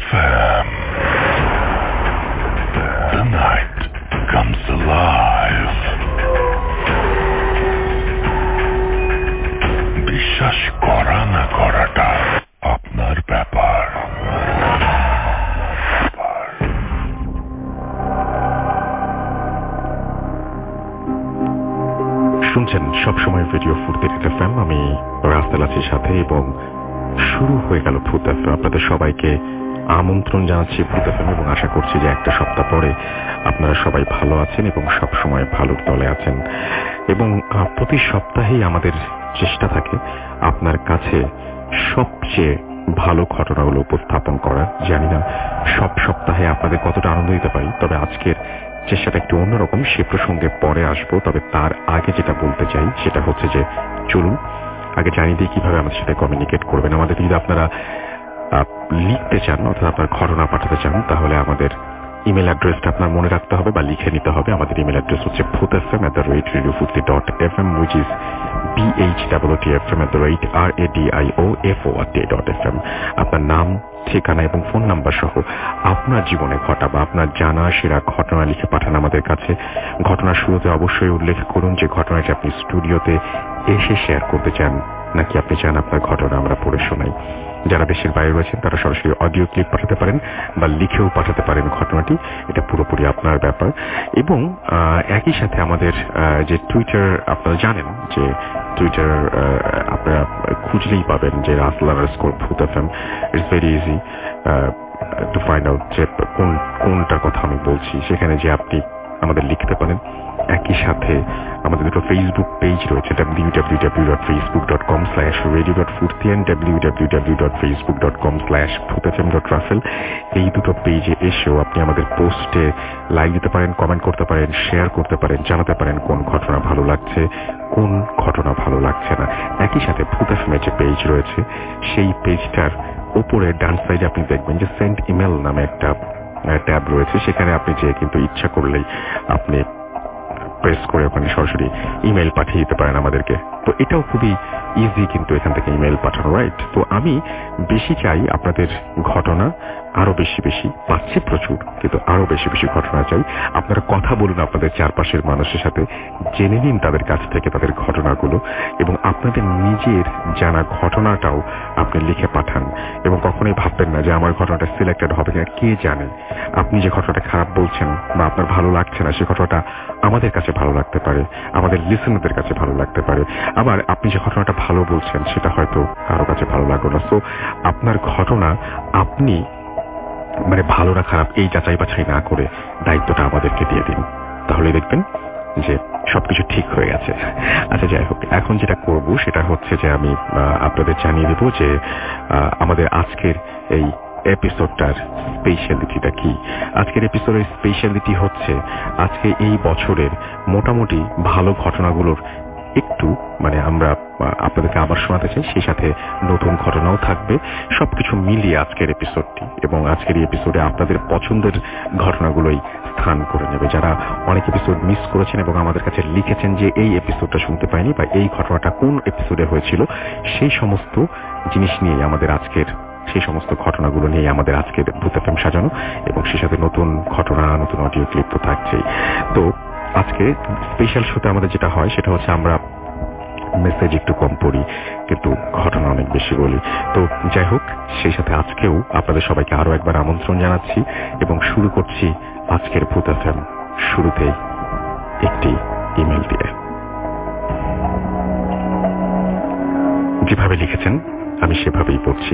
FM. The night comes alive. বিশ্বাস করা না করাটা আপনার ব্যাপার। শুনছেন সবসময় রেডিও ফুর্তি এফএম। আমি রাস্তাল আছি সাথে এবং শুরু হয়ে গেল ভূত এফএম। আপনাদের সবাইকে আমন্ত্রণ জানাচ্ছি ভূত এফএম এবং আশা করছি যে একটা সপ্তাহ পরে আপনারা সবাই ভালো আছেন এবং সবসময় ভালোর দলে আছেন। এবং প্রতি সপ্তাহেই আমাদের চেষ্টা থাকে আপনার কাছে সবচেয়ে ভালো ঘটনাগুলো উপস্থাপন করা। জানি না সব সপ্তাহে আপনাদের কতটা আনন্দ দিতে পারি, তবে আজকের চেষ্টাটা একটু অন্যরকম, সে প্রসঙ্গে পরে আসবো। তবে তার আগে যেটা বলতে চাই সেটা হচ্ছে যে চলুন আগে জানিয়ে দিই কিভাবে আমাদের সাথে কমিউনিকেট করবেন। আমাদের যদি আপনারা লিখতে চান অর্থাৎ আপনার ঘটনা পাঠাতে চান তাহলে আমাদের ইমেল অ্যাড্রেসটা আপনার মনে রাখতে হবে বা লিখে নিতে হবে। আমাদের ইমেল অ্যাড্রেস হচ্ছে bhutfm@radiofurti.fm, which is bhutfm@radiofurti.fm। আপনার নাম, ঠিকানা এবং ফোন নাম্বার সহ আপনার জীবনে ঘটা বা আপনার জানা সেরা ঘটনা লিখে পাঠান আমাদের কাছে। ঘটনার শুরুতে অবশ্যই উল্লেখ করুন যে ঘটনাটি আপনি স্টুডিওতে এসে শেয়ার করতে চান নাকি আপনি চান আপনার ঘটনা আমরা পড়ে শোনাই। যারা দেশের বাইরে রয়েছেন তারা সরাসরি অডিও ক্লিপ পাঠাতে পারেন বা লিখেও পাঠাতে পারেন ঘটনাটি, এটা পুরোপুরি আপনার ব্যাপার। এবং একই সাথে আমাদের যে টুইটার, আপনারা জানেন যে টুইটার আপনারা খুঁজলেই পাবেন যে @RASL_BHUTFM। It's very easy to find out যে কোনটার কথা আমি বলছি। সেখানে যে আপনি আমাদের লিখতে পারেন। একই সাথে আমাদের দুটো ফেসবুক পেজ রয়েছে, www.facebook.com/radio.furti and www.facebook.com/bhutfm.russell। এই দুটো পেজে এসেও আপনি আমাদের পোস্টে লাইক দিতে পারেন, কমেন্ট করতে পারেন, শেয়ার করতে পারেন, জানাতে পারেন কোন ঘটনা ভালো লাগছে, কোন ঘটনা ভালো লাগছে না। একই সাথে ভূত এফএমের যে পেজ রয়েছে সেই পেজটার উপরে ডান সাইডে আপনি দেখবেন যে সেন্ড ইমেল নামে একটা ট্যাব রয়েছে। সেখানে আপনি যে কিন্তু ইচ্ছা করলেই আপনি প্রেস করে ওখানে সরাসরি ইমেল পাঠিয়ে দিতে পারেন আমাদেরকে। তো এটাও খুবই ইজি কিন্তু এখান থেকে ইমেল পাঠানো, রাইট? তো আমি বেশি চাই আপনাদের ঘটনা, আরো বেশি বেশি পাচ্ছি প্রচুর, কিন্তু আরো বেশি বেশি ঘটনা চাই। আপনারা কথা বলুন আপনাদের চারপাশের মানুষের সাথে, জেনে নিন তাদের কাছ থেকে তাদের ঘটনাগুলো এবং আপনাদের নিজের জানা ঘটনাটাও আপনি লিখে পাঠান। এবং কখনোই ভাববেন না যে আমার ঘটনাটা সিলেক্টেড হবে কিনা, কে জানে আপনি যে ঘটনাটা খারাপ বলছেন বা আপনার ভালো লাগছে না সে ঘটনাটা আমাদের কাছে ভালো লাগতে পারে, আমাদের লিসেনারদের কাছে ভালো লাগতে পারে। আবার আপনি যে ঘটনাটা ভালো বলছেন সেটা হয়তো কারো কাছে ভালো লাগলো না। সো আপনার ঘটনা আপনি মানে ভালো না খারাপ এই যাচাই বাছাই না করে দায়িত্বটা আমাদেরকে দিয়ে দিন, তাহলে দেখবেন যে সবকিছু ঠিক হয়ে গেছে। আচ্ছা, যাই হোক, এখন যেটা করব সেটা হচ্ছে যে আমি আপনাদের জানিয়ে দেব যে আমাদের আজকের এই এপিসোডটার স্পেশালিটিটা কি। আজকের এপিসোডের স্পেশালিটি হচ্ছে আজকে এই বছরের মোটামুটি ভালো ঘটনাগুলোর একটু মানে আমরা আপনাদেরকে আবার শোনাতে চাই, সেই সাথে নতুন ঘটনাও থাকবে। সবকিছু মিলিয়ে আজকের এপিসোডটি এবং আজকের এই এপিসোডে আপনাদের পছন্দের ঘটনাগুলোই স্থান করে নেবে। যারা অনেক এপিসোড মিস করেছেন এবং আমাদের কাছে লিখেছেন যে এই এপিসোডটা শুনতে পাইনি বা এই ঘটনাটা কোন এপিসোডে হয়েছিল, সেই সমস্ত জিনিস নিয়ে আমাদের আজকের, সেই সমস্ত ঘটনাগুলো নিয়ে আমাদের আজকের ভূত এফএম সাজানো এবং সেই সাথে নতুন ঘটনা, নতুন অডিও ক্লিপ তো থাকছেই। তো আজকে স্পেশাল শোতে আমাদের যেটা হয় সেটা হচ্ছে আমরা মেসেজ একটু কম পড়ি কিন্তু ঘটনা অনেক বেশি বলি। তো যাই হোক, সেই সাথে আজকেও আপনাদের সবাইকে আরো একবার আমন্ত্রণ জানাচ্ছি এবং শুরু করছি আজকের ভূত এফএম শুরুতেই একটি ইমেল দিয়ে। যেভাবে লিখেছেন আমি সেভাবেই পড়ছি।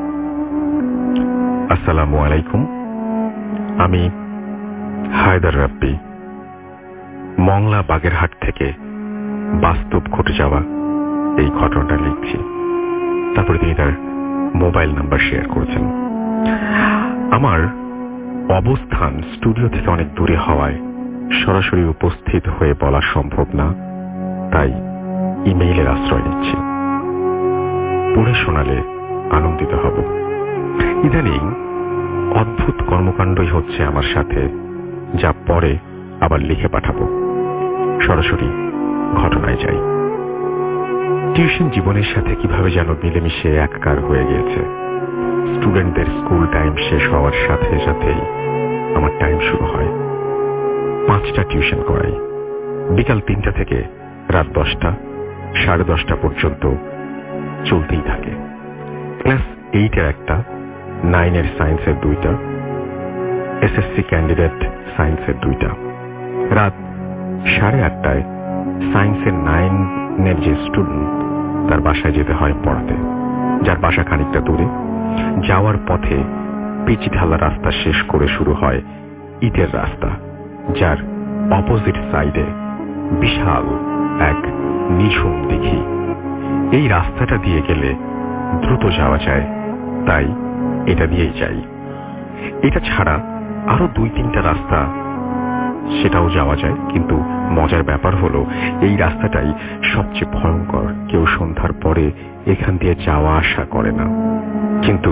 আসসালামু আলাইকুম, আমি হায়দার রাব্বি মংলা বাগেরহাট থেকে বাস্তব ঘটে যাওয়া এই ঘটনাটা লিখছি। তারপরে তিনি তার মোবাইল নাম্বার শেয়ার করেছেন। আমার অবস্থান স্টুডিও থেকে অনেক দূরে হওয়ায় সরাসরি উপস্থিত হয়ে বলা সম্ভব না, তাই ইমেইলের আশ্রয় নিচ্ছি। পড়ে শোনালে আনন্দিত হব। ইদানিং অদ্ভুত কর্মকাণ্ডই হচ্ছে আমার সাথে, যা পরে আবার লিখে পাঠাবো। সরাসরি ঘটনায় যাই। টিউশন জীবনের সাথে কিভাবে যেন মিলেমিশে একাকার হয়ে গিয়েছে। স্টুডেন্টদের স্কুল টাইম শেষ হওয়ার সাথে সাথেই আমার টাইম শুরু হয়। 5টা টিউশন করাই। বিকাল 3টা থেকে রাত 10টা, 10:30 পর্যন্ত চলতেই থাকে। ক্লাস 8-এর একটা, 9-এর সায়েন্সের 2টা, এসএসসি ক্যান্ডিডেট সায়েন্সের 2টা। রাত 8:30টায় সায়েন্সের 9-এর যে স্টুডেন্ট তার বাসায় যেতে হয় পড়াতে, যার বাসা খানিকটা দূরে। যাওয়ার পথে পিচ ঢালা রাস্তা শেষ করে শুরু হয় ইটের রাস্তা, যার অপোজিট সাইডে বিশাল এক নিঝুম দিঘি। এই রাস্তাটা দিয়ে গেলে দ্রুত যাওয়া যায়, তাই এটা দিয়েই যাই। এটা ছাড়া আরো 2-3টা রাস্তা সেটাও যাওয়া যায়, কিন্তু মজার ব্যাপার হলো এই রাস্তাটাই সবচেয়ে ভয়ঙ্কর। কেউ সন্ধ্যার পরে এখান দিয়ে যাওয়া আসা করে না। কিন্তু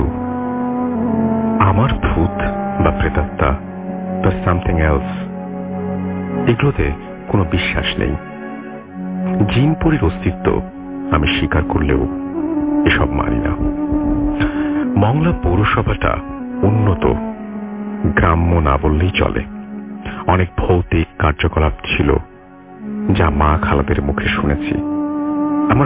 আমার ভূত বা প্রেতাত্মা বা সামথিং এলস, এগুলোতে কোনো বিশ্বাস নেই। জিনপুরীর অস্তিত্ব আমি স্বীকার করলেও এসব মানি না। মংলা পৌরসভাটা উন্নত গ্রাম্য না বললেই চলে। অনেক ভৌতিক কার্যকলাপ ছিল যা মা খালাদের মুখে শুনেছি। আমি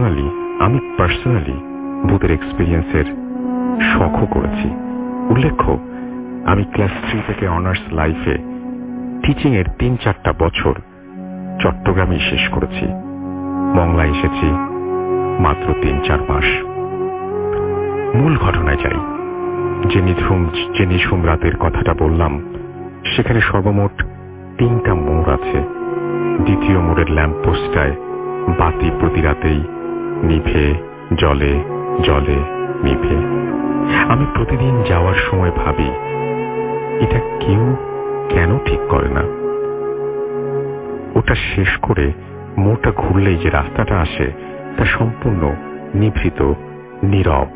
পার্সোনালি ভূতের এক্সপিরিয়েন্সের শখও করেছি। উল্লেখ্য, আমি ক্লাস 3 থেকে অনার্স লাইফে টিচিং এর 3-4টা বছর চট্টগ্রামে শেষ করেছি। মংলায় এসেছি মাত্র 3-4 মাস। মূল ঘটনায় যাই। যে নিঝুম রাতের কথাটা বললাম, সেখানে সর্বমোট 3টা মোড় আছে। দ্বিতীয় মোড়ের ল্যাম্পপোস্টটায় বাতি প্রতি রাতেই নিভে, জলে জলে নিভে। আমি প্রতিদিন যাওয়ার সময় ভাবি, এটা কেউ কেন ঠিক করে না? ওটা শেষ করে মোড়টা ঘুরলেই যে রাস্তাটা আসে তা সম্পূর্ণ নিভৃত, নীরব,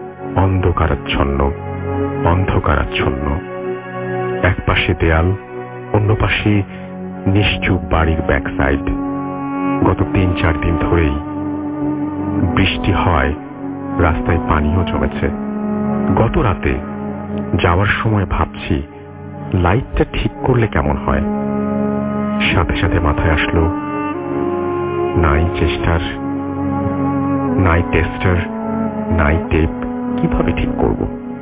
অন্ধকারাচ্ছন্ন। এক পাশে দেয়াল, অন্য পাশে নিশ্চুপ বাড়ির ব্যাক সাইড। গত 3-4 দিন ধরেই বৃষ্টি হয়, রাস্তায় পানিও জমেছে। গত রাতে যাওয়ার সময় ভাবছি লাইটটা ঠিক করলে কেমন হয়। সাথে সাথে মাথায় আসলো, নাই টেস্টার, নাই টেপ, কিভাবে ঠিক করব?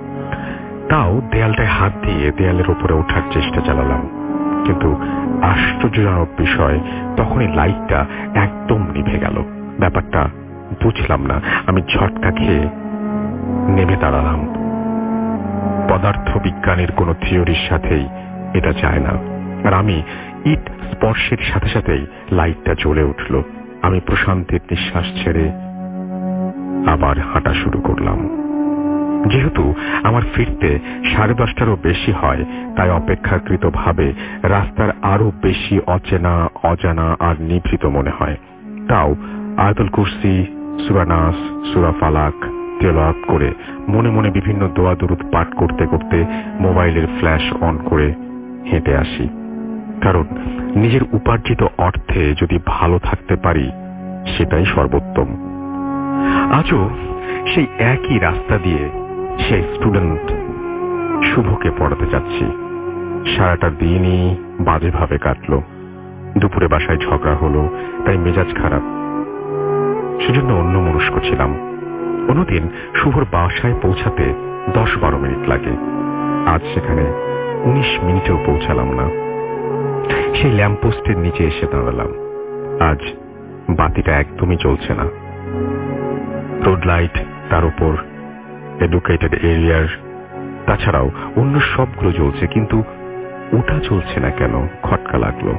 তাও দেয়ালটায় হাত দিয়ে দেয়ালের উপরে ওঠার চেষ্টা চালালাম, কিন্তু আশ্চর্যজনক বিষয়, তখনই লাইটটা একদম নিভে গেল। ব্যাপারটা বুঝলাম না। আমি ঝটকা খেয়ে নেমে দাঁড়ালাম। পদার্থ বিজ্ঞানের কোনো থিওরির সাথেই এটা যায় না। আর আমি ইট স্পর্শের সাথে সাথেই লাইটটা জ্বলে উঠল। আমি প্রশান্তির নিঃশ্বাস ছেড়ে আবার হাঁটা শুরু করলাম। যেহেতু আমার ফিরতে 10:30টারও বেশি হয়, তাই অপেক্ষাকৃতভাবে রাস্তার আরো বেশি অজানা আর নিভৃত মনে হয়। তাও আয়াতুল কুরসি, সূরা নাস, সূরা ফালাক তেলাওয়াত করে মনে মনে বিভিন্ন দোয়া দুরূদ পাঠ করতে করতে মোবাইলের ফ্ল্যাশ অন করে হেঁটে আসি। কারণ নিজের উপার্জিত অর্থে যদি ভালো থাকতে পারি, সেটাই সর্বোত্তম। আজও সেই একই রাস্তা দিয়ে সেই স্টুডেন্ট শুভকে পড়াতে যাচ্ছি। সারাটা দিনই বাজেভাবে কাটলো। দুপুরে বাসায় ঝগড়া হলো, তাই মেজাজ খারাপ, সেজন্য অন্যমনস্ক ছিলাম। অন্যদিন শুভর বাসায় পৌঁছাতে 10-12 মিনিট লাগে। আজ সেখানে 19 মিনিটেও পৌঁছালাম না। সেই ল্যাম্পপোস্টের নিচে এসে দাঁড়ালাম। আজ বাতিটা একদমই জ্বলছে না। রোড লাইট, তার উপর এডুকেটেড এরিয়ার, তাছাড়াও অন্য সবগুলো জ্বলছে, কিন্তু ওটা চলছে না কেন? খটকা লাগলো।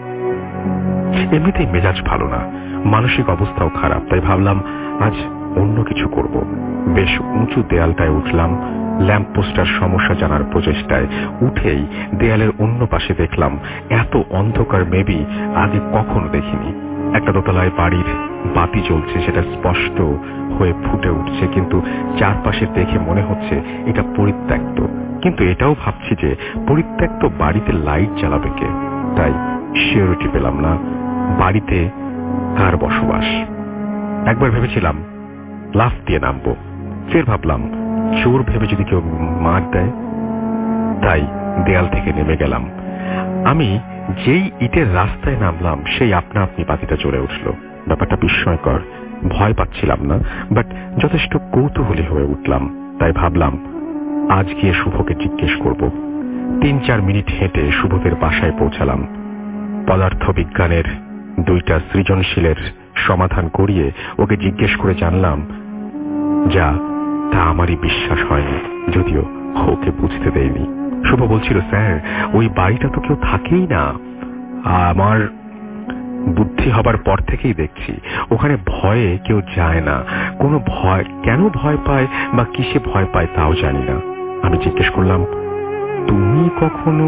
এমনিতেই মেজাজ ভালো না, মানসিক অবস্থাও খারাপ, তাই ভাবলাম আজ অন্য কিছু করব। বেশ উঁচু দেয়ালটায় উঠলাম। ল্যাম্পপোস্টার সমস্যা জানার প্রচেষ্টায় উঠেই দেয়ালের অন্য পাশে দেখলাম এত অন্ধকার মেবি আগে কখনো দেখিনি। একটা দোতলায় বাড়ির বাতি জ্বলছে, সেটা স্পষ্ট হয়ে ফুটে উঠছে, কিন্তু চারপাশে দেখে মনে হচ্ছে এটা পরিত্যক্ত। কিন্তু এটাও ভাবছি যে পরিত্যক্ত বাড়িতে লাইট জ্বালাবে কে? তাই সিওরিটি পেলাম না বাড়িতে কার বসবাস। একবার ভেবেছিলাম লাফ দিয়ে নামবো, ফের ভাবলাম চোর ভেবে যদি কেউ মার দেয়। তাই দেয়াল থেকে নেমে গেলাম। আমি যেই ইটের রাস্তায় নামলাম সেই আপনা আপনি বাতিটা জ্বলে উঠল। ব্যাপারটা বিস্ময়কর। ভয় পাচ্ছিলাম না, বাট যথেষ্ট কৌতূহলী হয়ে উঠলাম। তাই ভাবলাম আজ গিয়ে শুভকে জিজ্ঞেস করব। 3-4 মিনিট হেঁটে শুভদের বাসায় পৌঁছালাম। পদার্থ বিজ্ঞানের 2টা সৃজনশীলের সমাধান করিয়ে ওকে জিজ্ঞেস করে জানলাম যা তা আমারই বিশ্বাস হয়নি, যদিও ওকে বুঝতে দেয়নি। শুভ বলছিল, স্যার ওই বাড়িটা তো কেউ থাকেই না। আমার বুদ্ধি হবার পর থেকেই দেখছি ওখানে ভয়ে কেউ যায় না। কোনো ভয় কেন ভয় পায় বা কিসে ভয় পায় তাও জানি না। আমি জিজ্ঞেস করলাম, তুমি কখনো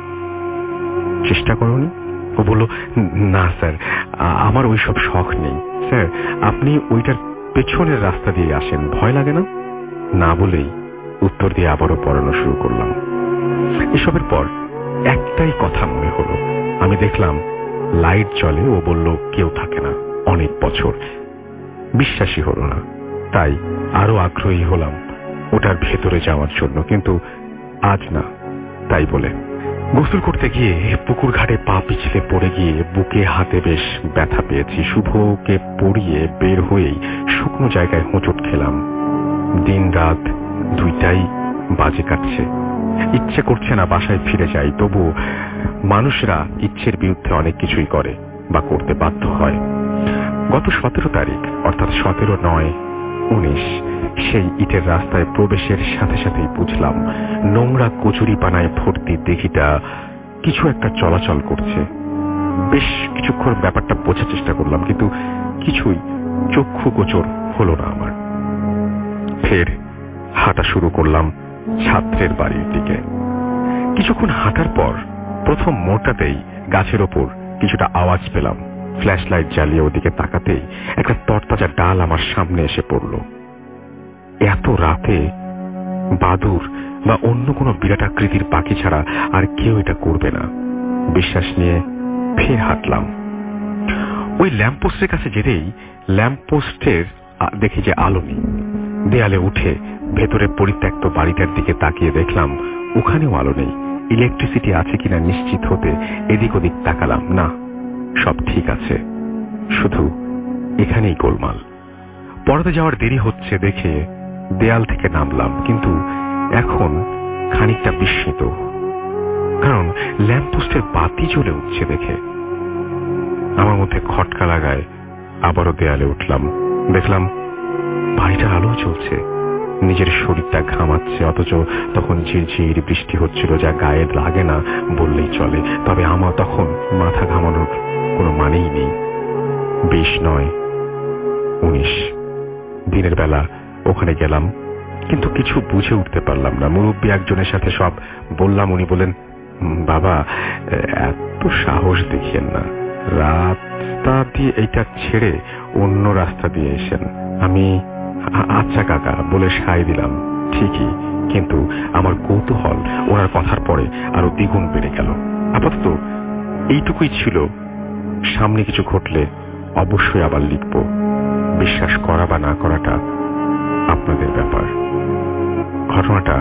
চেষ্টা করোনি? ও বলল, না স্যার, আমার ওইসব শখ নেই। স্যার আপনি ওইটার পেছনের রাস্তা দিয়ে আসেন, ভয় লাগে না? না বলেই উত্তর দিয়ে আবারও পড়ানো শুরু করলাম। এসবের পর একটাই কথা মনে হলো। আমি দেখলাম লাইট জ্বলে। ও বলল কেউ থাকে না, অনেক বছর। বিশ্বাসই হলো না। তাই আরো আগ্রহী হলাম ওটার ভেতরে যাওয়ার জন্য, কিন্তু আজ না। তাই বলে গোসল করতে গিয়ে পুকুর ঘাটে পা পিছলে পড়ে গিয়ে বুকে হাতে বেশ ব্যথা পেয়েছি। শুভকে পড়িয়ে বের হয়েই শুকনো জায়গায় হোঁচট খেলাম। দিন রাত 2টাই বাজে কাটছে। ইচ্ছে করছে না বাসায় ফিরে যাই, তবু মানুষরা ইচ্ছের বিরুদ্ধে অনেক কিছুই করে বা করতে বাধ্য হয়। গত 17 তারিখ অর্থাৎ 17 নয় 19 সেই ইটের রাস্তায় প্রবেশের সাথে সাথেই বুঝলাম নোংরা কচুরি পানায় ভর্তি দিঘিটা কিছু একটা চলাচল করছে। বেশ কিছুক্ষণ ব্যাপারটা বোঝার চেষ্টা করলাম, কিন্তু কিছুই চক্ষু গোচর হলো না আমার। ফের হাঁটা শুরু করলাম ছাত্রের বাড়ির দিকে। কিছুক্ষণ হাঁটার পর প্রথম মোড়টাতেই গাছের ওপর কিছুটা আওয়াজ পেলাম। ফ্ল্যাশ লাইট জ্বালিয়ে ওদিকে তাকাতেই একটা তরতাজা ডাল আমার সামনে এসে পড়ল। এত রাতে বাদুর বা অন্য কোনো বিরাট আকৃতির পাখি ছাড়া আর কেউ এটা করবে না বিশ্বাস নিয়ে ফের হাঁটলাম। ওই ল্যাম্পপোস্টের কাছে যেতেই ল্যাম্পপোস্টের দেখি যে আলো নেই। দেয়ালে উঠে ভেতরে পরিত্যক্ত বাড়িটার দিকে তাকিয়ে দেখলাম ওখানেও আলো নেই। ইলেকট্রিসিটি আছে কিনা নিশ্চিত হতে এদিক ওদিক তাকালাম, না, সব ঠিক আছে, শুধু এখানেই গোলমাল। পড়াতে যাওয়ার দেরি হচ্ছে দেখে দেয়াল থেকে নামলাম, কিন্তু এখন খানিকটা বিস্মিত, কারণ ল্যাম্পপোস্টের বাতি জ্বলে উঠছে দেখে আমার মধ্যে খটকা লাগায় আবারও দেয়ালে উঠলাম। দেখলাম বাড়িটার আলো চলছে। নিজের শরীরটা ঘামাচ্ছে, অথচ তখন ঝিরঝির বৃষ্টি হচ্ছিল, যা গায়ে লাগে না বললেই চলে। তবে আমার তখন মাথা ঘামানোর কোনো মানেই নেই। 20 নয় 19 দিনের বেলা ওখানে গেলাম, কিন্তু কিছু বুঝে উঠতে পারলাম না। মুরব্বী একজনের সাথে সব বললাম। উনি বলেন, বাবা এত সাহস দেখিয়েন না, রাস্তা দিয়ে এইটা ছেড়ে অন্য রাস্তা দিয়ে এসেন। আমি আচ্ছা কাকা বলে সায় দিলাম ঠিকই, কিন্তু আমার কৌতূহল ওনার কথার পরে আরো দ্বিগুণ বেড়ে গেল। আপাতত এইটুকুই ছিল, সামনে কিছু ঘটলে অবশ্যই আবার লিখব। বিশ্বাস করা বা না করাটা আপনাদের ব্যাপার। ঘটনাটা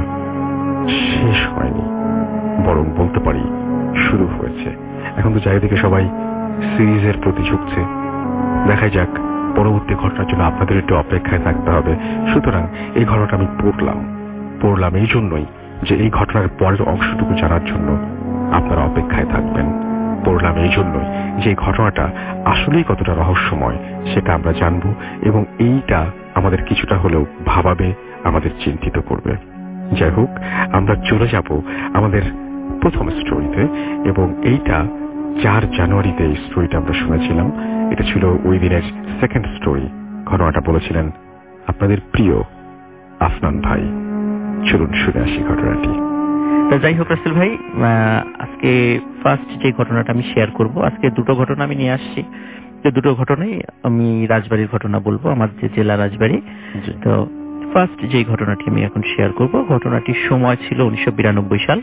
শেষ হয়নি, বরং বলতে পারি শুরু হয়েছে। এখন তো চারিদিকে সবাই সিরিজের প্রতি ঝুঁকছে। দেখা যাক পরবর্তী ঘটনার জন্য আপনাদের একটু অপেক্ষায় থাকতে হবে। সুতরাং এই ঘটনাটা আমি পড়লাম এই জন্যই যে এই ঘটনার পরের অংশটুকু জানার জন্য আপনারা অপেক্ষায় থাকবেন। পড়লাম এই জন্যই যে এই ঘটনাটা আসলেই কতটা রহস্যময় সেটা আমরা জানবো, এবং এইটা আমাদের কিছুটা হলেও ভাবাবে, আমাদের চিন্তিত করবে। যাই হোক, আমরা চলে যাব আমাদের প্রথম স্টোরিতে, এবং এইটা 4 জানুয়ারিতে এই স্টোরিটা আমরা শুনেছিলাম। এটা ছিল ওই দিনের সেকেন্ড স্টোরি। ঘটনাটা বলেছিলেন আপনাদের প্রিয় আফনান ভাই। চলুন শুনে আসি ঘটনাটি। যাই হোক রাসেল ভাই, আজকে ফার্স্ট যে ঘটনাটা আমি শেয়ার করব, আজকে দুটো ঘটনা আমি নিয়ে আসছি। যে দুটো ঘটনাই আমি রাজবাড়ির ঘটনা বলবো, আমার যে জেলা রাজবাড়ি। তো ফার্স্ট যে ঘটনাটি আমি এখন শেয়ার করব, ঘটনাটির সময় ছিল 1992 সাল।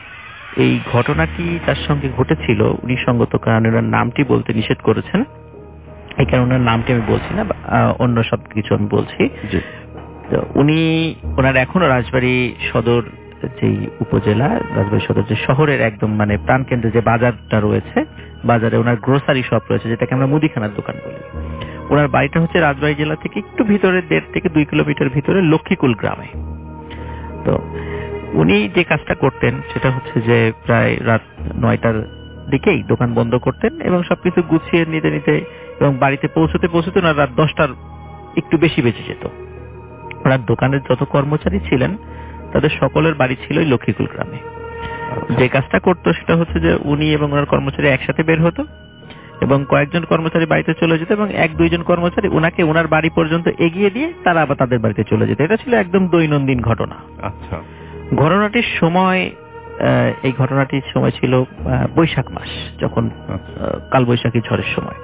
এই ঘটনাটি তার সঙ্গে ঘটেছিল, উনি সঙ্গত কারণে ওনার নামটি বলতে নিষেধ করেছেন, এই কারণে ওনার নামটি আমি বলছি না, অন্য সব কিছু আমি বলছি। তো ওনার এখনো রাজবাড়ী সদর যেই উপজেলা, রাজবাড়ী সদর যে শহরের একদম মানে প্রাণকেন্দ্রে যে বাজারটা রয়েছে, বাজারে ওনার গ্রোসারি শপ রয়েছে, যেটাকে আমরা মুদিখানার দোকান বলি। ওনার বাড়িটা হচ্ছে রাজবাড়ী জেলা থেকে একটু ভিতরে 1.5 থেকে 2 কিলোমিটার ভিতরে লক্ষ্মীকুল গ্রামে। তো উনি যে কাজটা করতেন সেটা হচ্ছে যে প্রায় রাত 9টার দিকেই দোকান বন্ধ করতেন এবং সবকিছু গুছিয়ে নিতে নিতে এবং বাড়িতে পৌঁছতে পৌঁছতে ওনার রাত 10টার একটু বেশি বেঁচে যেত। ওনার দোকানের যত কর্মচারী ছিলেন তাদের সকলের বাড়ি ছিল লক্ষ্মীকুল গ্রামে। যে কাজটা করতো সেটা হচ্ছে যে উনি এবং ওনার কর্মচারী একসাথে বের হতো এবং কয়েকজন কর্মচারী বাড়িতে চলে যেত এবং 1-2 জন কর্মচারী ওনাকে ওনার বাড়ি পর্যন্ত এগিয়ে দিয়ে তারা আবার তাদের বাড়িতে চলে যেত। এটা ছিল একদম দৈনন্দিন ঘটনা। আচ্ছা, এই ঘটনাটির সময় ছিল বৈশাখ মাস, যখন কালবৈশাখী ঝড়ের সময়।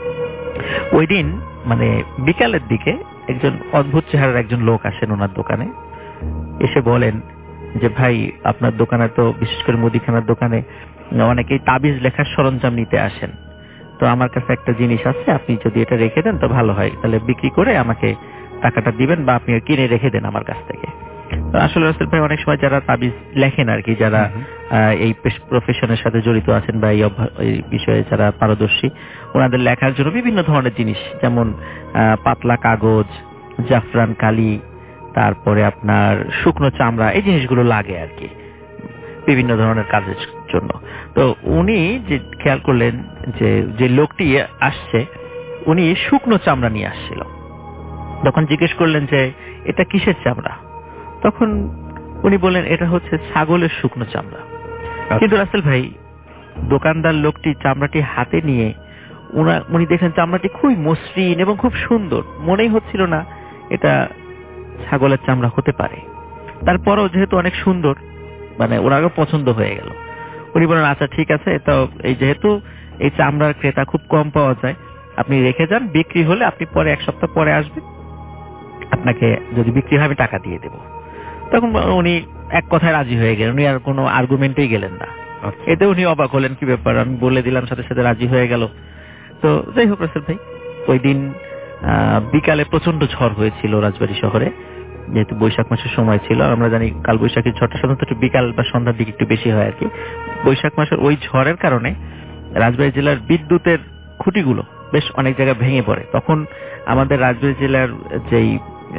ওই দিন মানে বিকালের দিকে একজন অদ্ভুত চেহারার একজন লোক আসেন ওনার দোকানে, এসে বলেন যে ভাই, আপনার দোকানে তো বিশেষ করে মুদিখানার দোকানে অনেকেই তাবিজ লেখার সরঞ্জাম নিতে আসেন, তো আমার কাছে একটা জিনিস আছে, আপনি যদি এটা রেখে দেন তো ভালো হয়, তাহলে বিক্রি করে আমাকে টাকাটা দিবেন বা আপনি কিনে রেখে দেন আমার কাছ থেকে। আসলে রাসেল ভাই অনেক সময় যারা তাবিজ লেখেন আর কি, যারা এই প্রফেশনের সাথে জড়িত আছেন বা এই বিষয়ে যারা পারদর্শী, ওনাদের লেখার জন্য বিভিন্ন ধরনের জিনিস, যেমন পাতলা কাগজ, জাফরান কালি, তারপরে আপনার শুকনো চামড়া, এই জিনিসগুলো লাগে আর কি বিভিন্ন ধরনের কাজের জন্য। তো উনি যে খেয়াল করলেন যে লোকটি আসছে উনি শুকনো চামড়া নিয়ে আসছিল। তখন জিজ্ঞেস করলেন যে এটা কিসের চামড়া? তখন উনি বললেন এটা হচ্ছে ছাগলের শুকনো চামড়া। কিন্তু রাসেল ভাই, দোকানদার লোকটি চামড়াটি হাতে নিয়ে উনি দেখেন চামড়াটি খুবই মসৃণ এবং খুব সুন্দর, মনেই হচ্ছিল না এটা ছাগলের চামড়া হতে পারে। তারপরও যেহেতু অনেক সুন্দর, মানে ওনারও পছন্দ হয়ে গেল। উনি বলেন আচ্ছা ঠিক আছে, তো এই যেহেতু এই চামড়ার ক্রেতা খুব কম পাওয়া যায়, আপনি রেখে যান, বিক্রি হলে আপনি পরে 1 সপ্তাহ পরে আসবেন, আপনাকে যদি বিক্রি হয় আমি টাকা দিয়ে দেব। তখন উনি এক কথায় রাজি হয়ে গেলেন, উনি আর কোনো আর্গুমেন্টেই গেলেন না। এতে উনি অবাক হলেন, কি ব্যাপার, আমি বলে দিলাম সাথে সাথে রাজি হয়ে গেল। তো যাই হোক রাসেল ভাই, ওই দিন বিকালে প্রচন্ড ঝড় হয়েছিল রাজবাড়ী শহরে, যেহেতু বৈশাখ মাসের সময় ছিল। আমরা জানি কালবৈশাখীর ঝড়টা সাধারণত একটু বিকাল বা সন্ধ্যার দিকে একটু বেশি হয় আর কি। বৈশাখ মাসের ওই ঝড়ের কারণে রাজবাড়ী জেলার বিদ্যুতের খুঁটিগুলো বেশ অনেক জায়গায় ভেঙে পড়ে। তখন আমাদের রাজবাড়ী জেলার যেই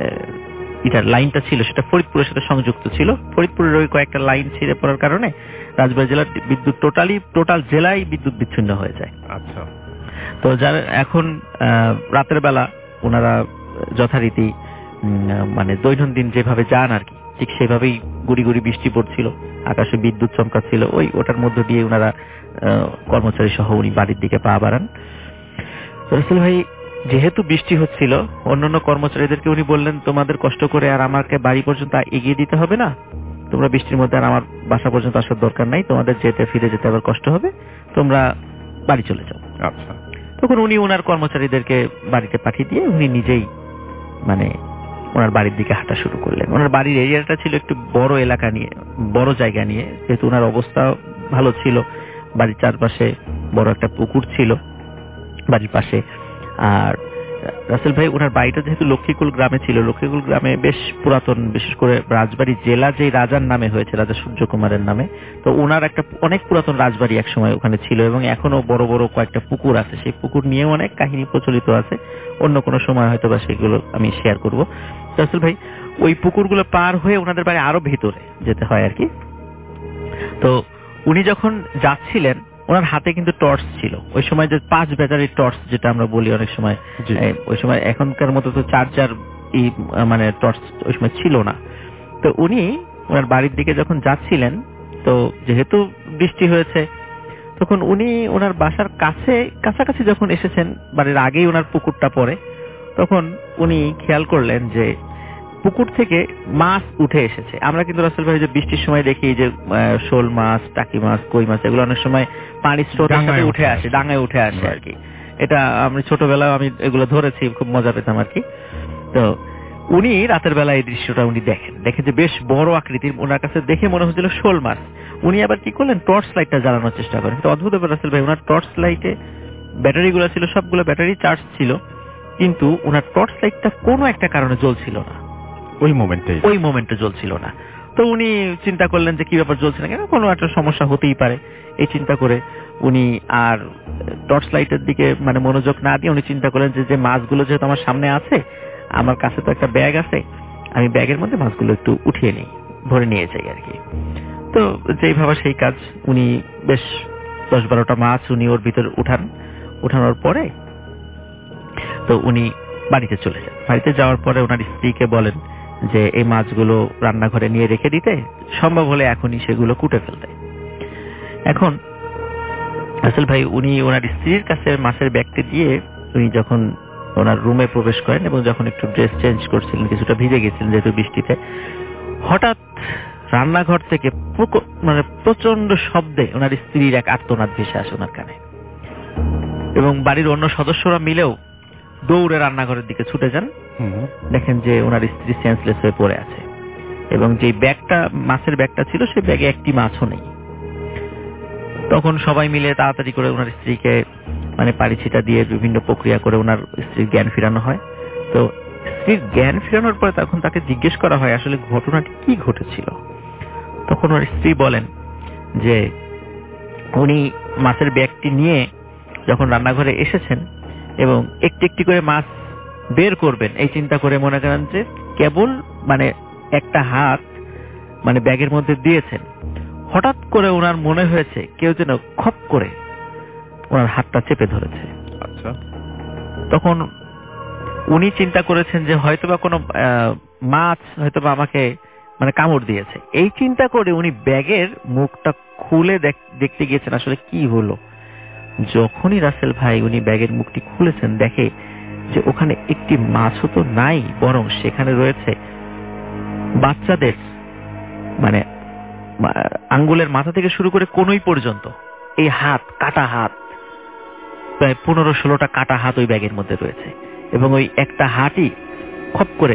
লাইনটা ছিল সেটা ফরিদপুরের সাথে সংযুক্ত ছিল। ফরিদপুরের ওই কয়েকটা লাইন ছিঁড়ে পড়ার কারণে রাজবাড়ী জেলার বিদ্যুৎ টোটাল জেলায় বিদ্যুৎ বিচ্ছিন্ন হয়ে যায়। আচ্ছা, তো যারা এখন রাতের বেলা ওনারা যথারীতি মানে দৈনন্দিন যেভাবে যান আর কি, ঠিক সেভাবেই গুড়ি গুড়ি বৃষ্টি পড়ছিল, আকাশে বিদ্যুৎ চমকাচ্ছিল, ওটার মধ্য দিয়ে ওনারা কর্মচারী সহ উনি বাড়ির দিকে পা বাড়ান। রাসেল ভাই, যেহেতু বৃষ্টি হচ্ছিল, অন্যান্য কর্মচারীদেরকে উনি বললেন তোমাদের কষ্ট করে আর আমাকে বাড়ি পর্যন্ত এগিয়ে দিতে হবে না, তোমরা বৃষ্টির মধ্যে আর আমার বাসা পর্যন্ত আসার দরকার নাই, তোমাদের ফিরে যেতে আবার কষ্ট হবে, তোমরা বাড়ি চলে যাও। আচ্ছা, তখন উনি ওনার কর্মচারীদেরকে বাড়িতে পাঠিয়ে দিয়ে উনি নিজেই মানে ওনার বাড়ির দিকে হাঁটা শুরু করলেন। ওনার বাড়ির এরিয়াটা ছিল একটু বড় এলাকা নিয়ে, বড় জায়গা নিয়ে, যেহেতু ওনার অবস্থা ভালো ছিল, বাড়ির চারপাশে বড় একটা পুকুর ছিল বাড়ির পাশে। আর রাসেল ভাই, ওনার বাড়িটা যেহেতু লক্ষ্মীকুল গ্রামে ছিল, লক্ষ্মীকুল গ্রামে বেশ পুরাতন, বিশেষ করে রাজবাড়ী জেলা যে রাজার নামে হয়েছে, রাজা সূর্যকুমারের নামে, তো ওনার একটা অনেক পুরাতন রাজবাড়ি একসময় ওখানে ছিল এবং এখনো বড় বড় কয়েকটা পুকুর আছে। সেই পুকুর নিয়ে অনেক কাহিনী প্রচলিত আছে, অন্য কোনো সময় হয়তো বা সেগুলো আমি শেয়ার করব। রাসেল ভাই, ওই পুকুরগুলো পার হয়ে ওনাদের বাড়ি আরো ভিতরে যেতে হয় আর কি। তো উনি যখন যাচ্ছিলেন, ওনার হাতে কিন্তু টর্চ ছিল, ওই সময় যে 5 ব্যাটারির টর্চ যেটা আমরা বলি অনেক সময়, ওই সময় এখনকার মতো তো চার্জার মানে টর্চ ওই সময় ছিল না। তো উনি ওনার বাড়ির দিকে যখন যাচ্ছিলেন, তো যেহেতু বৃষ্টি হয়েছে, তখন উনি ওনার বাসার কাছাকাছি যখন এসেছেন, বাড়ির আগেই ওনার পুকুরটা পড়ে, তখন উনি খেয়াল করলেন যে পুকুর থেকে মাছ উঠে এসেছে। আমরা কিন্তু রাসেল ভাই যে বৃষ্টির সময় দেখি যে শোল মাছ, টাকি মাছ, কই মাছ, এগুলো অনেক সময় পানির স্রোতের সাথে উঠে আসে, ডাঙায় উঠে আসে আর কি। এটা আমি ছোটবেলায় আমি এগুলো ধরেছি, খুব মজা পেতাম আর কি। তো উনি রাতের বেলা এই দৃশ্যটা উনি দেখেন যে বেশ বড় আকৃতির, ওনার কাছে দেখে মনে হচ্ছিল শোল মাছ। উনি আবার কি করলেন, টর্চ লাইটটা জ্বালানোর চেষ্টা করেন। কিন্তু অদ্ভুত ব্যাপার রাসেল ভাই, ওনার টর্চ লাইটে ব্যাটারিগুলো ছিল, সবগুলো ব্যাটারি চার্জ ছিল, কিন্তু ওনার টর্চ লাইটটা কোনো একটা কারণে জ্বলছিল না। ওই মোমেন্টে জ্বলছিল না। তো উনি চিন্তা করলেন যে কি ব্যাপার জ্বলছে না কেন, কোনো একটা সমস্যা হতেই পারে। এই চিন্তা করে উনি আর টর্চ লাইটের দিকে মানে মনোযোগ না দিয়ে উনি চিন্তা করলেন যে মাছগুলো যেহেতু আমার সামনে আছে, আমার কাছে তো একটা ব্যাগ আছে, আমি ব্যাগের মধ্যে মাছগুলো একটু উঠিয়ে নিই, ভরে নিয়ে যাই আর কি। তো যেই ভাবা সেই কাজ, উনি বেশ 10-12টা মাছ উনি ওর ভিতর উঠানোর পরে তো উনি বাড়িতে চলে যান। বাড়িতে যাওয়ার পরে ওনার স্ত্রীকে বলেন যে এই মাছগুলো রান্নাঘরে নিয়ে রেখে দিতে, সম্ভব হলে এখনই সেগুলো কুটে ফেলতে। এখন আসল ভাই উনি ওনার স্ত্রীর কাছে মাছের ব্যাগটি দিয়ে উনি যখন ওনার রুমে প্রবেশ করেন এবং যখন একটু ড্রেস চেঞ্জ করছিলেন, কিছুটা ভিজে গেছিলেন যেহেতু বৃষ্টিতে, হঠাৎ রান্নাঘর থেকে মানে প্রচন্ড শব্দে ওনার স্ত্রীর এক আর্তনাদ ভেসে আসে ওনার কানে, এবং বাড়ির অন্য সদস্যরা মিলেও দৌড়ে রান্নাঘরের দিকে ছুটে যান। দেখেন যে ওনার স্ত্রী সেন্সলেস হয়ে পড়ে আছে, এবং যে ব্যাগটা মাছের ব্যাগটা ছিল সেই ব্যাগে একটি মাছও নেই। তখন সবাই মিলে তাড়াতাড়ি করে ওনার স্ত্রীকে মানে পানি ছিটা দিয়ে বিভিন্ন প্রক্রিয়া করে ওনার স্ত্রীর জ্ঞান ফিরানো হয়। তো স্ত্রীর জ্ঞান ফিরানোর পরে তখন তাকে জিজ্ঞেস করা হয় আসলে ঘটনাটি কি ঘটেছিল। তখন ওনার স্ত্রী বলেন যে উনি মাছের ব্যাগটি নিয়ে যখন রান্নাঘরে এসেছেন এবং একটি একটি করে মাছ বের করবেন এই চিন্তা করে মনে করেন যে কেবল মানে একটা হাত মানে ব্যাগের মধ্যে দিয়েছেন, হঠাৎ করে ওনার মনে হয়েছে কেউ যেন খপ করে ওনার হাতটা চেপে ধরেছে। আচ্ছা, তখন উনি চিন্তা করেছেন যে হয়তোবা কোনো মাছ হয়তোবা আমাকে মানে কামড় দিয়েছে। এই চিন্তা করে উনি ব্যাগের মুখটা খুলে দেখতে গিয়েছেন আসলে কি হলো। যখনই রাসেল ভাই উনি ব্যাগের মুখটি খুলেছেন, দেখে যে ওখানে একটি মাছও তো নাই, বরং সেখানে রয়েছে বাচ্চাদের মানে আঙ্গুলের মাথা থেকে শুরু করে কোনই পর্যন্ত এই হাত, কাটা হাত, প্রায় 15-16টা কাটা হাত ওই ব্যাগের মধ্যে রয়েছে, এবং ওই একটা হাতই খপ করে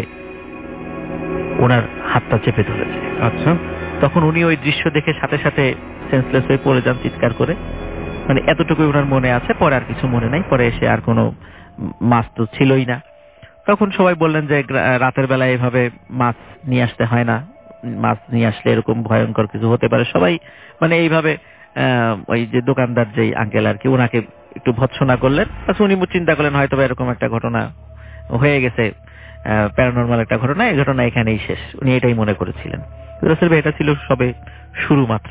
ওনার হাতটা চেপে ধরেছে। আচ্ছা, তখন উনি ওই দৃশ্য দেখে সাথে সাথে সেন্সলেস হয়ে পড়ে যান চিৎকার করে। মানে এতটুকুই ওনার মনে আছে, পরে আর কিছু মনে নাই। পরে এসে আর কোনো মাছ তো ছিলই না। তখন সবাই বললেন যে রাতের বেলায় এভাবে মাছ নিয়ে আসতে হয় না, মাছ নিয়ে আসলে এরকম ভয়ঙ্কর কিছু হতে পারে। সবাই মানে এইভাবে ওই যে দোকানদার যেই আঙ্কেল আর কি ওনাকে একটু ভৎসনা করলেন। উনি চিন্তা করলেন হয়তো এরকম একটা ঘটনা হয়ে গেছে, প্যারানরমাল একটা ঘটনা, এই ঘটনা এখানেই শেষ, উনি এটাই মনে করেছিলেন। এটা ছিল সবে শুরু মাত্র।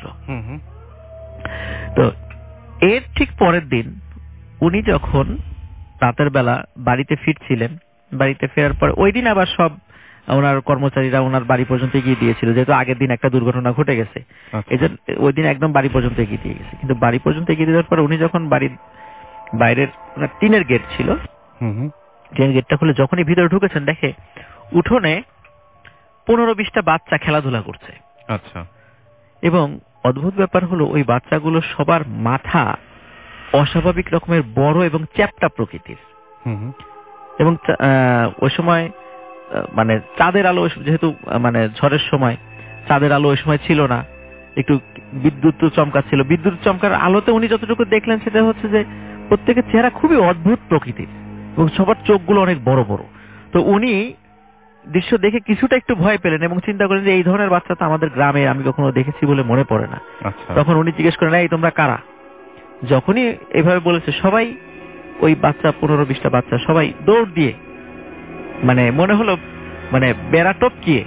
তো এর ঠিক পরের দিন উনি যখন রাতের বেলা বাড়িতে ফিরছিলেন, বাড়িতে ফেরার পর ওই দিন আবার সব ওনার কর্মচারীরা ওনার বাড়ি পর্যন্ত এগিয়ে দিয়েছিল, যেহেতু আগের দিন একটা দুর্ঘটনা ঘটে গেছে। এই জন্য ওই দিন একদম বাড়ি পর্যন্ত এগিয়ে দিয়ে গেছে। কিন্তু বাড়ি পর্যন্ত এগিয়ে দেওয়ার পর উনি যখন বাড়ির বাইরের টিনের গেট ছিল, টিনের গেটটা খুলে যখনই ভিতরে ঢুকেছেন, দেখে উঠোনে 15-20টা বাচ্চা খেলাধুলা করছে। আচ্ছা, এবং অদ্ভুত ব্যাপার হলো ওই বাচ্চাগুলো সবার মাথা অস্বাভাবিক রকমের বড় এবং চ্যাপ্টা প্রকৃতির। এবং ওই সময় মানে চাঁদের আলো, যেহেতু মানে ঝড়ের সময় চাঁদের আলো ওই সময় ছিল না, একটু বিদ্যুৎ চমকাচ্ছিল। বিদ্যুৎ চমকার আলোতে উনি যতটুকু দেখলেন সেটা হচ্ছে যে প্রত্যেকের চেহারা খুবই অদ্ভুত প্রকৃতির এবং সবার চোখগুলো অনেক বড় বড়। তো উনি দৃশ্য দেখে কিছুটা একটু ভয় পেলেন এবং চিন্তা করেন যে এই ধরনের বাচ্চা তো আমাদের গ্রামে আমি কখনো দেখেছি বলে মনে পড়ে না। তখন উনি জিজ্ঞেস করেন, এই তোমরা কারা? যখনই এভাবে বলেছে সবাই, ওই বাচ্চা 15-20টা বাচ্চা সবাই দৌড় দিয়ে মানে মনে হলো মানে বেড়া টপকিয়ে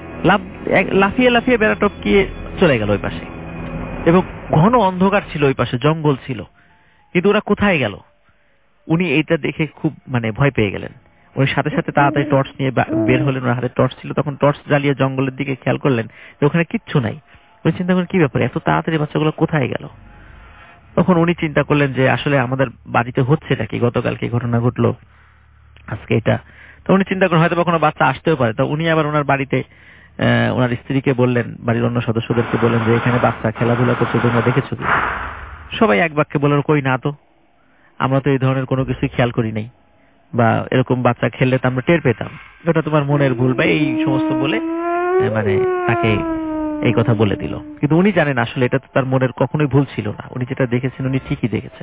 লাফিয়ে লাফিয়ে বেড়া টপকিয়ে চলে গেল ওই পাশে। এবং ঘন অন্ধকার ছিল, ওই পাশে জঙ্গল ছিল, কিন্তু ওরা কোথায় গেল? উনি এইটা দেখে খুব মানে ভয় পেয়ে গেলেন। উনি সাথে সাথে তাড়াতাড়ি টর্চ নিয়ে বের হলেন, ওনার হাতে টর্চ ছিল। তখন টর্চ জ্বালিয়ে জঙ্গলের দিকে খেয়াল করলেন যে ওখানে কিচ্ছু নাই। উনি চিন্তা করেন কি ব্যাপার, এত তাড়াতাড়ি বাচ্চাগুলো কোথায় গেল? তখন উনি চিন্তা করলেন যে আসলে আমাদের বাড়িতে হচ্ছে নাকি, গতকালকে ঘটনা ঘটলো, আজকে এটা। তো উনি চিন্তা করেন হয়তো কোনো বাচ্চা আসতেও পারে। তো উনি আবার ওনার বাড়িতে ওনার স্ত্রীকে বললেন, বাড়ির অন্য সদস্যদেরকে বললেন যে এখানে বাচ্চা খেলাধুলা করছে, তোমরা দেখেছো কি? সবাই এক বাক্যে বলল, কই না তো, আমরা তো এই ধরনের কোনো কিছুই খেয়াল করি নাই, বা এরকম বাচ্চা খেললে তো আমরা টের পেতাম, এটা তোমার মনের ভুল, বা এই সমস্ত বলে মানে তাকে এই কথা বলে দিল। কিন্তু উনি জানেন আসলে এটা তো তার মনের কখনোই ভুল ছিল না, উনি যেটা দেখেছেন উনি ঠিকই দেখেছেন।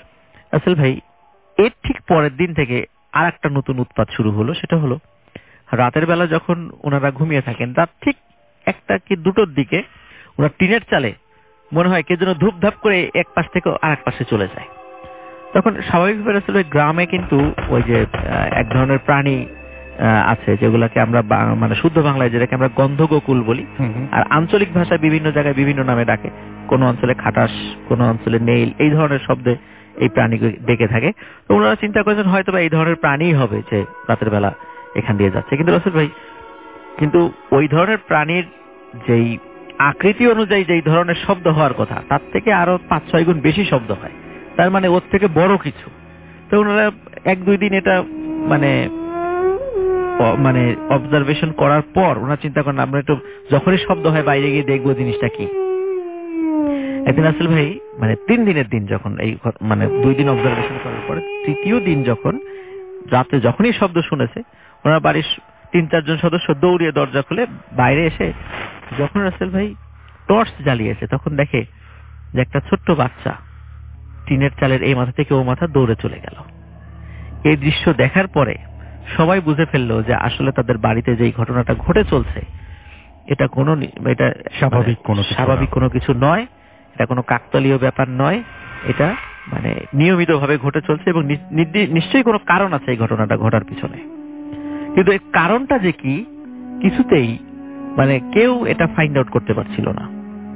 আসল ভাই এর ঠিক পরের দিন থেকে আর একটা নতুন উৎপাত শুরু হলো। সেটা হলো রাতের বেলা যখন ওনারা ঘুমিয়ে থাকেন, রাত ঠিক 1টা কি 2টোর দিকে ওনার টিনের চালে মনে হয় কে যেন ধূপধাপ করে এক পাশ থেকে আরেক পাশে চলে যায়। তখন স্বাভাবিকভাবে আসলে গ্রামে কিন্তু ওই যে এক ধরনের প্রাণী আছে যেগুলোকে আমরা মানে শুদ্ধ বাংলায় যেটাকে আমরা গন্ধগোকুল বলি, আর আঞ্চলিক ভাষায় বিভিন্ন জায়গায় বিভিন্ন নামে ডাকে। কোন অঞ্চলে খাটাস, কোন অঞ্চলে নেইল, এই ধরনের শব্দে এই প্রাণী ডেকে থাকে। তো ওনারা চিন্তা করেছেন হয়তো বা এই ধরনের প্রাণীই হবে যে রাতের বেলা এখান দিয়ে যাচ্ছে। কিন্তু রাসেল ভাই, কিন্তু ওই ধরনের প্রাণীর যেই আকৃতি অনুযায়ী যেই ধরনের শব্দ হওয়ার কথা তার থেকে আরো 5-6 গুণ বেশি শব্দ হয়, তার মানে ওর থেকে বড় কিছু। তো ওনারা 1-2 দিন এটা মানে অবজারভেশন করার পর ওনারা চিন্তা করেন আমরা একটু যখনই শব্দ হয় বাইরে গিয়ে দেখবো জিনিসটা কি। একদিন আসল ভাই মানে 3 দিনের দিন যখন এই মানে 2 দিন অবজারভেশন করার পরে 3য় দিন যখন রাতে যখনই শব্দ শুনেছে, ওনার বাড়ির 3-4 জন সদস্য দৌড়িয়ে দরজা খুলে বাইরে এসে যখন রাসেল ভাই টর্চ জ্বালিয়েছে তখন দেখে যে একটা ছোট্ট বাচ্চা টিনের চালের এই মাথা থেকে ও মাথা দৌড়ে চলে গেল। এই দৃশ্য দেখার পরে সবাই বুঝে ফেললো যে আসলে তাদের বাড়িতে যেই ঘটনাটা ঘটে চলছে এটা স্বাভাবিক কোনো কিছু নয়, এটা কোনো কাকতালীয় ব্যাপার নয়, এটা মানে নিয়মিতভাবে ঘটে চলছে এবং নিশ্চয়ই কোনো কারণ আছে এই ঘটনাটা ঘটার পিছনে। কিন্তু এই কারণটা যে কি কিছুতেই মানে কেউ এটা ফাইন্ড আউট করতে পারছিল না।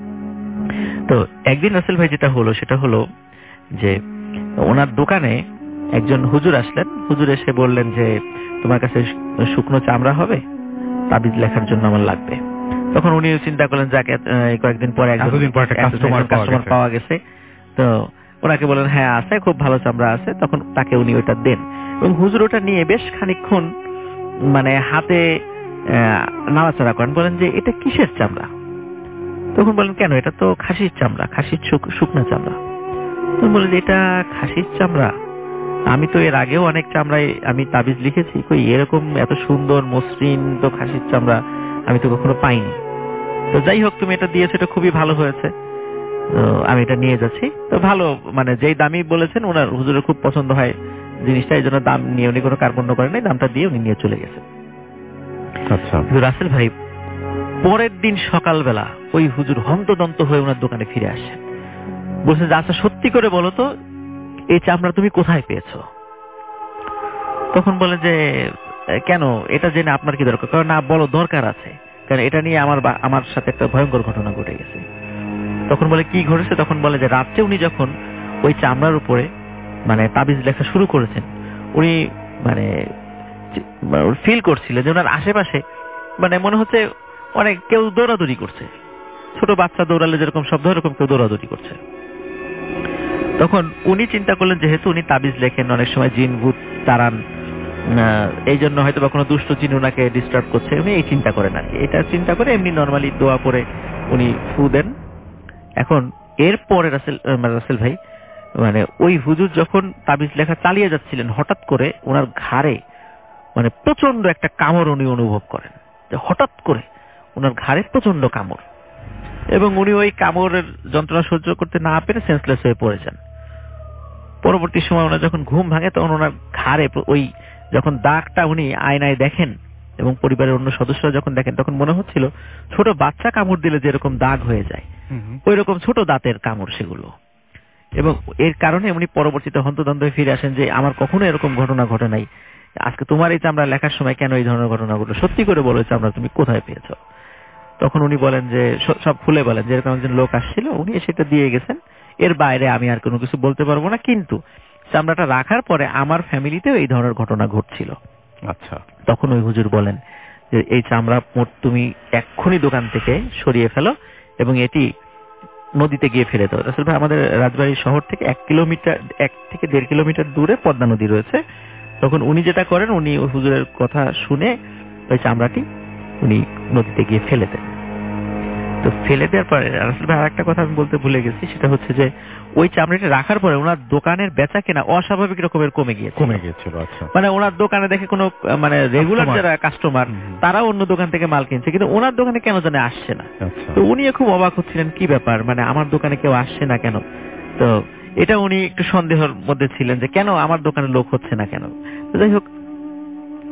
তো একদিন রাসেল ভাই যেটা হলো সেটা হলো যে ওনার দোকানে একজন হুজুর আসলেন। হুজুর এসে বললেন যে তোমার কাছে শুকনো চামড়া হবে, তাবিজ লেখার জন্য আমার লাগবে। তখন উনি চিন্তা করলেন যাকে কয়েকদিন পরে কাস্টমার পাওয়া গেছে, তো ওনাকে বলেন হ্যাঁ আছে, খুব ভালো চামড়া আছে। তখন তাকে উনি ওইটা দেন এবং হুজুর ওটা নিয়ে বেশ খানিকক্ষণ মানে হাতে নাড়াচাড়া করেন, বলেন যে এটা কিসের চামড়া? তখন বলেন কেন, এটা তো খাসির চামড়া, খাসির শুকনো চামড়া। তখন বলেন যে এটা খাসির চামড়া, আমি তো এর আগেও অনেক চামড়ায় আমি তাবিজ লিখেছি, কই এরকম এত সুন্দর মসৃণ তো খাসির চামড়া আমি তো কখনো পাইনি। তো যাই হোক তুমি এটা দিয়েছো, এটা খুবই ভালো হয়েছে, তো আমি এটা নিয়ে যাচ্ছি। তো ভালো মানে যেই দামই বলেছেন ওনার হুজুরের খুব পছন্দ হয় জিনিসটা, এই জন্য দাম নিয়ে উনি কোনো কার্পণ্য করেন নাই, দামটা দিয়ে উনি নিয়ে চলে গেছেন। আচ্ছা, রাসেল ভাই পরের দিন সকালবেলা ওই হুজুর হন্তদন্ত হয়ে ওনার দোকানে ফিরে আসেন, বলছে যে আচ্ছা সত্যি করে বলো তো এই চামড়া তুমি কোথায় পেয়েছো? তখন বলে যে কেন, এটা জেনে আপনার কি দরকার? কারণ না বলো, দরকার আছে, কারণ এটা নিয়ে আমার সাথে একটা ভয়ঙ্কর ঘটনা ঘটে গেছে। তখন বলে কি ঘটেছে? তখন বলে যে রাত্রে উনি যখন ওই চামড়ার উপরে মানে তাবিজ লেখা শুরু করেছেন, উনি মানে ফিল করছিলেন যে ওনার আশেপাশে মানে মনে হচ্ছে অনেক কেউ দৌড়াদৌড়ি করছে, ছোট বাচ্চা দৌড়ালে যেরকম শব্দ এরকম কেউ দৌড়াদৌড়ি করছে। তখন উনি চিন্তা করলেন যেহেতু উনি তাবিজ লেখেন, অনেক সময় জিন ভূত তাড়ান, এই জন্য হয়তো বা কোনো দুষ্ট জিন ওনাকে ডিস্টার্ব করছে, উনি এই চিন্তা করেন আর কি। এটা চিন্তা করে এমনি নর্মালি দোয়া করে উনি ফু দেন। এখন এরপরে রাসেল ভাই মানে ওই হুজুর যখন তাবিজ লেখা চালিয়ে যাচ্ছিলেন হঠাৎ করে ওনার ঘাড়ে মানে প্রচন্ড একটা কামড় উনি অনুভব করেন, যে হঠাৎ করে ওনার ঘাড়ে প্রচন্ড কামড়, এবং উনি ওই কামড়ের যন্ত্রণা সহ্য করতে না পেরে সেন্সলেস হয়ে পড়ে যান। পরবর্তী সময় ওনার যখন ঘুম ভাঙে তখন ওনার ঘাড়ে ওই যখন দাগটা উনি আয়নায় দেখেন এবং পরিবারের অন্য সদস্যরা যখন দেখেন তখন মনে হচ্ছিল ছোট বাচ্চা কামড় দিলে যেরকম দাগ হয়ে যায় ওই রকম ছোট দাঁতের কামড় সেগুলো। এবং এর কারণে উনি পরবর্তীতে হন্তদন্ত হয়ে ফিরে আসেন যে আমার কখনো এরকম ঘটনা ঘটে নাই, আজকে তোমার এই চামড়া লেখার সময় কেন এই ধরনের ঘটনা ঘটলো, সত্যি করে বলো চামড়া তুমি কোথায় পেয়েছো? তখন উনি বলেন যে সব খুলে বলেন যে এরকম একজন লোক আসছিল, উনি সেটা দিয়ে গেছেন, এর বাইরে আমি আর কোনো কিছু বলতে পারবো না, কিন্তু চামড়াটা রাখার পরে আমার ফ্যামিলিতেও এই ধরনের ঘটনা ঘটছিল। আচ্ছা, তখন ওই হুজুর বলেন যে এই চামড়া তুমি এক্ষুনি দোকান থেকে সরিয়ে ফেলো এবং এটি নদীতে গিয়ে ফেলে দাও। রাসেল ভাই আমাদের রাজবাড়ী শহর থেকে 1 থেকে 1.5 কিলোমিটার দূরে পদ্মা নদী রয়েছে। তখন উনি যেটা করেন, উনি ওই হুজুরের কথা শুনে ওই চামড়াটি উনি নদীতে গিয়ে ফেলে দেন। তো ফেলে দেওয়ার পরে রাসেল ভাই আরেকটা কথা আমি বলতে ভুলে গেছি, সেটা হচ্ছে যে ওই চামড়াটি রাখার পরে ওনার দোকানের বেচা কেনা অস্বাভাবিক রকমের কমে গিয়েছিল। আচ্ছা, মানে ওনার দোকানে দেখে কোনো মানে রেগুলার যারা কাস্টমার তারাও অন্য দোকান থেকে মাল কিনছে, কিন্তু ওনার দোকানে কেন জানে আসছে না। তো উনিও খুব অবাক হচ্ছিলেন কি ব্যাপার, মানে আমার দোকানে কেউ আসছে না কেন। তো এটা উনি একটু সন্দেহের মধ্যে ছিলেন যে কেন আমার দোকানে লোক হচ্ছে না কেন। তো যাই হোক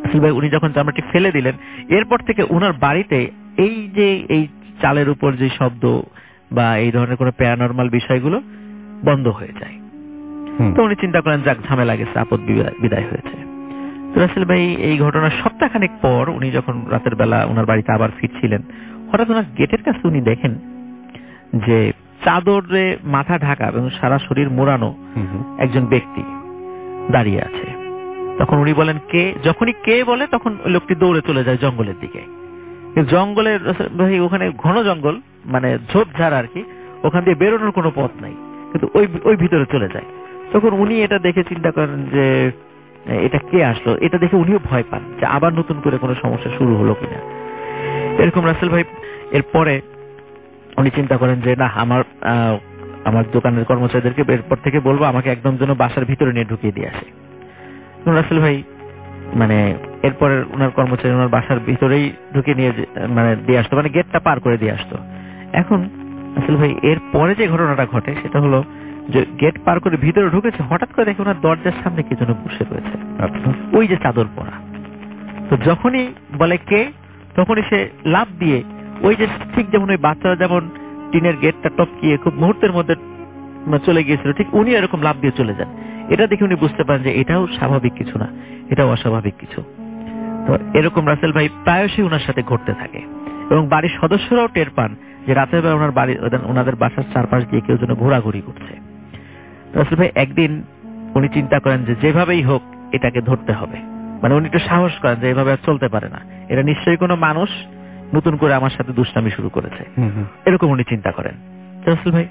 রাসেল ভাই উনি যখন চামড়াটি ফেলে দিলেন, এরপর থেকে ওনার বাড়িতে এই যে এই চালের উপর যে শব্দ বা এই ধরনের কোনো প্যারানরমাল বিষয়গুলো বন্ধ হয়ে যায়। তো উনি চিন্তা করেন যাক ঝামেলা গেছে, আপদ বিদায় হয়েছে। তো রাসেল ভাই এই ঘটনার সপ্তাহখানেক পর উনি যখন রাতের বেলা ওনার বাড়িতে আবার ফিরছিলেন, হঠাৎ ওনার গেটের কাছে উনি দেখেন যে চাদরে মাথা ঢাকা এবং সারা শরীর মোড়ানো একজন ব্যক্তি দাঁড়িয়ে আছে। তখন উনি বলেন কে? যখনই কে বলে তখন ওই লোকটি দৌড়ে চলে যায় জঙ্গলের দিকে। জঙ্গলের ভাই ওখানে ঘন জঙ্গল, মানে ঝোপঝাড় আর কি, ওখান দিয়ে বেরোনোর কোনো পথ নাই, কিন্তু ওই ভিতরে চলে যায়। তখন উনি এটা দেখে চিন্তা করেন যে এটা কে আসলো। এটা দেখে উনিও ভয় পান যে আবার নতুন করে কোনো সমস্যা শুরু হলো কিনা এরকম। রাসেল ভাই এরপরে উনি চিন্তা করেন যে না, আমার দোকানের কর্মচারীদেরকে এরপর থেকে বলবো আমাকে একদম যেন বাসার ভিতরে নিয়ে ঢুকিয়ে দিয়ে আসে। রাসেল ভাই মানে এরপরে ওনার কর্মচারী ওনার বাসার ভিতরেই ঢুকিয়ে নিয়ে মানে দিয়ে আসতো, মানে গেটটা পার করে দিয়ে আসতো। এখন রাসেল ভাই এর পরে যে ঘটনাটা ঘটে সেটা হলো যে গেট পার করে ভিতরে ঢুকেছে, হঠাৎ করে দেখে ওনার দরজার সামনে কে যেন বসে রয়েছে, ওই যে চাদর পরা। তো যখনই বলে কে, তখনই সে লাফ দিয়ে ওই যে ঠিক যেমন ওই বাচ্চারা যেমন টিনের গেটটা টপকিয়ে খুব মুহূর্তের মধ্যে চলে গিয়েছিল, ঠিক উনি এরকম লাফ দিয়ে চলে যান। এটা দেখে উনি বুঝতে পারেন যে এটাও স্বাভাবিক কিছু না, এটাও অস্বাভাবিক কিছু। তো এরকম রাসেল ভাই প্রায়শই ওনার সাথে ঘটতে থাকে এবং বাড়ির সদস্যরাও টের পান যে রাতের বেলা ওনাদের বাসার চারপাশ দিয়ে কেউ যেন ঘোরাঘুরি করছে। রাসেল ভাই একদিন উনি চিন্তা করেন যে যেভাবেই হোক এটাকে ধরতে হবে, মানে উনি একটু সাহস করেন যে এভাবে আর চলতে পারে না, এটা নিশ্চয়ই কোনো মানুষ নতুন করে আমার সাথে দুষ্টামি শুরু করেছে, এরকম উনি চিন্তা করেন। রাসেল ভাই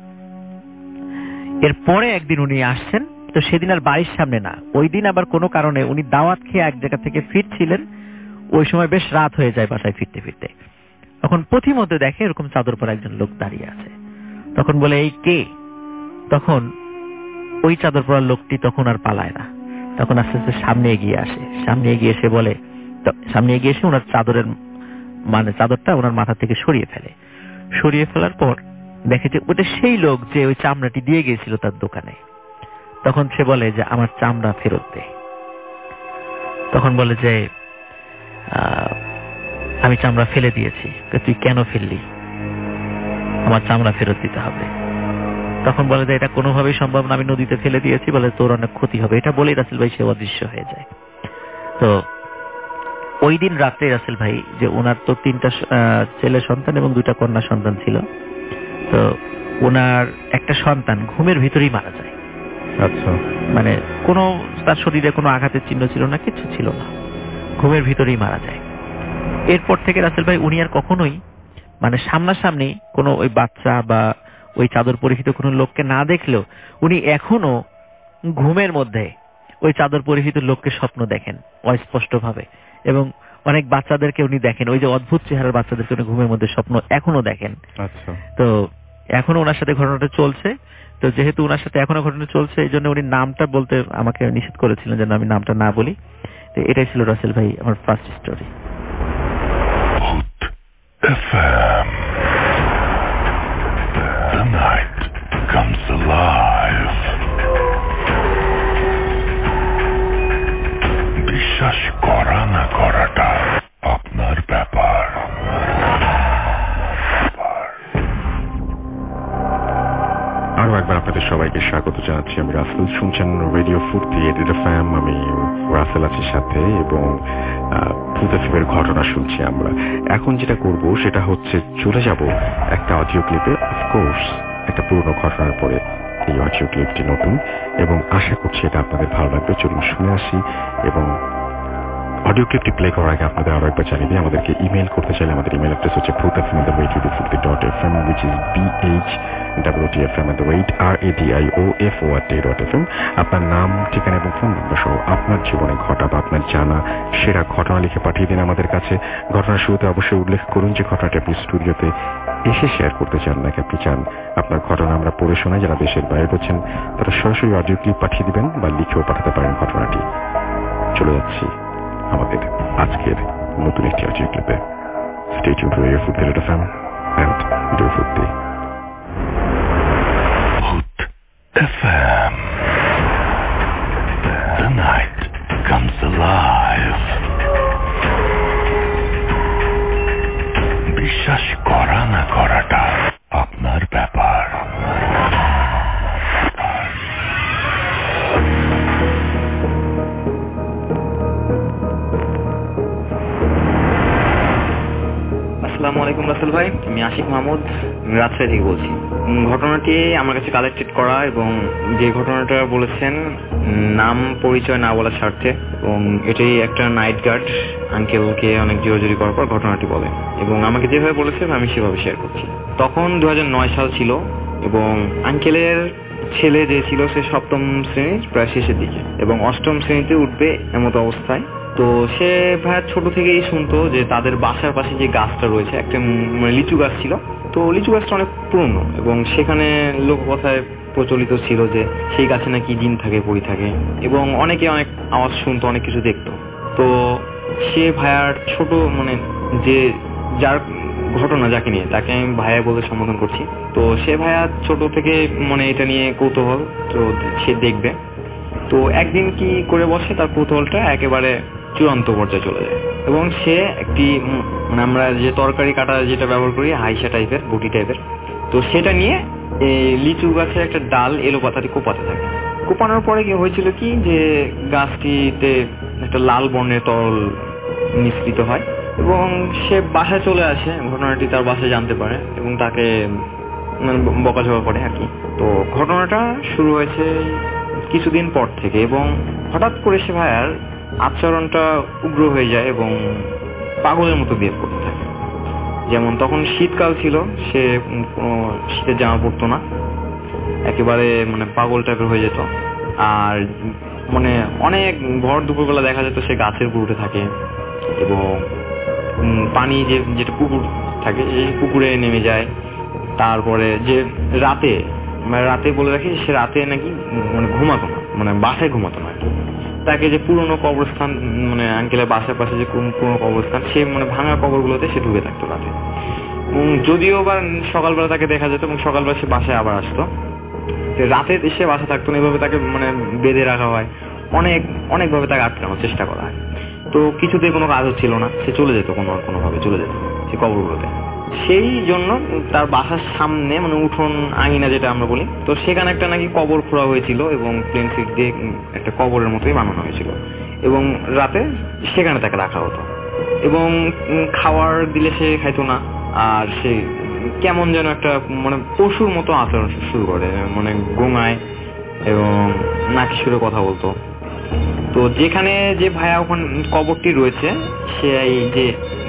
এরপরে একদিন উনি আসছেন, তো সেদিন আর বাড়ির সামনে না, ওই দিন আবার কোনো কারণে উনি দাওয়াত খেয়ে এক জায়গা থেকে ফিরছিলেন। ওই সময় বেশ রাত হয়ে যায় বাসায় ফিরতে ফিরতে। তখন পথিমধ্যে দেখে এরকম চাদর পরা একজন লোক দাঁড়িয়ে আছে। তখন বলে এই কে? তখন ওই চাদর পরা লোকটি তখন আর পালায় না, তখন আস্তে আস্তে সামনে এগিয়ে আসে। সামনে এগিয়ে এসে ওনার চাদরের মানে চাদরটা ওনার মাথা থেকে সরিয়ে ফেলে। সরিয়ে ফেলার পর দেখে যে ওটা সেই লোক যে ওই চামড়াটি দিয়ে গিয়েছিল তার দোকানে। তখন সে বলে যে আমার চামড়া ফেরত দে। তখন বলে যে আমি চামড়া ফেলে দিয়েছি। তুই কেন ফেললি? আমার চামড়া ফেরত দিতে হবে। তখন বলে যে এটা কোনোভাবেই সম্ভব না, আমি নদীতে ফেলে দিয়েছি, বলে তোর অনেক ক্ষতি হবে। এটা বলেই রাসেল ভাই সে অদৃশ্য হয়ে যায়। তো ওই দিন রাত্রে রাসেল ভাই যে ওনার তো 3টা ছেলে সন্তান এবং 2টা কন্যা সন্তান ছিল, তো ওনার একটা সন্তান ঘুমের ভিতরেই মারা যায়। আচ্ছা, মানে কোনো তার শরীরে কোনো আঘাতের চিহ্ন ছিল না, কিছু ছিল না, ঘুমের ভিতরেই মারা যায়। এরপর থেকে রাসেল ভাই উনি আর কখনোই মানে সামনাসামনি কোনো ওই বাচ্চা বা ওই চাদর পরিহিত কোনো লোককে না দেখলেও উনি এখনো ঘুমের মধ্যে ওই চাদর পরিহিত লোককে স্বপ্ন দেখেন অস্পষ্ট ভাবে, এবং অনেক বাচ্চাদেরকে উনি দেখেন, ওই যে অদ্ভুত চেহারার বাচ্চাদেরকে উনি ঘুমের মধ্যে স্বপ্ন এখনো দেখেন। আচ্ছা, তো এখনো ওনার সাথে ঘটনাটা চলছে। তো যেহেতু ওনার সাথে এখনো ঘটনা চলছে, এই জন্য উনি নামটা বলতে আমাকে নিষেধ করেছিলেন যেন আমি নামটা না বলি। তো এটাই ছিল রাসেল ভাই আমার first story. FM. The night comes alive. বিশ্বাস করা না করাটা আপনার ব্যাপার। আরো একবার আপনাদের সবাইকে স্বাগত জানাচ্ছি। আমি রাসেল, শুনছেন রেডিও ফুর্তি FM। আমি রাসেল আছি সাথে এবং ভূত এফএমের ঘটনা শুনছি আমরা। এখন যেটা করব সেটা হচ্ছে চলে যাব একটা অডিও ক্লিপে। অফকোর্স একটা পুরনো ঘটনার পরে এই অডিও ক্লিপটি নতুন এবং আশা করছি এটা আপনাদের ভালো লাগবে। চলুন শুনে আসি। এবং অডিও ক্লিপটি প্লে করার আগে আপনাদের আরো একবার জানিয়ে দিই, আমাদেরকে ইমেল করতে চাইলে আমাদের ইমেল অ্যাড্রেস হচ্ছে bhutfm@radiofurti.fm, which is bhutfm@radiofurt.fm। আপনার নাম, ঠিকানা এবং ফোন নাম্বার সহ আপনার জীবনে ঘটা বা আপনার জানা সেরা ঘটনা লিখে পাঠিয়ে দিন আমাদের কাছে। ঘটনার শুরুতে অবশ্যই উল্লেখ করুন যে ঘটনাটি আপনি স্টুডিওতে এসে শেয়ার করতে চান নাকি আপনি চান আপনার ঘটনা আমরা পড়ে শোনাই। যারা দেশের বাইরে রয়েছেন তারা সরাসরি অডিও ক্লিপ পাঠিয়ে দিবেন বা লিখেও পাঠাতে পারেন ঘটনাটি। চলে যাচ্ছি আমাদের আজকের নতুন একটি অডিও ক্লিপে। Stay tuned to Radio Futti FM and Radio Futti. Hoot FM. The night comes alive. বিশ্বাস করা না করাটা আপনার ব্যাপার। আসসালামু আলাইকুম রাসেল ভাই, আমি আশিক মাহমুদ রাজশাহী থেকে বলছি। ঘটনাটি আমার কাছে কালেক্টেড করা এবং যে ঘটনাটা বলেছেন নাম পরিচয় না বলার স্বার্থে, এবং এটাই একটা নাইট গার্ড আঙ্কেলকে অনেক জোরাজুরি করার পর ঘটনাটি বলে এবং আমাকে যেভাবে বলেছে আমি সেভাবে শেয়ার করছি। তখন 2009 সাল ছিল এবং আঙ্কেলের ছেলে যে ছিল সে 7ম শ্রেণীর প্রায় শেষের দিকে এবং 8ম শ্রেণীতে উঠবে এমতো অবস্থায়। তো সে ভাই ছোট থেকেই শুনতো যে তাদের বাসার পাশে যে গাছটা রয়েছে একটা লিচু গাছ ছিল, তো লিচু গাছটা অনেক পুরনো এবং সেখানে লোককথায় প্রচলিত ছিল যে সেই গাছে নাকি জিন থাকে, পরি থাকে এবং অনেকে অনেক আওয়াজ শুনতো, অনেক কিছু দেখতো। তো সে ভাইয়ার ছোট যে যার ঘটনা যাকে নিয়ে তাকে আমি ভাইয়া বলে সম্বোধন করছি। তো সে ভাইয়া ছোট থেকে এটা নিয়ে কৌতূহল, তো সে দেখবে। তো একদিন কি করে বসে তার কৌতূহলটা একেবারে চূড়ান্ত পর্যায়ে চলে যায় এবং সে একটি আমরা যে তরকারি কাটা যেটা ব্যবহার করি হাইসা টাইপের, বটি টাইপের, তো সেটা নিয়ে লিচু গাছের একটা ডাল এলো পাতাটি কোপাতে থাকে। কোপানোর পরে কি হয়েছিল কি যে গাছটিতে একটা লাল বর্ণের তরল মিশ্রিত হয় এবং সে বাসায় চলে আসে। ঘটনাটি তার বাসায় জানতে পারে এবং তাকে বকাঝকা করে আর কি। তো ঘটনাটা শুরু হয়েছে কিছুদিন পর থেকে এবং হঠাৎ করে সে ভাইয়ার আচরণটা উগ্র হয়ে যায় এবং পাগলের মতো বিহেভ করতে থাকে। যেমন তখন শীতকাল ছিল, সে কোনো শীতের জামা পরতো না, একেবারে পাগল টাইপের হয়ে যেত। আর অনেক ভর দুপুরবেলা দেখা যেত সে গাছের উপর উঠে থাকে এবং পানি যেটা পুকুর থাকে এই পুকুরে নেমে যায়। তারপরে যে রাতে বলে রাখি সে রাতে নাকি ঘুমাতো না, বাসায় ঘুমাতো না। তাকে যে পুরনো কবরস্থান আঙ্কেলের বাসার পাশে যে পুরনো কবরস্থান, সে ভাঙা কবরগুলোতে সে ঢুকে থাকতো রাতে। যদিও বা সকালবেলা তাকে দেখা যেত এবং সকালবেলা সে বাসায় আবার আসতো। রাতে সে বাসা থাকতো না, এভাবে তাকে বেঁধে রাখা হয়, অনেকভাবে তাকে আটকানোর চেষ্টা করা হয়। তো কিছুতেই কোনো কাজ হচ্ছিল না, সে চলে যেত কোনোভাবে চলে যেত সে কবরগুলোতে। সেই জন্য তার বাসার সামনে উঠোন আঙিনা যেটা আমরা বলি, তো সেখানে একটা নাকি কবর খোঁড়া হয়েছিল এবং প্লেন সিট দিয়ে একটা কবরের মতোই বানানো হয়েছিল এবং রাতে সেখানে তাকে রাখা হতো এবং খাবার দিলে সে খাইতো না। আর সে কেমন যেন একটা পশুর মতো আচরণ শুরু করে, গোঙায় এবং নাকি সুরে কথা বলতো। তো যেখানে যে ভাইয়া ওখানে কবরটি রয়েছে সে এই যে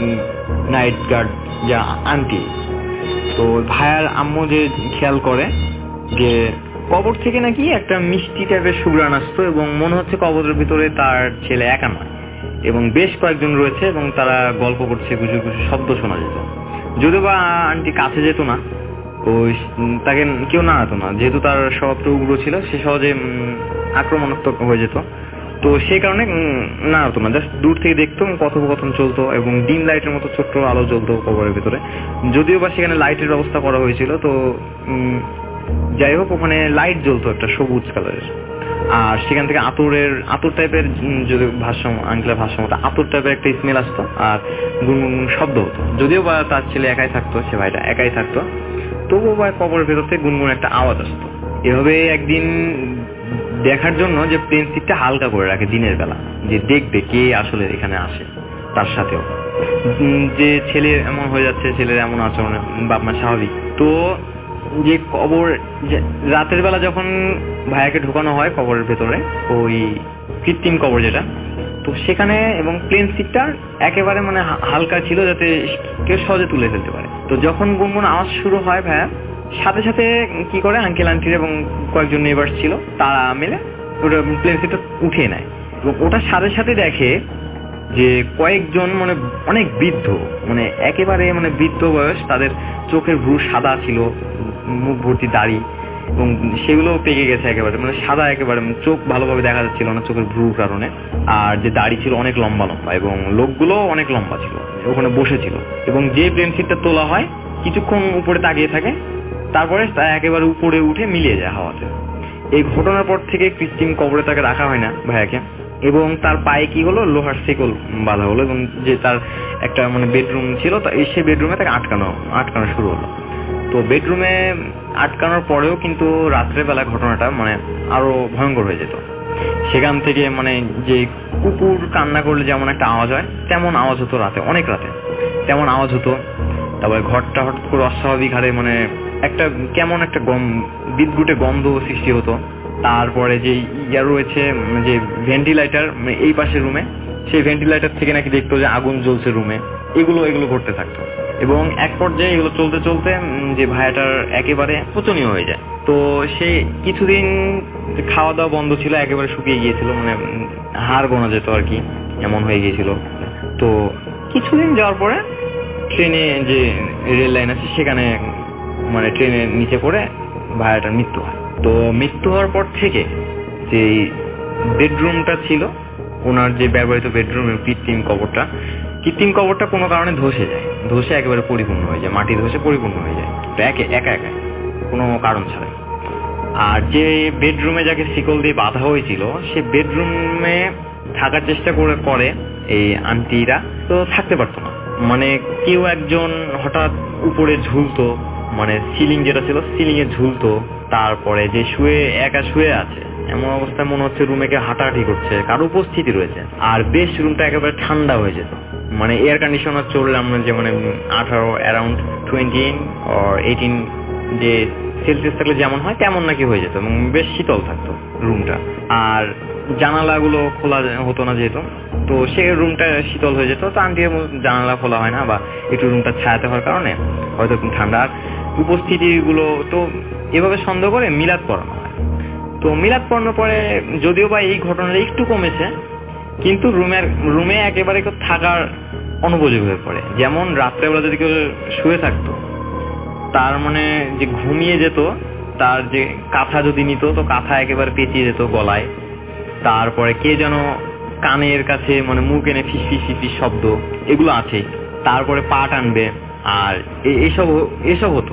নাইট গার্ড যা আন্টি, তো ভাইয়ার আম্মু যে খেয়াল করে যে কবর থেকে নাকি একটা মিষ্টি টাইপের সুঘ্রাণ আসতো এবং মনে হচ্ছে কবরের ভিতরে তার ছেলে একা নয় এবং বেশ কয়েকজন রয়েছে এবং তারা গল্প করছে, গুজু গুজু শব্দ শোনা যেত। যদিও বা আন্টি কাছে যেত না, ওই তাকে কেউ নাড়াতো না, যেহেতু তার স্বভাবটা উগ্র ছিল, সে সহজে আক্রমণাত্মক হয়ে যেত। তো সেই কারণে নাড়াতো না, জাস্ট দূর থেকে দেখতো, কথোপকথন চলতো এবং ডিম লাইটের মতো ছোট্ট আলো জ্বলতো কবরের ভিতরে। যদিও বা সেখানে লাইটের ব্যবস্থা করা হয়েছিল, তো যাই হোক ওখানে লাইট জ্বলতো একটা সবুজ কালারের। আর সেখান থেকে আতর টাইপের, যদি আঙ্কেলের ভাষ্য মতো আতর টাইপের একটা স্মেল আসতো আর গুনগুন শব্দ হতো। যদিও বা তার ছেলে একাই থাকতো, সে ভাইটা একাই থাকতো, তবুও বা কবরের ভেতর থেকে গুনগুন একটা আওয়াজ আসতো। এভাবে একদিন দেখার জন্য যে প্লেন সিটটা হালকা করে রাখে দিনের বেলা, যে দেখবে কে আসলে এখানে আসে তার সাথেও, যে ছেলে এমন হয়ে যাচ্ছে, ছেলের এমন আচরণ বাপ মা স্বাভাবিক। তো যে কবর রাতের বেলা যখন ভাইয়াকে ঢোকানো হয় কবরের ভেতরে, ওই কৃত্রিম কবর যেটা, তো সেখানে এবং প্লেন সিটটা একেবারে হালকা ছিল যাতে কেউ সহজে তুলে ফেলতে পারে। তো যখন গুনগুন আওয়াজ শুরু হয় ভাইয়া সাথে সাথে কি করে আঙ্কেল আন্টির এবং কয়েকজন নেবার্স ছিল তারা মিলে ওটা প্লেন সিটটা উঠিয়ে নেয় এবং ওটার সাথে সাথে দেখে যে কয়েকজন অনেক বৃদ্ধ, একেবারে বৃদ্ধ বয়স, তাদের চোখের ভ্রু সাদা ছিল, মুখ ভর্তি দাড়ি এবং সেগুলো পেকে গেছে একেবারে, সাদা একেবারে, চোখ ভালোভাবে দেখা যাচ্ছিল না চোখের ভ্রুর কারণে। আর যে দাড়ি ছিল অনেক লম্বা লম্বা এবং লোকগুলো অনেক লম্বা ছিল, ওখানে বসেছিল এবং যে প্লেন সিটটা তোলা হয় কিছুক্ষণ উপরে তাকিয়ে থাকে, তারপরে তা একেবারে উপরে উঠে মিলিয়ে যায় হাওয়াতে। এই ঘটনার পর থেকে কৃত্রিম কবরে তাকে রাখা হয় না ভাইয়াকে, এবং তার পায়ে কি হলো, লোহার শিকল বাঁধা হলো, এবং যে তার একটা মানে বেডরুম ছিল, সেই বেডরুমে তাকে আটকানো শুরু হলো। তো বেডরুমে আটকানোর পরেও কিন্তু রাত্রেবেলা ঘটনাটা মানে আরো ভয়ঙ্কর হয়ে যেত। সেখান থেকে মানে যে কুকুর কান্না করলে যেমন একটা আওয়াজ হয়, তেমন আওয়াজ হতো রাতে, অনেক রাতে তেমন আওয়াজ হতো। তারপরে ঘরটা হঠাৎ করে অস্বাভাবিক হারে মানে একটা কেমন একটা বিদ্যুটে গন্ধ সৃষ্টি হতো। তারপরে যে ইয়া রয়েছে যে ভেন্টিলেটর এই পাশের রুমে, সেই ভেন্টিলেটর থেকে নাকি দেখতো যে আগুন জ্বলছে রুমে, এগুলো ঘটতে থাকতো। এবং এক পর্যায়ে এগুলো চলতে চলতে যে ভাইয়াটার একেবারে শোচনীয় হয়ে যায়। তো সে কিছুদিন খাওয়া দাওয়া বন্ধ ছিল, একেবারে শুকিয়ে গিয়েছিল, মানে হাড় গোনা যেত আর কি, এমন হয়ে গিয়েছিল। তো কিছুদিন যাওয়ার পরে ট্রেনে যে রেল লাইন আছে সেখানে মানে ট্রেনের নিচে পড়ে ভাইয়াটার মৃত্যু হয়। তো মৃত্যু হওয়ার পর থেকে যে বেডরুমটা ছিল, ওনার যে ব্যবহৃত বেডরুমের কৃত্রিম কবরটা কোনো কারণে ধসে একেবারে পরিপূর্ণ হয়ে যায়, মাটি ধসে পরিপূর্ণ হয়ে যায় একা কোনো কারণ ছাড়াই। আর যে বেডরুমে যাকে শিকল দিয়ে বাঁধা হয়েছিল, সে বেডরুমে থাকার চেষ্টা করে এই আন্টিরা, তো থাকতে পারতো না। মানে কেউ একজন হঠাৎ উপরে ঝুলতো, মানে সিলিং যেটা ছিল সিলিং এ ঝুলতো। তারপরে যে একা শুয়ে আছে, এমন অবস্থায় মনে হচ্ছে রুমে কেউ হাঁটাহাঁটি করছে, কারো উপস্থিতি রয়েছে। আর বেশ রুমটা একেবারে ঠান্ডা হয়ে যেত, মানে এয়ার কন্ডিশনার চললে আমরা যে মানে 18 অ্যারাউন্ড 20 or 18 যে সেলসিয়াস থাকলে যেমন হয় তেমন নাকি হয়ে যেত, এবং বেশ শীতল থাকতো রুমটা। আর জানালাগুলো খোলা হতো না যেহেতু, তো সে রুমটা শীতল হয়ে যেত। তো আন্টি জানালা খোলা হয় না, বা একটু রুমটা ছায়াতে হওয়ার কারণে হয়তো ঠান্ডা। আর উপস্থিতিগুলো তো এভাবে সন্দেহ করে মিলাদ পড়ানো হয়। তো মিলাদ পড়ানোর পরে যদিও বা এই ঘটনাটা একটু কমেছে, কিন্তু রুমে একেবারে কেউ থাকার অনুপযোগী হয়ে পড়ে। যেমন রাত্রেবেলা যদি কেউ শুয়ে থাকতো, তার মানে যে ঘুমিয়ে যেত, তার যে কাঁথা যদি নিত, তো কাঁথা একেবারে পেঁচিয়ে যেত গলায়। তারপরে কে যেন কানের কাছে মানে মুখ এনে ফিস শব্দ, এগুলো আছে। তারপরে পা টানবে, আর এসব হতো।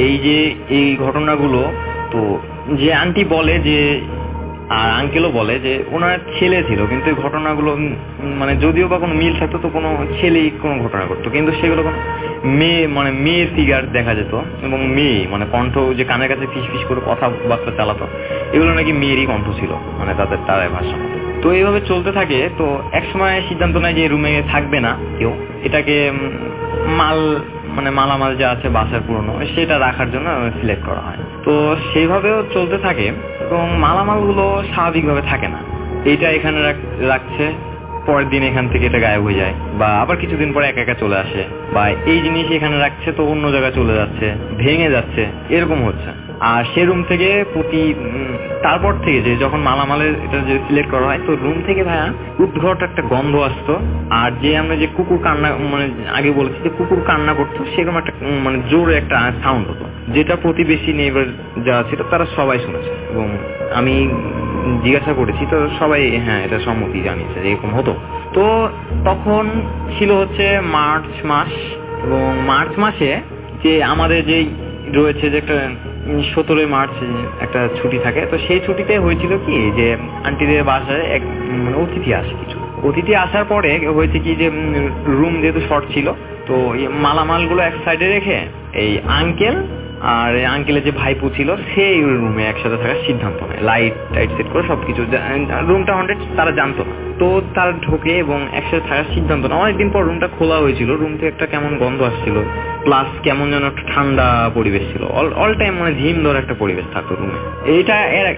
এই ঘটনাগুলো তো যে আন্টি বলে যে, আর আঙ্কেলও বলে যে ওনার ছেলে ছিল, কিন্তু এই ঘটনাগুলো মানে যদিও বা কোনো মিল থাকতো, তো কোনো ছেলেই কোনো ঘটনা করতো, কিন্তু সেগুলো কোনো মেয়ের ফিগার দেখা যেত। এবং মেয়ে মানে কণ্ঠ, যে কানের কাছে ফিস করে কথাবার্তা চালাতো, এগুলো নাকি মেয়েরই কণ্ঠ ছিল, মানে তাদের ভাষা। তো এইভাবে চলতে থাকে। তো একসময় সিদ্ধান্ত নেয় যে রুমে থাকবে না কেউ, এটাকে মালামাল যা আছে বাসার পুরনো, সেটা রাখার জন্য সিলেক্ট করা হয়। তো সেইভাবেও চলতে থাকে, এবং মালামালগুলো স্বাভাবিকভাবে থাকে না। এইটা এখানে রাখছে, পরের দিন এখান থেকে এটা গায়েব হয়ে যায়, বা আবার কিছুদিন পরে একা চলে আসে, বা এই জিনিস এখানে রাখছে তো অন্য জায়গায় চলে যাচ্ছে, ভেঙে যাচ্ছে, এরকম হচ্ছে। আর সে রুম থেকে তারপর থেকে যে যখন মালামালের এটা যে সিলেক্ট করা হয়, তো রুম থেকে ভাইয়া উদ্ঘট একটা গন্ধ আসতো। আর যে আমরা যে কুকুর কান্না, মানে আগে বলেছি যে কুকুর কান্না করতো, সেরকম একটা মানে জোরে একটা সাউন্ড হতো, যেটা প্রতিবেশী নেইবার যারা ছিল তারা সবাই শুনেছে, এবং আমি জিজ্ঞাসা করেছি, তো সবাই হ্যাঁ এটা সম্মতি জানিয়েছে যে এরকম হতো। তো তখন ছিল হচ্ছে মার্চ মাস, এবং মার্চ মাসে যে আমাদের যে রয়েছে যে একটা 17 মার্চ একটা ছুটি থাকে, তো সেই ছুটিতে হয়েছিল কি যে আন্টিদের বাসায় এক মানে অতিথি আসার পরে হয়েছে কি যে রুম যেহেতু শর্ট ছিল, তো মালামালগুলো এক সাইডে রেখে এই আঙ্কেল আর আঙ্কেলের যে ভাইপু ছিল, সেই রুমে একসাথে থাকার সিদ্ধান্ত নেয়, লাইট সেট করে সবকিছু। রুমটা 100 তারা জানতো না, তো তারা ঢোকে এবং একসাথে থাকার সিদ্ধান্ত নেয়। অনেকদিন পর রুমটা খোলা হয়েছিল, রুম থেকে একটা কেমন গন্ধ আসছিল, প্লাস কেমন যেন একটা ঠান্ডা পরিবেশ ছিল, অল টাইম মানে ঝিম ধরে একটা পরিবেশ থাকতো রুমে। এটা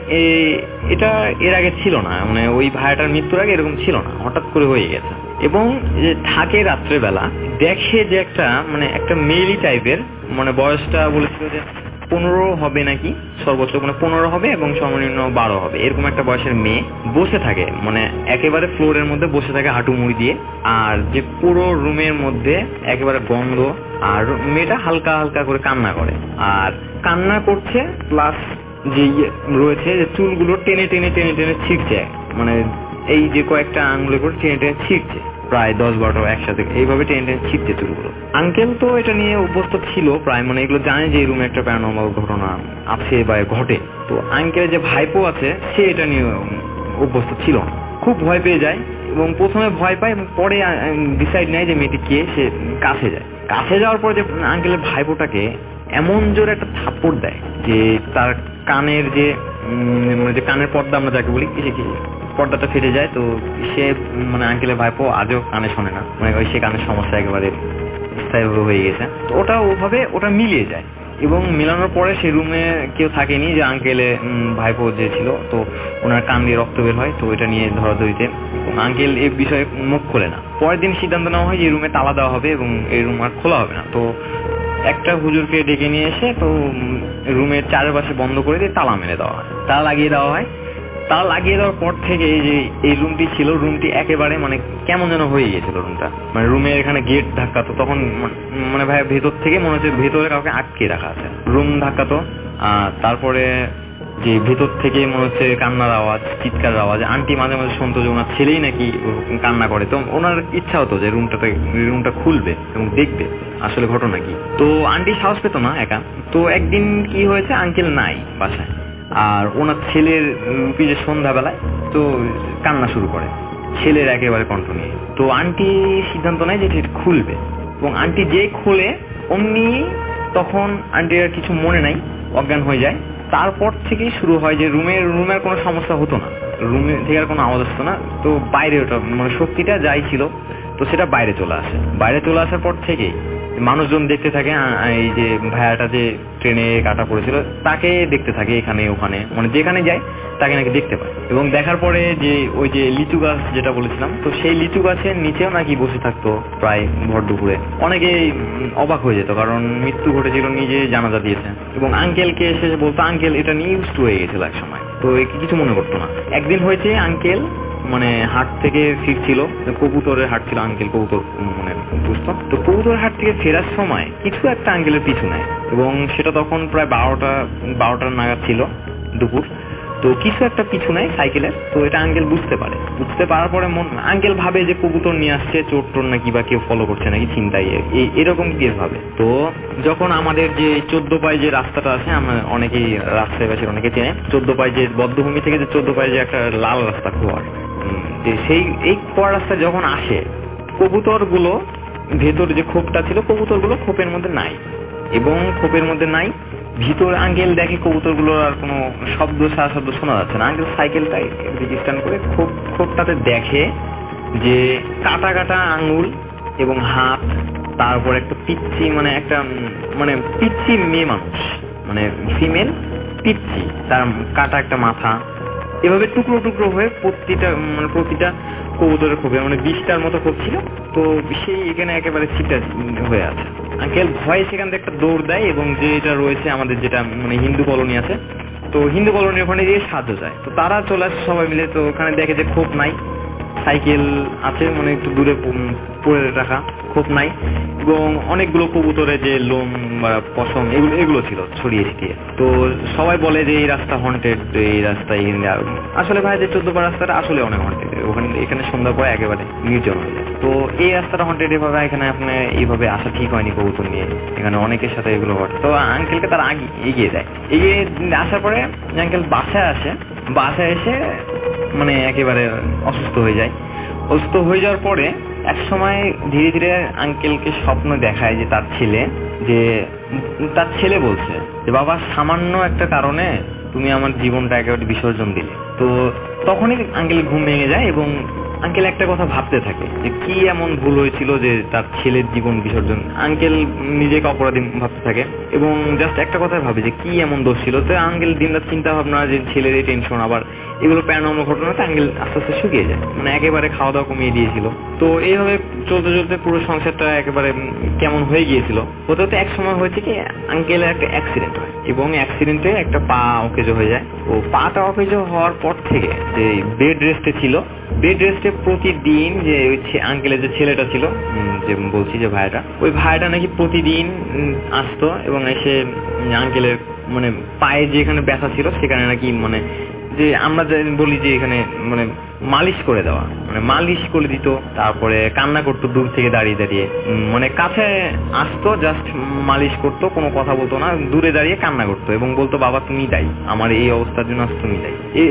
এর আগে ছিল না, মানে ওই ভাইয়াটার মৃত্যুর আগে এরকম ছিল না, হঠাৎ করে হয়ে গেছে। এবং যে থাকে রাত্রেবেলা দেখে যে একটা মেইলি টাইপের, মানে বয়সটা বলেছিল যে 15 হবে নাকি, সর্বোচ্চ মানে 15 হবে এবং সর্বনিম্ন 12 হবে, এরকম একটা বয়সের মেয়ে বসে থাকে, মানে একেবারে ফ্লোরের মধ্যে বসে থাকে হাঁটু মুড়ি দিয়ে। আর যে পুরো রুমের মধ্যে একেবারে গন্ধ, আর মেয়েটা হালকা হালকা করে কান্না করে, আর কান্না করছে প্লাস যে রয়েছে যে চুলগুলো টেনে টেনে টেনে টেনে ছিঁড়ছে, মানে এই যে কয়েকটা আঙুলে করে টেনে টেনে ছিঁড়ছে, প্রায় 10-12 একসাথে এইভাবে টেনে টেনে ছিঁড়ছে চুলগুলো। আঙ্কেল তো এটা নিয়ে অভ্যস্ত ছিল প্রায়, মানে এগুলো জানে যে এই রুমে একটা প্যারানর্মাল ঘটনা আছে বা ঘটে। তো আঙ্কেলের যে ভাইপো আছে, সে এটা নিয়ে অভ্যস্ত ছিল না। খুব ভয় পেয়ে যায় এবং প্রথমে ভয় পায় এবং পরে ডিসাইড নেয় যে মেয়েটি কে, সে কাছে যায়। কাছে যাওয়ার পর যে আঙ্কেলের ভাইপোটাকে এমন জোরে একটা থাপ্পড় দেয় যে তার কানের যে কানের পর্দা আমরা যাকে বলি পর্দাটা ফেটে যায়। তো সে আঙ্কেলের ভাইপো আজও কানে শোনে না, সে কানের সমস্যা একেবারে স্থায়ীভাবে হয়ে গেছে। তো ওটা মিলিয়ে যায় এবং মেলানোর পরে সে রুমে কেউ থাকেনি, যে আঙ্কেলে ভাইপো যে ছিল, তো ওনার কান দিয়ে রক্ত বের হয়। তো এটা নিয়ে ধরাধরিতে আঙ্কেল এই বিষয়ে মুখ খোলে না। পরের দিন সিদ্ধান্ত নেওয়া হয় যে রুমে তালা দেওয়া হবে এবং এই রুম আর খোলা হবে না। তো একটা হুজুরকে ডেকে নিয়ে এসে তো রুমের চারপাশে বন্ধ করে দিয়ে তালা মেরে দেওয়া হয়, তালা লাগিয়ে দেওয়া হয়। তালা লাগিয়ে দেওয়ার পর থেকে যে এই রুমটি ছিল, রুমটি একেবারে কেমন যেন হয়ে গিয়েছিল। রুমটা রুমের এখানে গেট ধাক্কাতো, তখন ভাই ভেতর থেকে মনে হচ্ছে ভেতরে কাউকে আটকে রাখা আছে। রুম ধাক্কাতো, তারপরে যে ভেতর থেকে মনে হচ্ছে কান্নার আওয়াজ, চিৎকার আওয়াজ। আন্টি মাঝে মাঝে শুনতো যে ওনার ছেলেই নাকি কান্না করে। তো ওনার ইচ্ছা হতো যে রুমটা খুলবে এবং দেখবে আসলে ঘটনা কি। তো আন্টি সাহস পেত না একা। তো একদিন কি হয়েছে, আঙ্কেল নাই বাসায়, আর ওনার ছেলের রুপি যে সন্ধ্যাবেলায় তো কান্না শুরু করে, ছেলের একেবারে কণ্ঠ নিয়ে। তো আন্টি সিদ্ধান্ত নেয় যে খুলবে এবং আন্টি যে খোলে অমনি তখন আন্টির আর কিছু মনে নাই, অজ্ঞান হয়ে যায়। তারপর থেকেই শুরু হয় যে রুমের কোনো সমস্যা হতো না, রুমে থেকে আর কোনো আওয়াজ আসতো না। তো বাইরে ওটা শক্তিটা যাই ছিল তো সেটা বাইরে চলে আসে। বাইরে চলে আসার পর থেকেই মানুষজন দেখতে থাকে এই যে ভাইয়াটা যে ট্রেনে কাটা পড়েছিল তাকে দেখতে থাকে, এখানে ওখানে যেখানে যায় তাকে নাকি দেখতে পায়। এবং দেখার পরে যে ওই যে লিচু গাছ যেটা বলেছিলাম, তো সেই লিচু গাছের নিচেও নাকি বসে থাকতো প্রায় ভর দুপুরে। অনেকে অবাক হয়ে যেত, কারণ মৃত্যু ঘটেছিল, নিজে জানাজা দিয়েছে। এবং আঙ্কেলকে এসে বলতো, আঙ্কেল এটা নিয়ে ইউজড হয়ে গেছিল এক সময়, তো কিছু মনে করতো না। একদিন হয়েছে আঙ্কেল হাট থেকে ফিরছিল, কবুতরের হাট ছিল, আঙ্কেল কবুতর বুঝতো। তো কবুতরের হাট থেকে ফেরার সময় কিছু একটা আঙ্কেলের পিছু নেয় এবং সেটা তখন প্রায় 12টার নাগাদ ছিল দুপুর। তো কিছু একটা পিছু নেয় সাইকেলের। তো এটা আঙ্কেল বুঝতে পারার পরে আঙ্কেল ভাবে যে কবুতর নিয়ে আসছে, চোর টোর নাকি বা কেউ ফলো করছে নাকি, চিন্তাই এরকম কেস ভাবে। তো যখন আমাদের যে 14 পায় যে রাস্তাটা আছে, আমরা অনেকেই রাস্তায় বাসের অনেকে চেনে, 14 পায় যে বদ্ধভূমি থেকে যে 14 পায় যে একটা লাল রাস্তা খোয়ার, এই খোয়ার রাস্তা যখন আসে, কবুতরগুলো ভেতরে যে খোপটা ছিল, কবুতরগুলো খোপের মধ্যে নাই এবং খোপের মধ্যে নাই। ভিতরে আঙ্কেল দেখে কবুতরগুলোর আর কোনো শব্দ শোনা যাচ্ছে না। আঙ্কেল সাইকেলটাই স্ট্যান্ড করে খোপটাতে দেখে যে কাটা কাটা আঙুল এবং হাত, তারপর একটা পিচ্ছি পিচ্ছি মেয়ে মানুষ, ফিমেল পিচ্ছি, তার কাটা একটা মাথা, এভাবে টুকরো টুকরো হয়ে প্রতিটা কবুতরের খোপে 20টার মতো খোপ ছিল। তো সেই এখানে একেবারে ছিটা হয়ে আছে। আঙ্কেল ভয়ে সেখান থেকে একটা দৌড় দেয় এবং যে এটা রয়েছে আমাদের যেটা হিন্দু কলোনি আছে, তো হিন্দু কলোনির ওখানে গিয়ে সাহায্য চায়। তো তারা চলে আসে সবাই মিলে। তো ওখানে দেখে যে খোপ নাই, সাইকেল আছে একটু দূরে পড়ে রাখা, খোপ নাই এবং অনেকগুলো কবুতরের যে লোম বা পশম এগুলো ছিল ছড়িয়ে ছিটিয়ে। তো সবাই বলে যে এই রাস্তা হন্টেড, এই রাস্তায় আসলে ভাই যে 14 পাড়া রাস্তাটা আসলে অনেক হন্টেড। এখানে সন্ধ্যা পরে একেবারে নির্জন হয়ে যায়। তো এই রাস্তাটা হন্টেড এভাবে, এখানে আপনার এইভাবে আসা ঠিক হয়নি কবুতর নিয়ে, এখানে অনেকের সাথে এগুলো ঘটে। তো আঙ্কেলকে তারা এগিয়ে দেয়। এগিয়ে আসার পরে আঙ্কেল বাসায় এসে একেবারে অসুস্থ হয়ে যায়। অসুস্থ হয়ে যাওয়ার পরে এক সময় ধীরে ধীরে আঙ্কেলকে স্বপ্ন দেখায় যে তার ছেলে বলছে যে বাবা, সামান্য একটা কারণে তুমি আমার জীবনটা একেবারে বিসর্জন দিলে। তো তখনই আঙ্কেল ঘুম ভেঙে যায় এবং আঙ্কেল একটা কথা ভাবতে থাকে যে কি এমন ভুল হয়েছিল যে তার ছেলের জীবন বিসর্জন। আঙ্কেল নিজেকে অপরাধী ভাবতে থাকে এবং জাস্ট একটা কথাই ভাবে যে কি এমন দোষ ছিল। তো আঙ্কেল দিনরাত চিন্তা ভাবনা, যে ছেলের এই টেনশন, আবার এগুলো প্যারানর্মাল ঘটনাতে আঙ্কেল আস্তে আস্তে শুকিয়ে যায়, একেবারে খাওয়া দাওয়া কমিয়ে দিয়েছিল। তো এইভাবে চলতে চলতে পুরো সংসারটা একেবারে কেমন হয়ে গিয়েছিল। হতে হতে এক সময় হয়েছে কি, আঙ্কেলের একটা অ্যাক্সিডেন্ট হয় এবং অ্যাক্সিডেন্টে একটা পা অকেজো হয়ে যায়। ও পাটা অকেজো হওয়ার পর থেকে যে বেড রেস্টে ছিল, বেড রেস্টে প্রতিদিন যে আঙ্কেলের যে ছেলেটা ছিল, যে বলছি যে ভাইটা, ওই ভাইটা নাকি প্রতিদিন আসতো এবং এসে আঙ্কেলের পায়ে যেখানে ব্যথা ছিল সেখানে নাকি যে আমরা বলি যে এখানে মালিশ করে দেওয়া, মালিশ করে দিত। তারপরে কান্না করতো দূর থেকে দাঁড়িয়ে দাঁড়িয়ে, কাছে আসতো, জাস্ট মালিশ করতো, কোনো কথা বলতো না, দূরে দাঁড়িয়ে কান্না করতো এবং বলতো বাবা তুমি দায়ী, আমার এই অবস্থার জন্য তুমি দায়ী।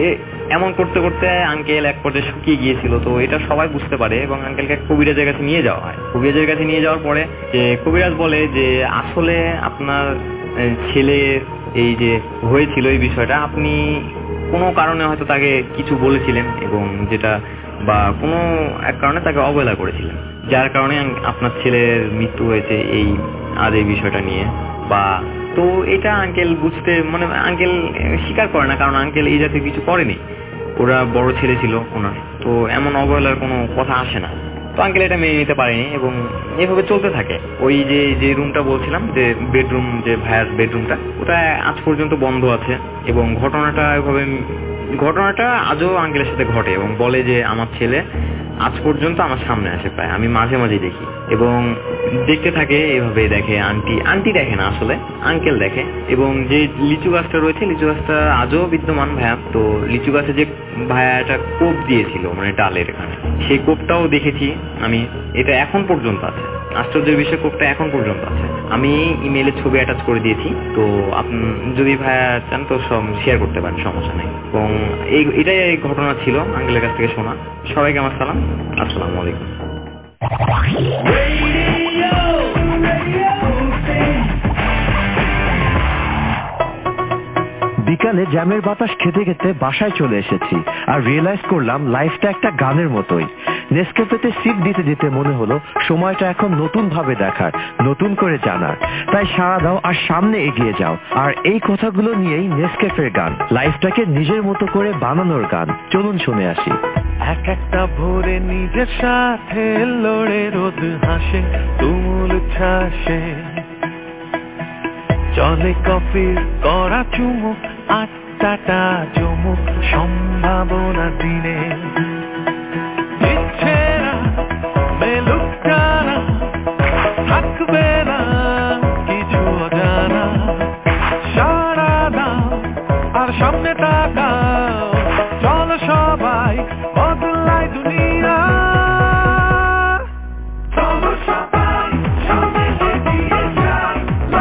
এমন করতে করতে আঙ্কেল এক পর্যায়ে শুকিয়ে গিয়েছিল। তো এটা সবাই বুঝতে পারে এবং আঙ্কেলকে কবিরাজের কাছে নিয়ে যাওয়া হয়। কবিরাজের কাছে নিয়ে যাওয়ার পরে যে কবিরাজ বলে যে আসলে আপনার ছেলে এই যে হয়েছিল এই বিষয়টা আপনি কোনো কারণে হয়তো তাকে কিছু বলেছিলেন এবং যেটা বা কোনো এক কারণে তাকে অবহেলা করেছিলেন, যার কারণে আপনার ছেলের মৃত্যু হয়েছে এই বিষয়টা নিয়ে। বা তো এটা আঙ্কেল বুঝতে মানে আঙ্কেল স্বীকার করে না, কারণ আঙ্কেল এই জাতীয় কিছু করেনি, ওরা বড় ছেলে ছিল ওনার, তো এমন অবহেলার কোনো কথা আসে না। তো আঙ্কেল এটা মেনে নিতে পারেনি এবং এভাবে চলতে থাকে। ওই যে রুমটা বলছিলাম যে বেডরুম, যে ভাইয়ার বেডরুমটা, ওটা আজ পর্যন্ত বন্ধ আছে এবং ঘটনাটা আজও আঙ্কেলের সাথে ঘটে এবং বলে যে আমার ছেলে আজ পর্যন্ত আমার সামনে আসে, প্রায় আমি মাঝে মাঝে দেখি এবং দেখতে থাকে। এভাবে দেখে, আন্টি দেখে না আসলে, আঙ্কেল দেখে। এবং যে লিচু গাছটা রয়েছে, লিচু গাছটা আজও বিদ্যমান ভাইয়া। তো লিচু গাছে যে ভাইয়া একটা কোপ দিয়েছিল মানে ডালের এখানে, সেই কোপটাও দেখেছি আমি, এটা এখন পর্যন্ত আছে। আশ্চর্যের বিষয়, কোপটা এখন পর্যন্ত আছে। আমি ইমেইলে ছবি অ্যাটাচ করে দিয়েছি, তো আপনি যদি ভাইয়া চান তো সব শেয়ার করতে পারেন, সমস্যা নেই। এবং এটাই ঘটনা ছিল আঙ্কেলের কাছ থেকে শোনা। সবাইকে আমার সালাম, আসসালামু আলাইকুম। বিকালে জ্যামের বাতাস খেতে খেতে বাসায় চলে এসেছি আর রিয়েলাইজ করলাম লাইফটা একটা গানের মতোই। নেসক্যাফেতে সিপ দিতে দিতে মনে হলো সময়টা এখন নতুন ভাবে দেখার, নতুন করে জানার। তাই সাড়া দাও আর সামনে এগিয়ে যাও। আর এই কথাগুলো নিয়েই নেসক্যাফের গান, লাইফটাকে নিজের মতো করে বানানোর গান। চলুন শুনে আসি। এক একটা ভোরে নিজের সাথে লড়ে রোদ হাসে তুমুল ছাসে, চলে কফির করা চুমুক, আটটাটা চুমুক সম্ভাবনা দিনে। ইচ্ছেরা মেলুক টানা, থাকবে না কিছু অজানা। সারা দাও আর সামনে তাকাও, চলো সবাই বদলাই দুনিয়া। চলো সবাই সামনে এগিয়ে যাই,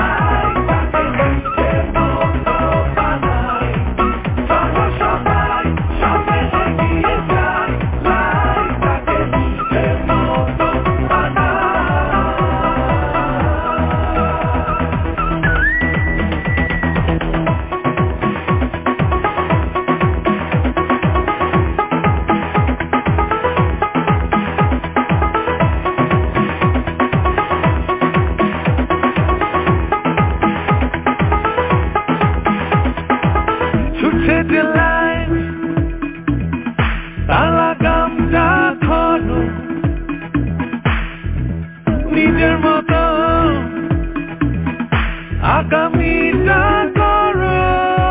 নিজের মতো আগামীটা করো।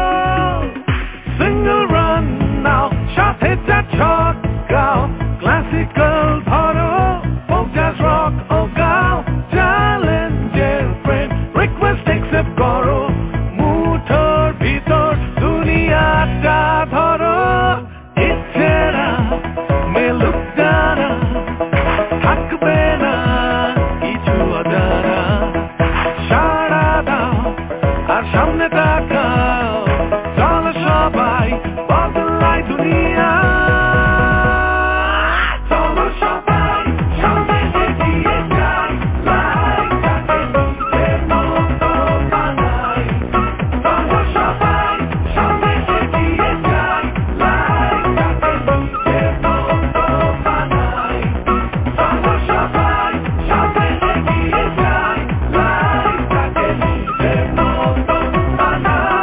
সিঙ্গল রান নাও, সাথে ছক গাও, ক্লাসিক্যাল ধরো, ফোক জাজ রক ও গাও। চ্যালেঞ্জের ফ্রেন্ড, রিকোয়েস্ট অ্যাকসেপ্ট করো, মুঠোর ভিতর দুনিয়াটা ধরো। ইচ্ছেরা মেলুক টানা, থাকবে না কিছু অজানা। সাড়া দাও আর সামনে তাকাও, চলো সবাই বদলাই দুনিয়া। চলো সবাই সামনে এগিয়ে যাই, লাইফটাকে নিজের মতো বানাই। চলো সবাই সামনে এগিয়ে যাই, লাইফটাকে নিজের মতো বানাই। চলো সবাই সামনে এগিয়ে যাই, লাইফটাকে নিজের মতো বানাই।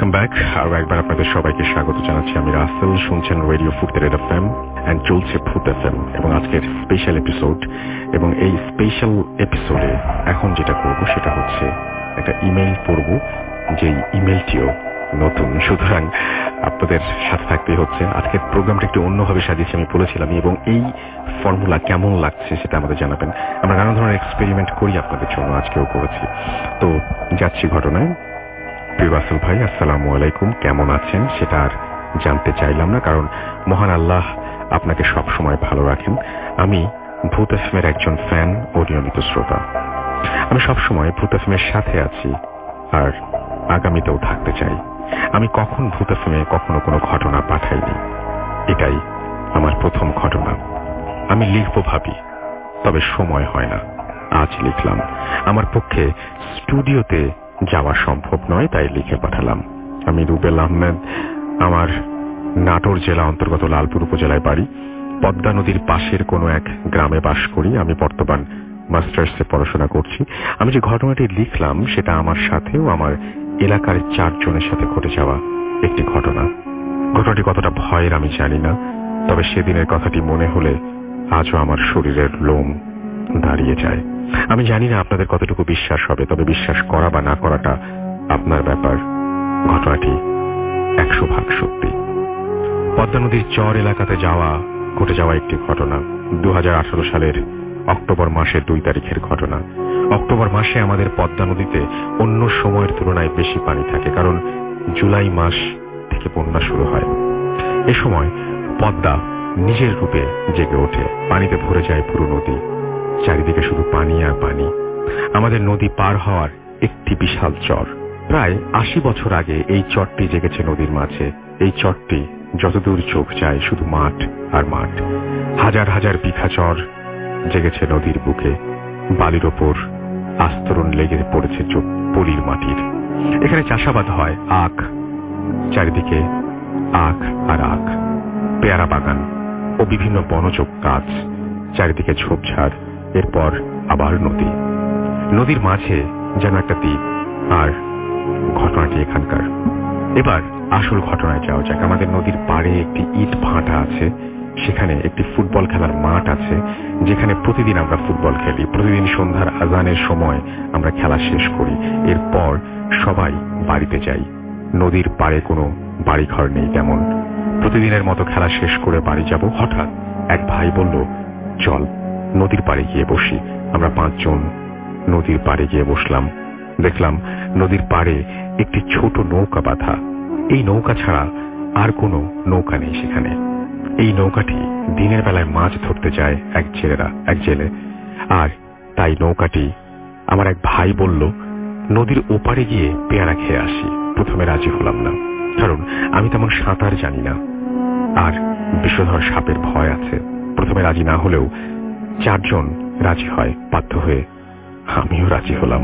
Welcome back. আরো একবার আপনাদের সবাইকে স্বাগত জানাচ্ছি। আমি রাসেল, শুনছেন রেডিও ফুড রেড এফএম এন্ড চলছে ভূত এফএম এবং আজকের স্পেশাল এপিসোড। এবং এই স্পেশাল এপিসোডে এখন যেটা করব সেটা হচ্ছে একটা ইমেইল পড়ব, যেই ইমেইলটিও নতুন, সুতরাং আপনাদের সাথে থাকতেই হচ্ছে। আজকের প্রোগ্রামটা একটু অন্যভাবে সাজিয়েছি আমি বলেছিলাম, এবং এই ফর্মুলা কেমন লাগছে সেটা আমাদের জানাবেন। আমরা নানা ধরনের এক্সপেরিমেন্ট করি আপনাদের জন্য, আজকেও করেছি। তো যাচ্ছি ঘটনায়। প্রিয় রাসেল ভাই, আসসালামু আলাইকুম, কেমন আছেন সেটা আর জানতে চাইলাম না, কারণ মহান আল্লাহ আপনাকে সব সময় ভালো রাখেন। আমি ভূত এফএমের একজন ফ্যান ও নিয়মিত শ্রোতা। আমি সবসময় ভূত এফএমের সাথে আছি আর আগামীতেও থাকতে চাই। আমি কখন ভূত এফএমে কখনো কোনো ঘটনা পাঠাইনি, এটাই আমার প্রথম ঘটনা। আমি লিখবো ভাবি, তবে সময় হয় না। আজ লিখলাম। আমার পক্ষে স্টুডিওতে যাওয়া সম্ভব নয়, তাই লিখে পাঠালাম। আমি রুবেল আহমেদ। আমার নাটোর জেলা অন্তর্গত লালপুর উপজেলায় বাড়ি। পদ্মা নদীর পাশের কোনো এক গ্রামে বাস করি। আমি বর্তমান মাস্টার্সে পড়াশোনা করছি। আমি যে ঘটনাটি লিখলাম সেটা আমার সাথেও আমার এলাকার 4 জনের সাথে ঘটে যাওয়া একটি ঘটনা। ঘটনাটি কতটা ভয়ের আমি জানি না, তবে সেদিনের কথাটি মনে হলে আজও আমার শরীরের লোম দাঁড়িয়ে যায়। আমি জানি না আপনাদের কতটুকু বিশ্বাস হবে, তবে বিশ্বাস করা বা না করাটা আপনার ব্যাপার। ঘটনাটি 100% সত্যি। পদ্মা নদীর চর এলাকাতে ঘটে যাওয়া একটি ঘটনা। 2018 সালের অক্টোবর মাসের 2 তারিখের ঘটনা। অক্টোবর মাসে আমাদের পদ্মা নদীতে অন্য সময়ের তুলনায় বেশি পানি থাকে, কারণ জুলাই মাস থেকে বন্যা শুরু হয়। এ সময় পদ্মা নিজের রূপে জেগে ওঠে। পানিতে ভরে যায় পুরো নদী। চারিদিকে শুধু পানি আর পানি। আমাদের নদী পার হওয়ার একটি বিশাল চর। প্রায় 80 বছর আগে এই চরটি জেগেছে নদীর মাঝে। এই চরটি যতদূর চোখ যায় শুধু মাঠ আর মাঠ। হাজার হাজার বিঘা চর জেগেছে নদীর বুকে। বালির ওপর আস্তরণ লেগে পড়েছে পলির মাটির। এখানে চাষাবাদ হয় আখ, চারিদিকে আখ আর আখ, পেয়ারা বাগান ও বিভিন্ন বনজ গাছ। চারিদিকে ঝোপঝাড়। এরপর আবার নদী। নদীর মাঝে যেন একটা দ্বীপ। আর ঘটনাটি এখানকার। এবার আসল ঘটনায় যাওয়া যাক। আমাদের নদীর পাড়ে একটি ইট ভাটা আছে। সেখানে একটি ফুটবল খেলার মাঠ আছে, যেখানে প্রতিদিন আমরা ফুটবল খেলি। প্রতিদিন সন্ধ্যার আজানের সময় আমরা খেলা শেষ করি। এরপর সবাই বাড়িতে যাই। নদীর পাড়ে কোনো বাড়িঘর নেই তেমন। প্রতিদিনের মতো খেলা শেষ করে বাড়ি যাব। হঠাৎ এক ভাই বলল, চল নদীর পাড়ে গিয়ে বসি। আমরা 5 জন নদীর পাড়ে গিয়ে বসলাম। দেখলাম নদীর পাড়ে একটি ছোট নৌকা বাঁধা। এই নৌকা ছাড়া আর কোনো নৌকা নেই সেখানে। এই নৌকাটি দিনের বেলায় মাছ ধরতে যায় এক জেলে। আর তাই নৌকাটি আমার এক ভাই বলল, নদীর ওপারে গিয়ে পেয়ারা খেয়ে আসি। প্রথমে রাজি হলাম না, কারণ আমি তেমন সাঁতার জানি না আর বিষধর সাপের ভয় আছে। প্রথমে রাজি না হলেও 4 জন রাজি হয়। বাধ্য হয়ে আমিও রাজি হলাম।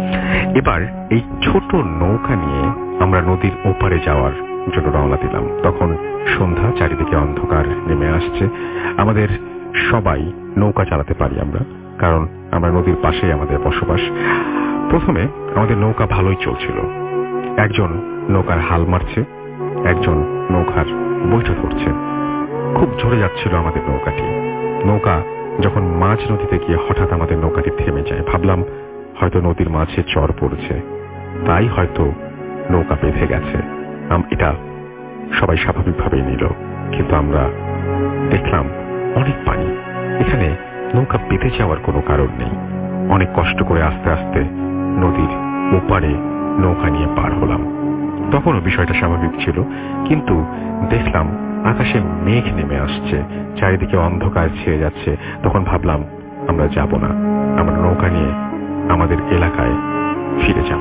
এবার এই ছোট নৌকা নিয়ে আমরা নদীর ওপারে যাওয়ার জন্য রওনা দিলাম। তখন সন্ধ্যা, চারিদিকে অন্ধকার নেমে আসছে। আমাদের সবাই নৌকা চালাতে পারি আমরা, কারণ আমরা নদীর পাশেই আমাদের বসবাস। প্রথমে আমাদের নৌকা ভালোই চলছিল। একজন নৌকার হাল মারছে, একজন নৌকার বৈঠা ধরছে। খুব জোরে যাচ্ছিল আমাদের নৌকাটি। নৌকা যখন মাঝ নদীতে গিয়ে হঠাৎ আমাদের নৌকাটি থেমে যায়। ভাবলাম হয়তো নদীর মাঝে চর পড়েছে, তাই হয়তো নৌকা বেঁধে গেছে। এটা সবাই স্বাভাবিকভাবেই নিল, কিন্তু আমরা দেখলাম অনেক পানি। এখানে নৌকা বেঁধে যাওয়ার কোনো কারণ নেই। অনেক কষ্ট করে আস্তে আস্তে নদীর ওপারে নৌকা নিয়ে পার হলাম। তখনও বিষয়টা স্বাভাবিক ছিল, কিন্তু দেখলাম আকাশে মেঘ নেমে আসছে, চারিদিকে অন্ধকার ছেয়ে যাচ্ছে। তখন ভাবলাম আমরা যাব না, আমরা নৌকা নিয়ে আমাদের এলাকায় ফিরে যাব।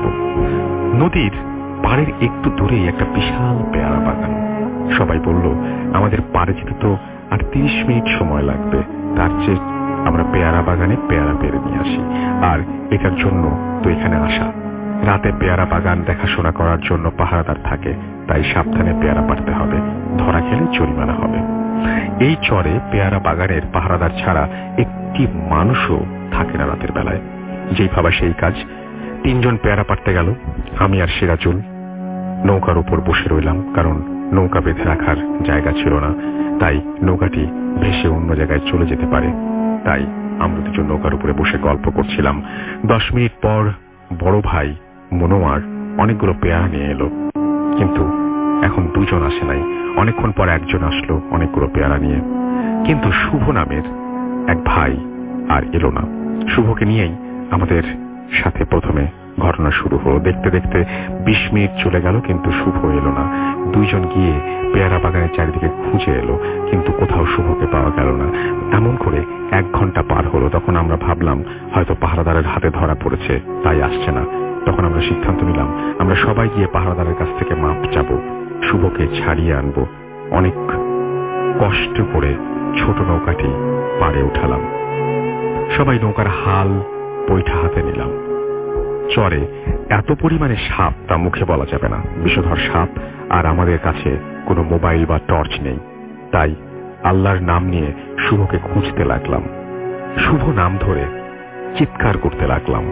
নদীর পাড়ের একটু দূরেই একটা বিশাল পেয়ারা বাগান। সবাই বলল আমাদের পাড়ে যেতে তো আর 30 মিনিট সময় লাগবে, তার চেয়ে আমরা পেয়ারা বাগানে পেয়ারা পেরে নিয়ে আসি। আর এটার জন্য তো এখানে আসা। রাতে পেয়ারা বাগান দেখাশোনা করার জন্য পাহারাদার থাকে, তাই সাবধানে পেয়ারা পাড়তে হবে, ধরা খেলে জরিমানা হবে। এই চরে পেয়ারা বাগানের পাহারাদার ছাড়া একটি মানুষও থাকে না রাতের বেলায়। যেই ভাবা সেই কাজ। 3 জন পেয়ারা পাড়তে গেল, আমি আর সিরাজুল। নৌকার উপর বসে রইলাম, কারণ নৌকা বেঁধে রাখার জায়গা ছিল না, তাই নৌকাটি ভেসে অন্য জায়গায় চলে যেতে পারে। তাই আমরা দুজন নৌকার উপরে বসে গল্প করছিলাম। 10 মিনিট পর বড় ভাই মনোয়ার অনেকগুলো পেয়ারা নিয়ে এলো, কিন্তু এখন দুজন আসে নাই। অনেকক্ষণ পর একজন আসলো অনেকগুলো পেয়ারা নিয়ে, কিন্তু শুভ নামের এক ভাই আর এলো না। শুভকে নিয়েই আমাদের সাথে প্রথমে ঘটনা শুরু হলো। দেখতে দেখতে 20 মিনিট চলে গেল, কিন্তু শুভ এলো না। দুইজন গিয়ে পেয়ারা বাগানের চারিদিকে খুঁজে এলো, কিন্তু কোথাও শুভকে পাওয়া গেল না। এমন করে 1 ঘন্টা পার হলো। তখন আমরা ভাবলাম হয়তো পাহারাদারের হাতে ধরা পড়েছে, তাই আসছে না। তখন আমরা সিদ্ধান্ত নিলাম আমরা সবাই গিয়ে পাহারাদারের কাছ থেকে মাপ চাবো, শুভকে ছাড়িয়ে আনবো। অনেক কষ্ট করে ছোট নৌকাটি পাড়ে উঠালাম। সবাই নৌকার হাল বৈঠা হাতে নিলাম। চরে এত পরিমাণে সাপ তা মুখে বলা যাবে না, বিষধর সাপ। আর আমাদের কাছে কোনো মোবাইল বা টর্চ নেই, তাই আল্লাহর নাম নিয়ে শুভকে খুঁজতে লাগলাম। শুভ নাম ধরে চিৎকার করতে লাগলাম।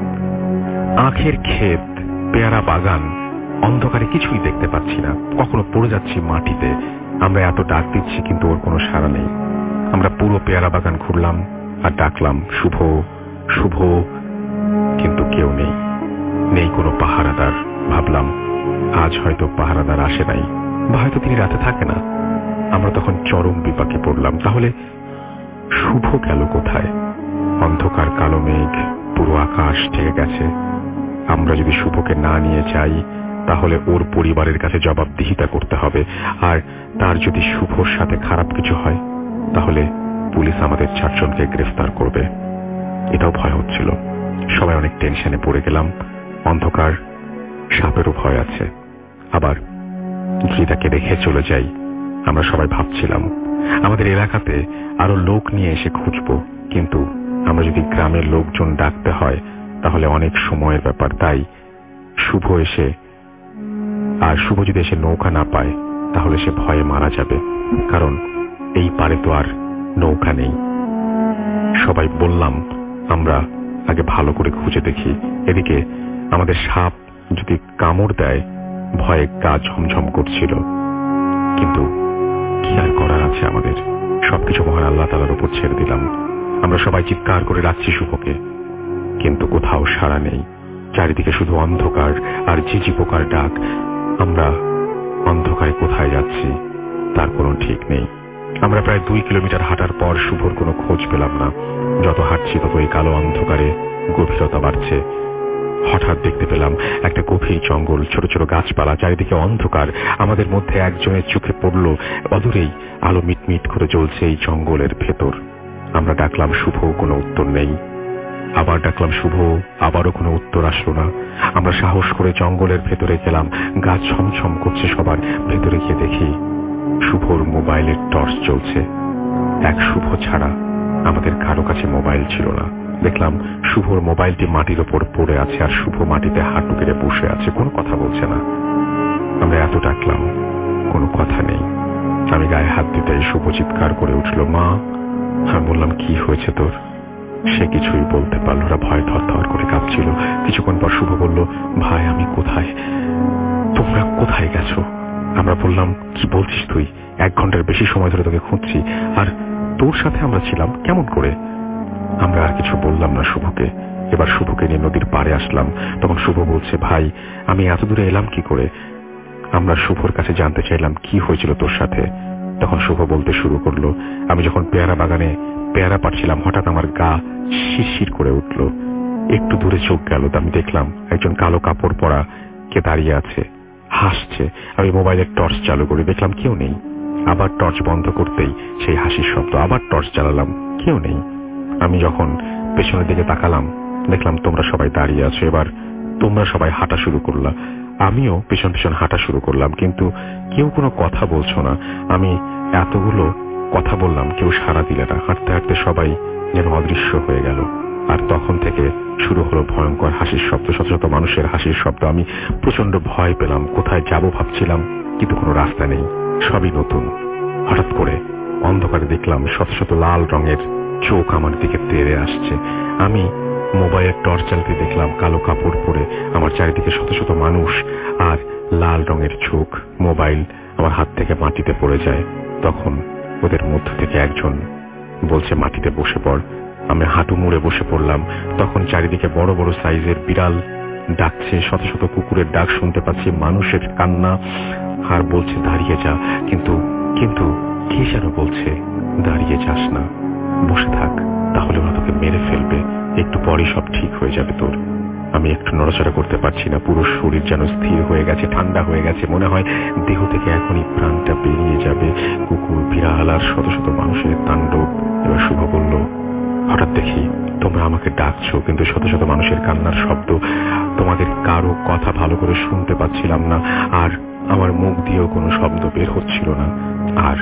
আখের ক্ষেত, পেয়ারা বাগান, অন্ধকারে কিছুই দেখতে পাচ্ছি না। কখনো পড়ে যাচ্ছি মাটিতে। আমরা এত ডাক দিচ্ছি, কিন্তু ওর কোনো সাড়া নেই। আমরা পুরো পেয়ারা বাগান ঘুরলাম আর ডাকলাম শুভ, শুভ, কিন্তু কেউ নেই। নেই কোনো পাহারাদার। ভাবলাম আজ হয়তো পাহারাদার আসে নাই, বা হয়তো তিনি রাতে থাকে না। আমরা তখন চরম বিপাকে পড়লাম। তাহলে শুভ গেল কোথায়? অন্ধকার, কালো মেঘ, পুরো আকাশ ঢেকে গেছে। আমরা যদি শুভকে না নিয়ে যাই, তাহলে ওর পরিবারের কাছে জবাবদিহিতা করতে হবে। আর তার যদি শুভর সাথে খারাপ কিছু হয়, তাহলে পুলিশ আমাদের 4 জনকে গ্রেফতার করবে। এটাও ভয় হচ্ছিল। সবাই অনেক টেনশনে পড়ে গেলাম। অন্ধকার, সাপেরও ভয় আছে। আবার যদি তাকে রেখে চলে যাই, আমরা সবাই ভাবছিলাম আমাদের এলাকাতে আরো লোক নিয়ে এসে খুঁজবো, কিন্তু আমরা যদি গ্রামের লোকজন ডাকতে হয় তাহলে অনেক সময়ের ব্যাপার। তাই শুভ যদি এসে নৌকা না পায়, তাহলে সে ভয়ে মারা যাবে, কারণ এই পারে তো আর নৌকা নেই। সবাই বললাম আমরা আগে ভালো করে খুঁজে দেখি। এদিকে আমাদের সাপ যদি কামড় দেয়, ভয়ে গা ঝমঝম করছিল। কিন্তু কি আর করার আছে আমাদের? সবকিছু মহান আল্লাহ তাআলার উপর ছেড়ে দিলাম। আমরা সবাই চিৎকার করে ডাকছি শুভকে, কিন্তু কোথাও সাড়া নেই। চারিদিকে শুধু অন্ধকার আর ঝিঝি পোকার ডাক। আমরা অন্ধকারে কোথায় যাচ্ছি তার কোনো ঠিক নেই। আমরা প্রায় 2 কিলোমিটার হাঁটার পর শুভর কোনো খোঁজ পেলাম না। যত হাঁটছি তত এই কালো অন্ধকারে গভীরতা বাড়ছে। হঠাৎ দেখতে পেলাম একটা গভীর জঙ্গল, ছোট ছোট গাছপালা, চারিদিকে অন্ধকার। আমাদের মধ্যে একজনের চোখে পড়ল অদূরেই আলো মিটমিট করে জ্বলছে এই জঙ্গলের ভেতর। আমরা ডাকলাম শুভ, কোনো উত্তর নেই। আবার ডাকলাম শুভ, আবারও কোনো উত্তর আসলো না। আমরা সাহস করে জঙ্গলের ভেতরে গেলাম। গাছ ছমছম করছে সবার। ভেতরে গিয়ে দেখি শুভর মোবাইলের টর্চ জ্বলছে। এক শুভ ছাড়া আমাদের কারো কাছে মোবাইল ছিল না। দেখলাম শুভর মোবাইলটি মাটির ওপর পড়ে আছে, আর শুভ মাটিতে হাঁটু গেড়ে বসে আছে, কোনো কথা বলছে না। আমরা এত ডাকলাম, কোনো কথা নেই। আমি গায়ে হাত দিতে শুভ চিৎকার করে উঠল, মা। আমি বললাম কি হয়েছে তোর? সে কিছুই বলতে পারল না, ভয় থরথর করে কাঁপছিল। কিছুক্ষণ পর শুভ বলল, ভাই আমি কোথায়? তোমরা কোথায় গেছো? আমরা বললাম কি বলছিস তুই? 1 ঘন্টার বেশি সময় ধরে তোকে খুঁজছি, আর তোর সাথে আমরা ছিলাম কেমন করে? আমরা আর কিছু বললাম না শুভকে। এবার শুভকে নিয়ে নদীর পাড়ে আসলাম। তখন শুভ বলছে, ভাই আমি এত দূরে এলাম কি করে? আমরা শুভর কাছে জানতে চাইলাম কি হয়েছিল তোর সাথে। তখন শুভ বলতে শুরু করলো, আমি যখন পেয়ারা বাগানে পেয়ারা পাড়ছিলাম, হঠাৎ আমার গা শিরশির করে উঠল। একটু দূরে চোখ গেল, আমি দেখলাম একজন কালো কাপড় পরা কে দাঁড়িয়ে আছে, হাসছে। আমি মোবাইলের টর্চ চালু করে দেখলাম কেউ নেই। আবার টর্চ বন্ধ করতেই সেই হাসির শব্দ। আবার টর্চ চালালাম, কেউ নেই। আমি যখন পেছনের দিকে তাকালাম, দেখলাম তোমরা সবাই দাঁড়িয়ে আছো। এবার তোমরা সবাই হাঁটা শুরু করলা, আমিও পেছন পেছন হাঁটা শুরু করলাম, কিন্তু কেউ কোনো কথা বলছো না। আমি এতগুলো কথা বললাম, কেউ সাড়া দিলে না। হাঁটতে হাঁটতে সবাই যেন অদৃশ্য হয়ে গেল। আর তখন থেকে শুরু হলো ভয়ঙ্কর হাসির শব্দ, শত শত মানুষের হাসির শব্দ। আমি প্রচন্ড ভয় পেলাম। কোথায় যাব ভাবছিলাম, কিন্তু কোনো রাস্তা নেই, সবই নতুন। হঠাৎ করে অন্ধকারে দেখলাম শত শত লাল রঙের চোখ আমার দিকে তেড়ে আসছে। আমি মোবাইলের টর্চ চালাতে দেখলাম কালো কাপড় পরে আমার চারিদিকে শত শত মানুষ, আর লাল রঙের চোখ, মোবাইল আমার হাত থেকে মাটিতে পড়ে যায়। তখন ওদের মধ্য থেকে একজন বলছে মাটিতে বসে পড়। আমি হাঁটু মুড়ে বসে পড়লাম। তখন চারিদিকে বড় বড় সাইজের বিড়াল ডাকছে, শত শত কুকুরের ডাক শুনতে পাচ্ছি, মানুষের কান্না, আর বলছে দাঁড়িয়ে যা। কিন্তু কিন্তু কে যেন বলছে দাঁড়িয়ে যাস না, বসে থাক, তাহলে ওরা তোকে মেরে ফেলবে, একটু পরে সব ঠিক হয়ে যাবে তোর। আমি একটু নড়াচড়া করতে পারছি না, পুরো শরীর যেন স্থির হয়ে গেছে, ঠান্ডা হয়ে গেছে, মনে হয় দেহ থেকে এখনই প্রাণটা বেরিয়ে যাবে। কুকুর, বিড়াল আর শত শত মানুষের তাণ্ডব। এবার শুভ বলল, হঠাৎ দেখি তোমরা আমাকে ডাকছো, কিন্তু শত শত মানুষের কান্নার শব্দ, তোমাদের কারো কথা ভালো করে শুনতে পাচ্ছিলাম না, আর আমার মুখ দিয়েও কোনো শব্দ বের হচ্ছিল না। আর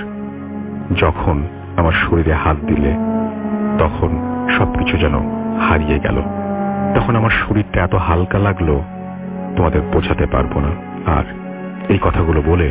যখন আমার শরীরে হাত দিলে তখন সবকিছু যেন হারিয়ে গেল। তখন আমার শরীরটা এত হালকা লাগলো তোমাদের বোঝাতে পারবো না। আর এই কথাগুলো বলে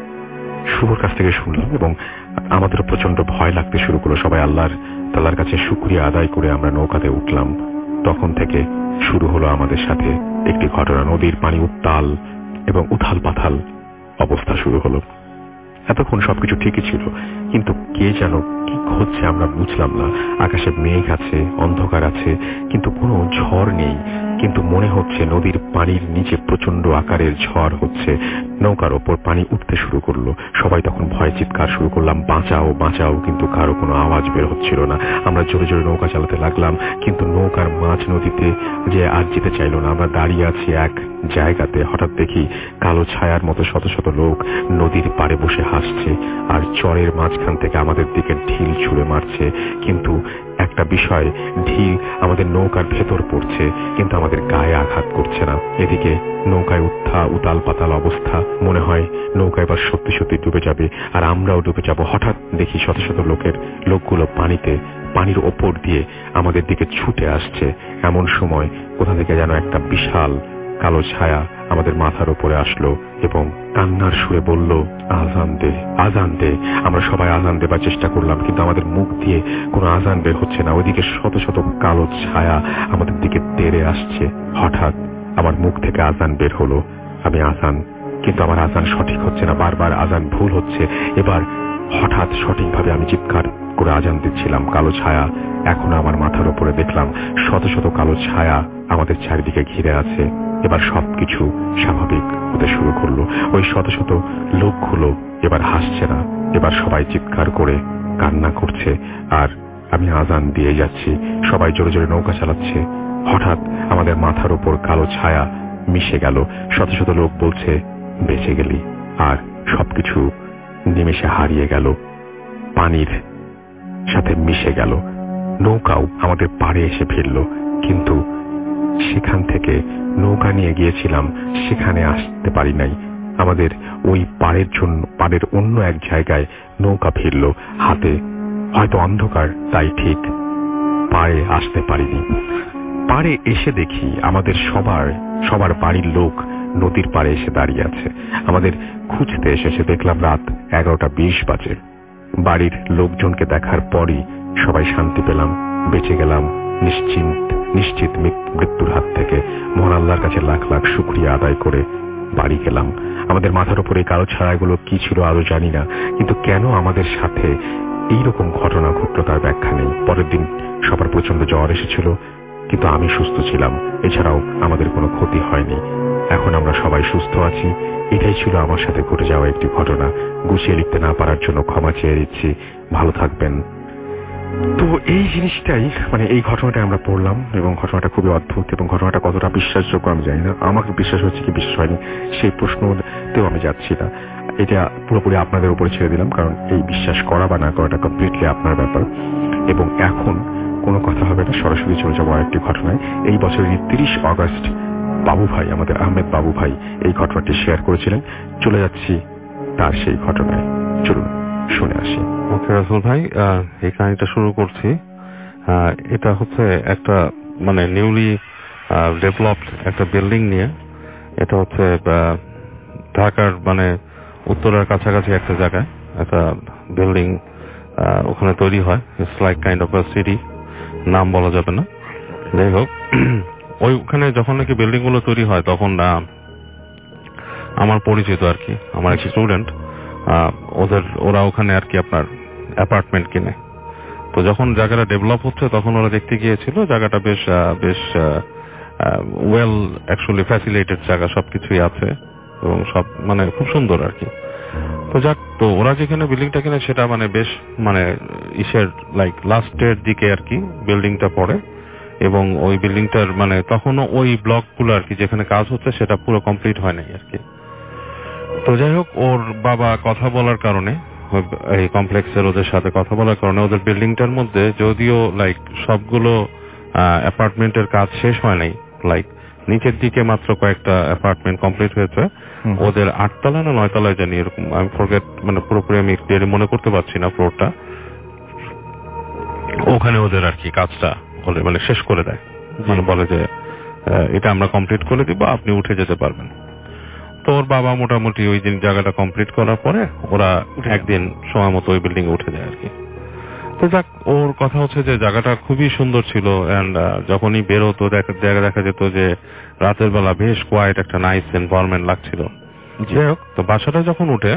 শুভর কাছ থেকে শুনলাম এবং আমাদের প্রচন্ড ভয় লাগতে শুরু করলো। সবাই আল্লাহর কাছে শুকরিয়া আদায় করে আমরা নৌকাতে উঠলাম। তখন থেকে শুরু হলো আমাদের সাথে একটি ঘটনা। নদীর পানি উত্তাল এবং উথাল পাথাল অবস্থা শুরু হলো। এতক্ষণ সবকিছু ঠিকই ছিল, কিন্তু কে যেন কি হচ্ছে আমরা বুঝলাম না। আকাশে মেঘ আছে, অন্ধকার আছে, কিন্তু কোনো ঝড় নেই। কিন্তু মনে হচ্ছে নদীর পানির নিচে প্রচন্ড আকারের ঝড় হচ্ছে। নৌকার ওপর পানি উঠতে শুরু করলো। সবাই তখন ভয়ে চিৎকার শুরু করলাম, বাঁচাও বাঁচাও, কিন্তু কারো কোনো আওয়াজ বের হচ্ছিল না। আমরা জোরে জোরে নৌকা চালাতে লাগলাম, কিন্তু নৌকার মাঝ নদীতে যে আর যেতে চাইল না। আমরা দাঁড়িয়ে আছি এক জায়গাতে। হঠাৎ দেখি কালো ছায়ার মতো শত শত লোক নদীর পাড়ে বসে হাসছে আর চরের মাঝখান থেকে আমাদের দিকে ঢিল ছুঁড়ে মারছে। কিন্তু একটা বিষয়, ঢিল আমাদের নৌকার ভেতর পড়ছে, কিন্তু আমাদের গায়ে আঘাত করছে না। এদিকে নৌকায় উতাল পাতাল অবস্থা, মনে হয় নৌকা এবার সত্যি সত্যি ডুবে যাবে আর আমরাও ডুবে যাব। হঠাৎ দেখি শত শত লোকগুলো পানির ওপর দিয়ে আমাদের দিকে ছুটে আসছে। এমন সময় কোথা থেকে যেন একটা বিশাল কালো ছায়া আমাদের মাথার উপরে আসলো এবং কান্নার সুরে বলল, আজান দে, আজান দে। আমরা সবাই আজান দেবার চেষ্টা করলাম, কিন্তু আমাদের মুখ দিয়ে কোনো আজান বের হচ্ছে না। ওইদিকে শত শত কালো ছায়া আমাদের দিকে তেড়ে আসছে। হঠাৎ আমার মুখ থেকে আজান বের হলো, আমি আজান, কিন্তু আমার আজান সঠিক হচ্ছে না, বারবার আজান ভুল হচ্ছে। এবার হঠাৎ সঠিকভাবে আমি চিৎকার করে আজান দিচ্ছিলাম। কালো ছায়া এখনো আমার মাথার উপরে। দেখলাম শত শত কালো ছায়া আমাদের চারিদিকে ঘিরে আছে। এবার সবকিছু স্বাভাবিক হতে শুরু করলো। ওই শত শত লোকগুলো এবার হাসছে না, এবার সবাই চিৎকার করে কান্না করছে আর আমি আজান দিয়ে যাচ্ছি। সবাই জোরে জোরে নৌকা চালাচ্ছে। হঠাৎ আমাদের মাথার উপর কালো ছায়া মিশে গেল। শত শত লোক বলছে বেঁচে গেলি, আর সবকিছু নিমেষে হারিয়ে গেল, পানির সাথে মিশে গেল। নৌকাও আমাদের পাড়ে এসে ফিরল, কিন্তু সেখান থেকে নৌকা নিয়ে গিয়েছিলাম সেখানে আসতে পারি নাই। আমাদের ওই পাড়ের অন্য এক জায়গায় নৌকা ফিরল। হাতে হয়তো অন্ধকার, তাই ঠিক পাড়ে আসতে পারিনি। পাড়ে এসে দেখি আমাদের সবার বাড়ির লোক নদীর পাড়ে এসে দাঁড়িয়ে আছে, আমাদের খুঁজতে এসেছে। দেখলাম রাত 11:20 বাজে। বাড়ির লোকজনকে দেখার পরই সবাই শান্তি পেলাম, বেঁচে গেলাম নিশ্চিত মৃত্যুর হাত থেকে। মহান আল্লাহর কাছে লাখ লাখ শুকরিয়া আদায় করে বাড়ি গেলাম। আমাদের মাথার উপরে কালো ছায়াগুলো কি ছিল আরো জানি না, কিন্তু কেন আমাদের সাথে এইরকম ঘটনা ঘটল তার ব্যাখ্যা নেই। পরের দিন সবার প্রচন্ড জ্বর এসেছিল, কিন্তু আমি সুস্থ ছিলাম। এছাড়াও আমাদের কোনো ক্ষতি হয়নি। এখন আমরা সবাই সুস্থ আছি। এটাই ছিল আমার সাথে ঘটে যাওয়া একটি ঘটনা। গুছিয়ে লিখতে না পারার জন্য ক্ষমা চেয়ে দিচ্ছি। ভালো থাকবেন। তো এই জিনিসটাই, এই ঘটনাটা আমরা পড়লাম এবং ঘটনাটা খুবই অদ্ভুত, এবং ঘটনাটা কতটা বিশ্বাসযোগ্য আমি জানি না। আমাকে বিশ্বাস হচ্ছে কি বিশ্বাস হয়নি সেই প্রশ্নতেও আমি যাচ্ছি না। এটা পুরোপুরি আপনাদের উপরে ছেড়ে দিলাম, কারণ এই বিশ্বাস করা বা না করাটা কমপ্লিটলি আপনার ব্যাপার। এবং এখন কোনো কথা হবে না, সরাসরি চলে যাবো আরেকটি ঘটনায়। এই বছরের 30 অগস্ট বাবু ভাই, আমাদের আহমেদ বাবু ভাই এই ঘটনাটি শেয়ার করেছিলেন। চলে যাচ্ছি তার সেই ঘটনায়, চলুন শুনে আসি। ওকে রাসেল ভাই, এই কাহিনীটা শুরু করছি। এটা হচ্ছে একটা নিউলি ডেভেলপড একটা বিল্ডিং নিয়ে। এটা হচ্ছে ঢাকার উত্তরার কাছাকাছি একটা জায়গায় একটা বিল্ডিং ওখানে তৈরি হয়। It's like kind of a city, নাম বলা যাবে না। যাই হোক, ওইখানে যখন নাকি বিল্ডিং গুলো তৈরি হয় তখন আমার পরিচিত আর কি, আমার এক স্টুডেন্ট, ওরা ওখানে আর কি আপনার অ্যাপার্টমেন্ট কিনে। তো যখন জায়গাটা ডেভেলপ হচ্ছে তখন ওরা দেখতে গিয়েছিল, জায়গাটা বেশ বেশ ওয়েল অ্যাকচুয়ালি ফ্যাসিলিটেড জায়গা, সবকিছুই আছে এবং সব মানে খুব সুন্দর আর কি। তো যাক, তো ওরা যেখানে বিল্ডিংটা কিনে সেটা মানে বেশ মানে ইসের লাইক লাস্টের দিকে আর কি বিল্ডিংটা পড়ে, এবং ওই বিল্ডিংটার মানে তখনও ওই ব্লকগুলো আর কি যেখানে কাজ হচ্ছে সেটা পুরো কমপ্লিট হয় নাই আর কি। তো যাই হোক, ওর বাবা কথা বলার কারণে, এই কমপ্লেক্সের ওদের সাথে কথা বলার কারণে ওদের বিল্ডিংটার মধ্যে যদিও লাইক সবগুলো অ্যাপার্টমেন্টের কাজ শেষ হয় নাই, লাইক নিচের দিকে মাত্র কয়েকটা অ্যাপার্টমেন্ট কমপ্লিট হয়েছে, ওদের 8 তলা না 9 তলায় জানি এরকম, আমি ফরগেট মানে পুরোপুরি আমি ক্লিয়ারলি মনে করতে পারছি না ফ্লোরটা, ওখানে ওদের আর কি কাজটা মানে শেষ করে দেয়, মানে বলে যে এটা আমরা কমপ্লিট করে দিব, আপনি উঠে যেতে পারবেন। তো ওর বাবা মোটামুটি ওই দিন জায়গাটা কমপ্লিট করার পরে ওরা একদিন সময় মতো ওই বিল্ডিং এ উঠে যায় আর কি। তো যাক, ওর কথা হচ্ছে যে জায়গাটা খুবই সুন্দর ছিল, এন্ড যখনই বেরোতো দেখা যেত যে রাতের বেলা বেশ কোয়াইট একটা নাইস এনভায়রনমেন্ট লাগছিল। যাই হোক, তো বাসাটা যখন উঠে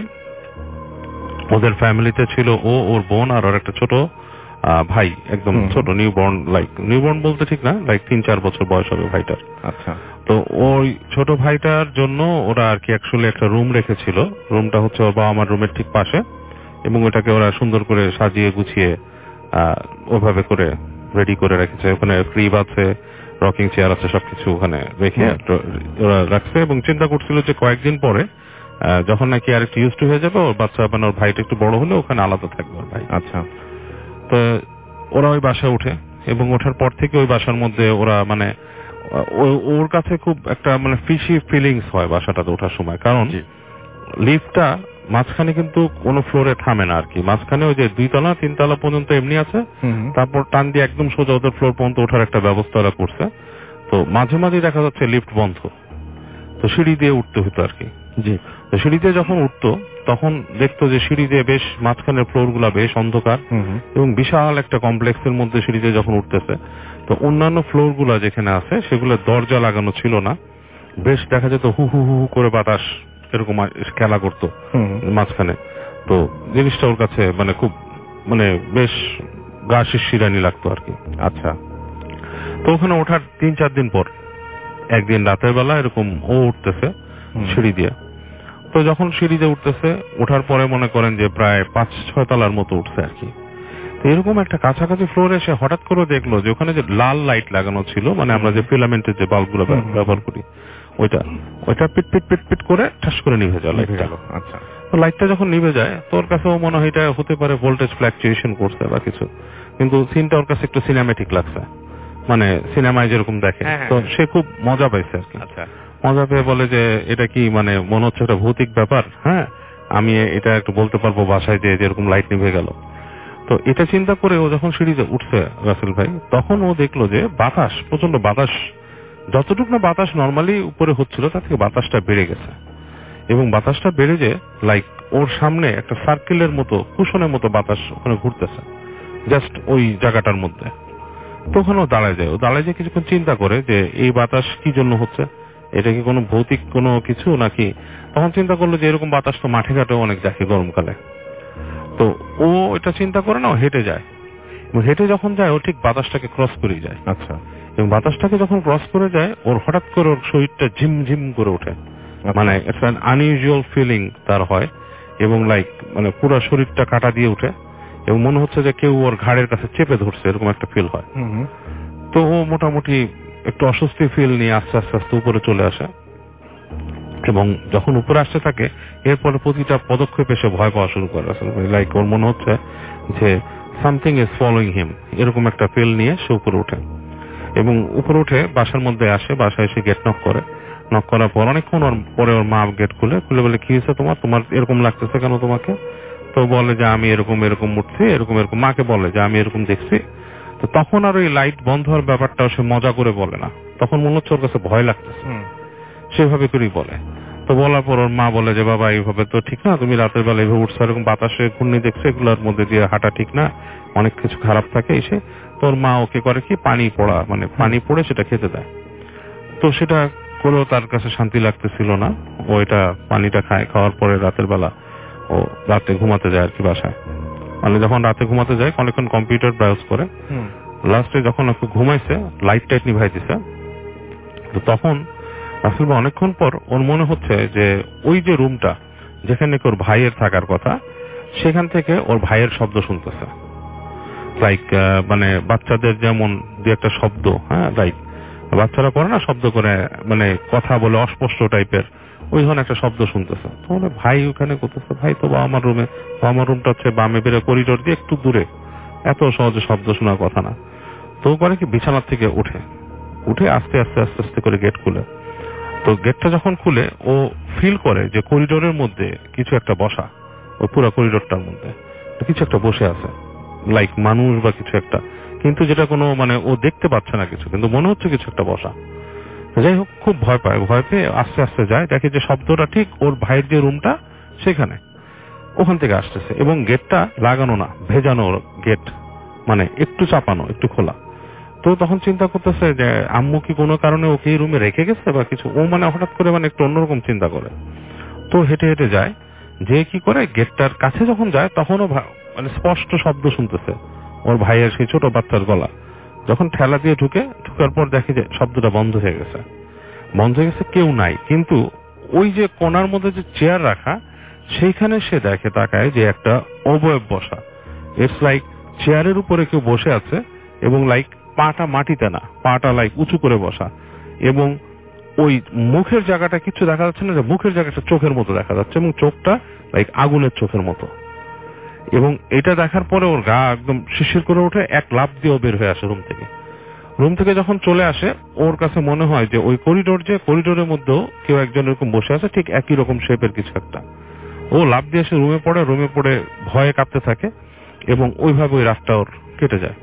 ওদের ফ্যামিলিতে ছিল ওর বোন আর ওর একটা ছোট ভাই, একদম ছোট নিউবর্ন বলতে ঠিক না, লাইক 3-4 বছর বয়স হবে ভাইটার। আচ্ছা। তো ওই ছোট ভাইটার জন্য ওরা আর কি অ্যাকচুয়ালি একটা রুম রেখেছিল, রুমটা হচ্ছে ওর বাবা আমার রুমের ঠিক পাশে, এবং ওটাকে ওরা সুন্দর করে সাজিয়ে গুছিয়ে ওভাবে করে রেডি করে রেখেছে। ওখানে ক্রিব আছে, রকিং চেয়ার আছে, সবকিছু ওখানে রেখে ওরা রাখছে, এবং চিন্তা করছিল যে কয়েকদিন পরে যখন নাকি আর একটু ইউজ টু হয়ে যাবে, ওর বাচ্চা মানে ওর ভাইটা একটু বড় হলে ওখানে আলাদা থাকবে ওর ভাই। আচ্ছা। তো ওরা ওই বাসায় উঠে, এবং ওঠার পর থেকে ওই বাসার মধ্যে ওরা মানে ওর কাছে খুব একটা মানে ফিশি ফিলিংস হয় বাসাটাতে ওঠার সময়, কারণ লিফটটা মাঝখানে কিন্তু কোনো ফ্লোরে থামে না আর কি, মাঝখানে ওই যে 2 তলা 3 তলা পর্যন্ত এমনি আছে, তারপর টান দিয়ে একদম সোজা ওদের ফ্লোর পর্যন্ত ওঠার একটা ব্যবস্থা ওরা করছে। তো মাঝে মাঝে দেখা যাচ্ছে লিফট বন্ধ, তো সিঁড়ি দিয়ে উঠতে হতো আর কি। জি। তো সিঁড়ি দিয়ে যখন উঠতো তখন দেখতো যে সিঁড়ি দিয়ে বেশ মাঝখানের ফ্লোর গুলা বেশ অন্ধকার, এবং বিশাল একটা কমপ্লেক্সের মধ্যে সিঁড়ি দিয়ে যখন উঠতেছে, তো অন্যান্য ফ্লোর গুলা যেখানে আছে সেগুলো দরজা লাগানো ছিল না, বেশ দেখা যেত হু হু হু করে বাতাস এরকম খেলা করতো মাঝখানে। তো জিনিসটা ওর কাছে মানে খুব মানে বেশ গা শিরশিরানি লাগতো আর কি। আচ্ছা। তো ওখানে ওঠার 3-4 দিন পর একদিন রাতের বেলা এরকম ও উঠতেছে সিঁড়ি দিয়ে। তো যখন সিঁড়ি দিয়ে উঠতেছে, ওঠার পরে মনে করেন যে প্রায় 5-6 তলার মতো উঠছে আর কি। তো এরকম একটা কাছাকাছি ফ্লোরে এসে হঠাৎ করে দেখলো যে ওখানে যে লাল লাইট লাগানো ছিল, মানে আমরা যে ফিলামেন্টের যে বাল্বগুলো ব্যবহার করি, ওইটা পিট পিট পিট পিট করে ঠাস করে নিভে যায় লাইটটা। আচ্ছা। তো লাইটটা যখন নিভে যায়, তোর কাছেও মনে হয় এটা হতে পারে ভোল্টেজ ফ্ল্যাকচুয়েশন করছে বা কিছু, কিন্তু সিনটা ওর কাছে একটু সিনেম্যাটিক লাগছে, মানে সিনেমায় যেরকম দেখে। তো সে খুব মজা পাইছে আর কি। আচ্ছা। মজা পেয়ে বলে যে এটা কি মানে মনে হচ্ছে একটা ভৌতিক ব্যাপার, হ্যাঁ আমি এটা একটু বলতে পারবো বাসায় যে যেরকম লাইট নিভে গেল। তো এটা চিন্তা করে ও যখন সিঁড়িতে উঠছে রাসেল ভাই, তখন ও দেখলো যে বাতাস, প্রচন্ড বাতাস, যতটুকু না বাতাস নর্মালি উপরে হচ্ছিল তার থেকে বাতাসটা বেড়ে গেছে, এবং বাতাসটা বেড়ে যে লাইক ওর সামনে একটা সার্কেলের মতো কুশনের মতো বাতাস ওখানে ঘুরতেছে জাস্ট ওই জায়গাটার মধ্যে। তখন ও দাঁড়ায় যায় কিছুক্ষণ চিন্তা করে যে এই বাতাস কি জন্য হচ্ছে, এটা কি কোনো ভৌতিক কোনো কিছু নাকি। তখন চিন্তা করলো যে এরকম বাতাস তো মাঠে ঘাটেও অনেক যায় গরমকালে। তো ও এটা চিন্তা করে না, ও হেঁটে যায়, এবং হেঁটে যখন যায় ও ঠিক বাতাসটাকে ক্রস করে যায়। আচ্ছা। এবং বাতাসটাকে যখন ক্রস করে যায়, ওর হঠাৎ করে ওর শরীরটা ঝিমঝিম করে ওঠে, মানে ইটস অ্যান আনইউজুয়াল ফিলিং তার হয়, এবং লাইক মানে পুরো শরীরটা কাটা দিয়ে ওঠে, এবং মনে হচ্ছে যে কেউ ওর ঘাড়ের কাছে চেপে ধরছে, এরকম একটা ফিল হয়। তো ও মোটামুটি একটু অস্বস্তি ফিল নিয়ে আস্তে আস্তে আস্তে উপরে চলে আসে, এবং যখন উপরে আসতে থাকে এরপরে প্রতিটা পদক্ষেপে সে ভয় পাওয়া শুরু করে। লাইক ওর মনে হচ্ছে যে সামথিং ইজ ফলোইং হিম, এরকম একটা ফিল নিয়ে সে উপরে ওঠে, এবং উপরে উঠে বাসার মধ্যে আসে, বাসায় এসে গেট নক করার পর অনেকক্ষণ পরে ওর মা গেট খুলে বলে কি হয়েছে তোমার এরকম লাগতেছে কেন তোমাকে। তো বলে যে আমি এরকম উঠছি, এরকম মাকে বলে যে আমি এরকম দেখছি। তো তখন আর ওই লাইট বন্ধ হওয়ার ব্যাপারটাও সে মজা করে বলে না, তখন মনে হচ্ছে ওর কাছে ভয় লাগতেছে, সেভাবে করেই বলে। তো বলার পর ওর মা বলে যে বাবা এইভাবে তো ঠিক না, তুমি রাতের বেলা এইভাবে উঠছো, এরকম বাতাসে ঘূর্ণি দেখছো, এগুলোর মধ্যে দিয়ে হাঁটা ঠিক না, অনেক কিছু খারাপ থাকে। তোর মা ওকে করে কি পানি পড়ে সেটা খেতে দেয়। তো সেটা করেও তার কাছে শান্তি লাগতেছিল না। ও এটা পানিটা খাওয়ার পরে রাতের বেলা ও রাতে ঘুমাতে যায় আর কি বাসায়। মানে যখন রাতে ঘুমাতে যায় অনেকক্ষণ কম্পিউটার ব্রাউজ করে, লাস্টে যখন একটু ঘুমাইছে লাইট টাইট নিভাই দিছে, তো তখন আসলে অনেকক্ষণ পর ওর মনে হচ্ছে যে ওই যে রুমটা যেখানে ওর ভাইয়ের থাকার কথা সেখান থেকে ওর ভাইয়ের শব্দ শুনতেছে। লাইক মানে বাচ্চাদের যেমন দু একটা শব্দ, হ্যাঁ লাইক বাচ্চারা করে না শব্দ করে, মানে কথা বলে অস্পষ্ট টাইপের, ওই ধরনের একটা শব্দ শুনতেছে। তাহলে ভাই ওখানে করতেছে, ভাই তো আমার রুমে, আমার রুমটা হচ্ছে বামে বেরো করিডোর দিয়ে একটু দূরে, এত সহজে শব্দ শোনার কথা না। তো করে কি বিছানার থেকে উঠে আস্তে আস্তে আস্তে আস্তে করে গেট খুলে, তো গেটটা যখন খুলে ও ফিল করে যে করিডোরের মধ্যে কিছু একটা বসা, ওই পুরো করিডোরটার মধ্যে কিছু একটা বসে আছে, লাইক মানুষ বা কিছু একটা, কিন্তু যেটা কোনো মানে ও দেখতে পাচ্ছে না কিছু, কিন্তু মনে হচ্ছে কিছু একটা বসা। যাই হোক খুব ভয় পেয়ে আস্তে আস্তে যায়, দেখে যে শব্দটা ঠিক ওর ভাইয়ের যে রুমটা সেখানে, ওখান থেকে আসতেছে, এবং গেটটা লাগানো না, ভেজানো গেট, মানে একটু চাপানো একটু খোলা। তো তখন চিন্তা করতেছে যে আম্মু কি কোনো কারণে ওকে এই রুমে রেখে গেছে বা কিছু, ও মানে হঠাৎ করে মানে একটু অন্যরকম চিন্তা করে। তো হেঁটে হেঁটে যায়, যে কি করে গেটটার কাছে যখন যায় তখনও মানে স্পষ্ট শব্দ শুনতেছে ওর ভাইয়ের সেই ছোট বাচ্চার গলা। যখন ঠেলা দিয়ে ঢুকার পর দেখে যে শব্দটা বন্ধ হয়ে গেছে, কেউ নাই, কিন্তু ওই যে কোণার মধ্যে যে চেয়ার রাখা সেইখানে সে দেখে তাকায় যে একটা অবয়ব বসা। ইটস লাইক চেয়ারের উপরে কেউ বসে আছে, এবং লাইক পাটা মাটিতে না, পাটা লাইক উঁচু করে বসা, এবং ওই মুখের জায়গাটা কিছু দেখা যাচ্ছে না, যে মুখের জায়গাটা চোখের মতো দেখা যাচ্ছে, এবং চোখটা লাইক আগুনের চোখের মতো। এবং এটা দেখার পরে ওর গা একদম শিরশির করে ওঠে, এক লাফ দিয়েও বের হয়ে আসে রুম থেকে যখন চলে আসে ওর কাছে মনে হয় যে ওই করিডোরের মধ্যেও কেউ একজন এরকম বসে আছে, ঠিক একই রকম শেপের কিছু একটা। ও লাফ দিয়ে এসে রুমে পড়ে ভয়ে কাঁপতে থাকে, এবং ওইভাবে ওই রাতটা ওর কেটে যায়।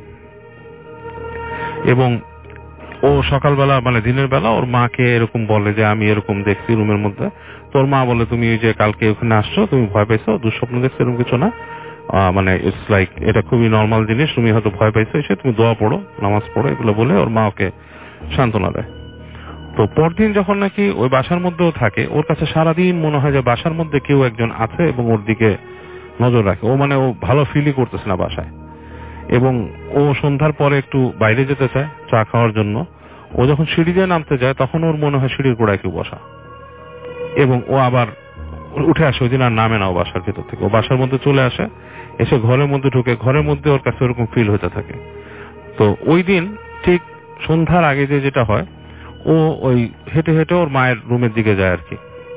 এবং ও সকালবেলা মানে দিনের বেলা ওর মাকে এরকম বলে যে আমি এরকম দেখছি রুমের মধ্যে। তোর মা বলে তুমি ওই যে কালকে ওখানে আসছো, তুমি ভয় পাইছো, দুঃস্বপ্ন দেখছো, এরকম কিছু না, মানে ইটস লাইক এটা খুবই নর্মাল জিনিস, তুমি হয়তো ভয় পাইছো, এসে তুমি দোয়া পড়ো, নামাজ পড়ো, এগুলো বলে ওর মা ওকে সান্ত্বনা দেয়। তো পরদিন যখন নাকি ওই বাসার মধ্যেও থাকে, ওর কাছে সারাদিন মনে হয় যে বাসার মধ্যে কেউ একজন আছে এবং ওর দিকে নজর রাখে। ও মানে ও ভালো ফিলই করতেছে না বাসায়, এবং ও সন্ধ্যার পরে একটু বাইরে যেতে চায় চা খাওয়ার জন্য। ও যখন সিঁড়ি দিয়ে নামতে যায় তখন ওর মনে হয় সিঁড়ির গোড়ায় কেউ বসা, এবং ও আবার উঠে আসে, ওই দিন আর নামে না ও বাসার ভেতর থেকে। ও বাসার মধ্যে চলে আসে, এসে ঘরের মধ্যে ঢুকে, ঘরের মধ্যে ওর কাছে ওরকম ফিল হতে থাকে। তো ওই দিন ঠিক সন্ধ্যার আগে যেটা হয়, ও ওই হেঁটে হেঁটে ওর মায়ের রুমের দিকে যায় আর কি,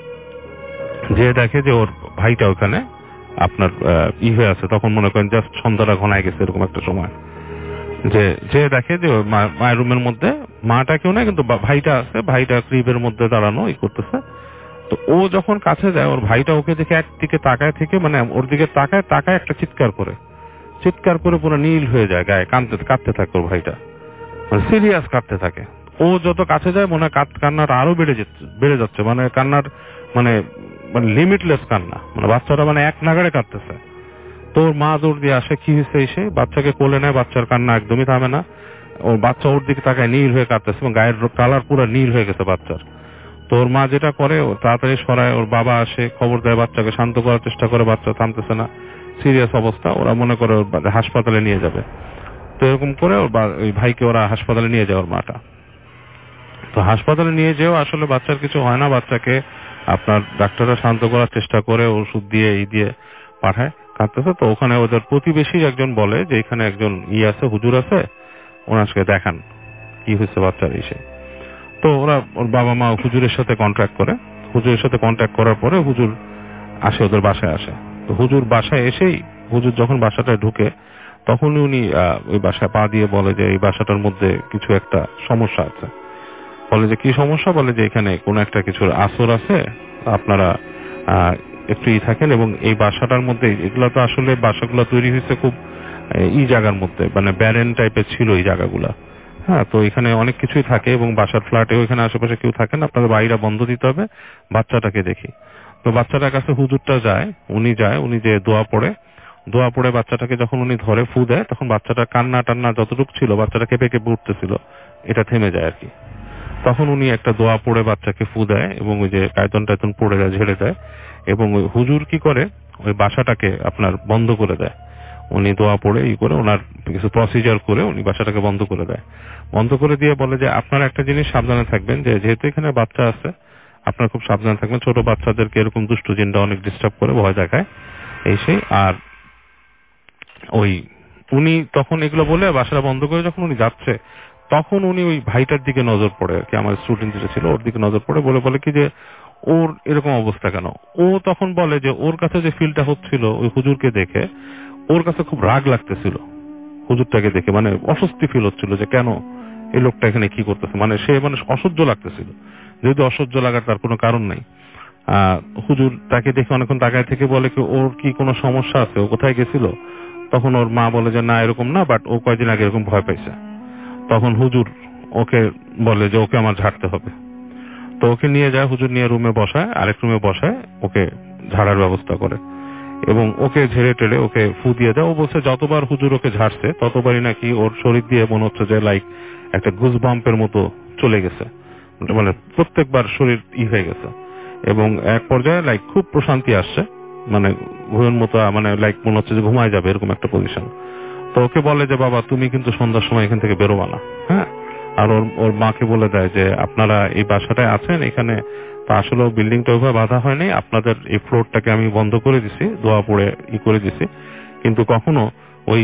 যে দেখে যে ওর ভাইটা ওখানে আপনার হয়ে আছে। তখন মনে করেন জাস্ট সন্ধ্যাটা ঘনায় গেছে এরকম একটা সময়, যে দেখে যে মায়ের রুমের মধ্যে মাটা কেউ নাই, কিন্তু ভাইটা আছে, ভাইটা ক্রিবের মধ্যে দাঁড়ানো করতেছে। তো ও যখন কাছে যায়, ওর ভাইটা ওকে দেখে একদিকে তাকায় থেকে, মানে ওর দিকে তাকায় একটা চিৎকার করে পুরো নীল হয়ে যায়, গায়ে কাঁদতে থাকে ওর ভাইটা, মানে সিরিয়াস কাঁদতে থাকে। ও যত কাছে যায় মনে হয় কান্নাটা আরো বেড়ে যাচ্ছে, মানে কান্নার মানে লিমিটলেস কান্না, মানে বাচ্চাটা মানে এক নাগাড়ে কাঁদতেছে। তো ওর মা দৌড় দিয়ে আসে, কি হয়েছে এসে বাচ্চাকে কোলে নেয়, বাচ্চার কান্না একদমই থামে না, ওর বাচ্চা ওর দিকে তাকায় নীল হয়ে কাঁদতেছে, এবং গায়ের কালার পুরো নীল হয়ে গেছে বাচ্চার। তো ওর মা যেটা করে, ও তাড়াতাড়ি সরায়, ওর বাবা আসে, খবর দেয়, বাচ্চাকে শান্ত করার চেষ্টা করে, বাচ্চা থামতেছে না, সিরিয়াস অবস্থা। ওরা মনে করে হাসপাতালে নিয়ে যাবে। তো এরকম করে ওই ভাইকে ওরা হাসপাতালে নিয়ে যায় ওর মাটা। তো হাসপাতালে নিয়ে যেও আসলে বাচ্চার কিছু হয় না, বাচ্চাকে আপনার ডাক্তাররা শান্ত করার চেষ্টা করে, ওষুধ দিয়ে দিয়ে পাঠায়, কাঁদতেছে। তো ওখানে ওদের প্রতিবেশী একজন বলে যে এখানে একজন আছে, হুজুর আছে, ওনার সাথে দেখান কি হয়েছে বাচ্চার এসে। তো ওরা ওর বাবা মা হুজুরের সাথে কন্ট্যাক্ট করে, হুজুরের সাথে কন্ট্যাক্ট করার পরে হুজুর আসে, ওদের বাসায় আসে। তো হুজুর বাসায় এসেই, হুজুর যখন বাসাটায় ঢুকে তখন উনি ওই বাসায় পা দিয়ে বলে যে এই বাসাটার মধ্যে কিছু একটা সমস্যা আছে। বলে যে কি সমস্যা, বলে যে এখানে কোনো একটা কিছুর আসর আছে, আপনারা একটু থাকেন, এবং এই বাসাটার মধ্যে, এগুলো তো আসলে বাসাগুলো তৈরি হয়েছে খুব জায়গার মধ্যে, মানে ব্যারেন টাইপের ছিল এই জায়গাগুলা। হ্যাঁ, তো এখানে অনেক কিছুই থাকে, এবং বাসার ফ্ল্যাটেও এখানে আশেপাশে কেউ থাকেন, আপনাদের বাড়িটা বন্ধ দিতে হবে, বাচ্চাটাকে দেখি। তো বাচ্চাটার কাছে হুজুরটা যায়, উনি যে দোয়া পড়ে বাচ্চাটাকে যখন উনি ধরে ফু দেয়, তখন বাচ্চাটা কান্না টান্না যতটুকু ছিল, বাচ্চাটা কেঁপে কেঁপে উঠতেছিল, এটা থেমে যায় আর কি। তখন উনি একটা দোয়া পড়ে বাচ্চাকে ফু দেয় এবং ওই যে কায়তন টায়তন পড়ে দেয়, ঝেড়ে দেয়, এবং ওই হুজুর কি করে ওই বাসাটাকে আপনার বন্ধ করে দেয়। উনি দোয়া পড়ে করে ওনার কিছু প্রসিজার করে উনি বাসাটাকে বন্ধ করে দেয়। বন্ধ করে দিয়ে বলে যে আপনারা একটা জিনিস সাবধানে থাকবেন, যে যেহেতু এখানে বাচ্চা আছে আপনারা খুব সাবধানে থাকবেন, ছোট বাচ্চাদেরকে এরকম দুষ্টু জিনটা অনেক ডিস্টার্ব করে, ভয় দেখায় এই সেই। আর ওই উনি তখন এগুলো বলে বাসাটা বন্ধ করে যখন উনি যাচ্ছে তখন উনি ওই ভাইটার দিকে নজর পড়ে আর কি, আমার স্টুডেন্ট যেটা ছিল ওর দিকে নজর পড়ে, বলে কি যে ওর এরকম অবস্থা কেন। ও তখন বলে যে ওর কাছে যে ফিলটা হচ্ছিল ওই হুজুরকে দেখে ওর কাছে খুব রাগ লাগতেছিল হুজুরটাকে দেখে, মানে অস্বস্তি ফিল হচ্ছিল যে কেন এই লোকটা এখানে কি করতেছে, মানে সে মানে অসহ্য লাগতেছিল, যদি অসহ্য লাগার তার কোনো কারণ নাই। হুজুর তাকে দেখে অনেকক্ষণ তাকায় থেকে বলে কি ওর কি কোনো সমস্যা আছে, ও কোথায় গেছিল। তখন ওর মা বলে যে না এরকম না, বাট ও কয়েকদিন আগে এরকম ভয় পাইছে। তখন হুজুর ওকে বলে যে ওকে আমার ঝাড়তে হবে, তো ওকে নিয়ে যায়, হুজুর নিয়ে রুমে বসায়, আরেক রুমে বসায়, ওকে ঝাড়ার ব্যবস্থা করে এবং ওকে ঝেড়ে টেড়ে ওকে ফু দিয়ে দেয়। ও বলছে যতবার হুজুর ওকে ঝাড়ছে ততবারই নাকি ওর শরীর দিয়ে মনে হচ্ছে যে লাইক একটা গুজবাম্পের মতো চলে গেছে, মানে প্রত্যেকবার শরীর হয়ে গেছে এবং এক পর্যায়ে লাইক খুব প্রশান্তি আসছে, মানে ঘুমের মতো, মানে লাইক মনে হচ্ছে যে ঘুমায় যাবে এরকম একটা পজিশন। তো ওকে বলে যে বাবা তুমি কিন্তু সন্ধ্যার সময় এখান থেকে বেরোবা না, হ্যাঁ। আর ওর মাকে বলে দেয় যে আপনারা এই বাসাটায় আছেন, এখানে তো আসলে বিল্ডিংটা ওইভাবে বাঁধা হয়নি, আপনাদের এই ফ্লোরটাকে আমি বন্ধ করে দিছি, দোয়া পড়ে করে দিছি, কিন্তু কখনো ওই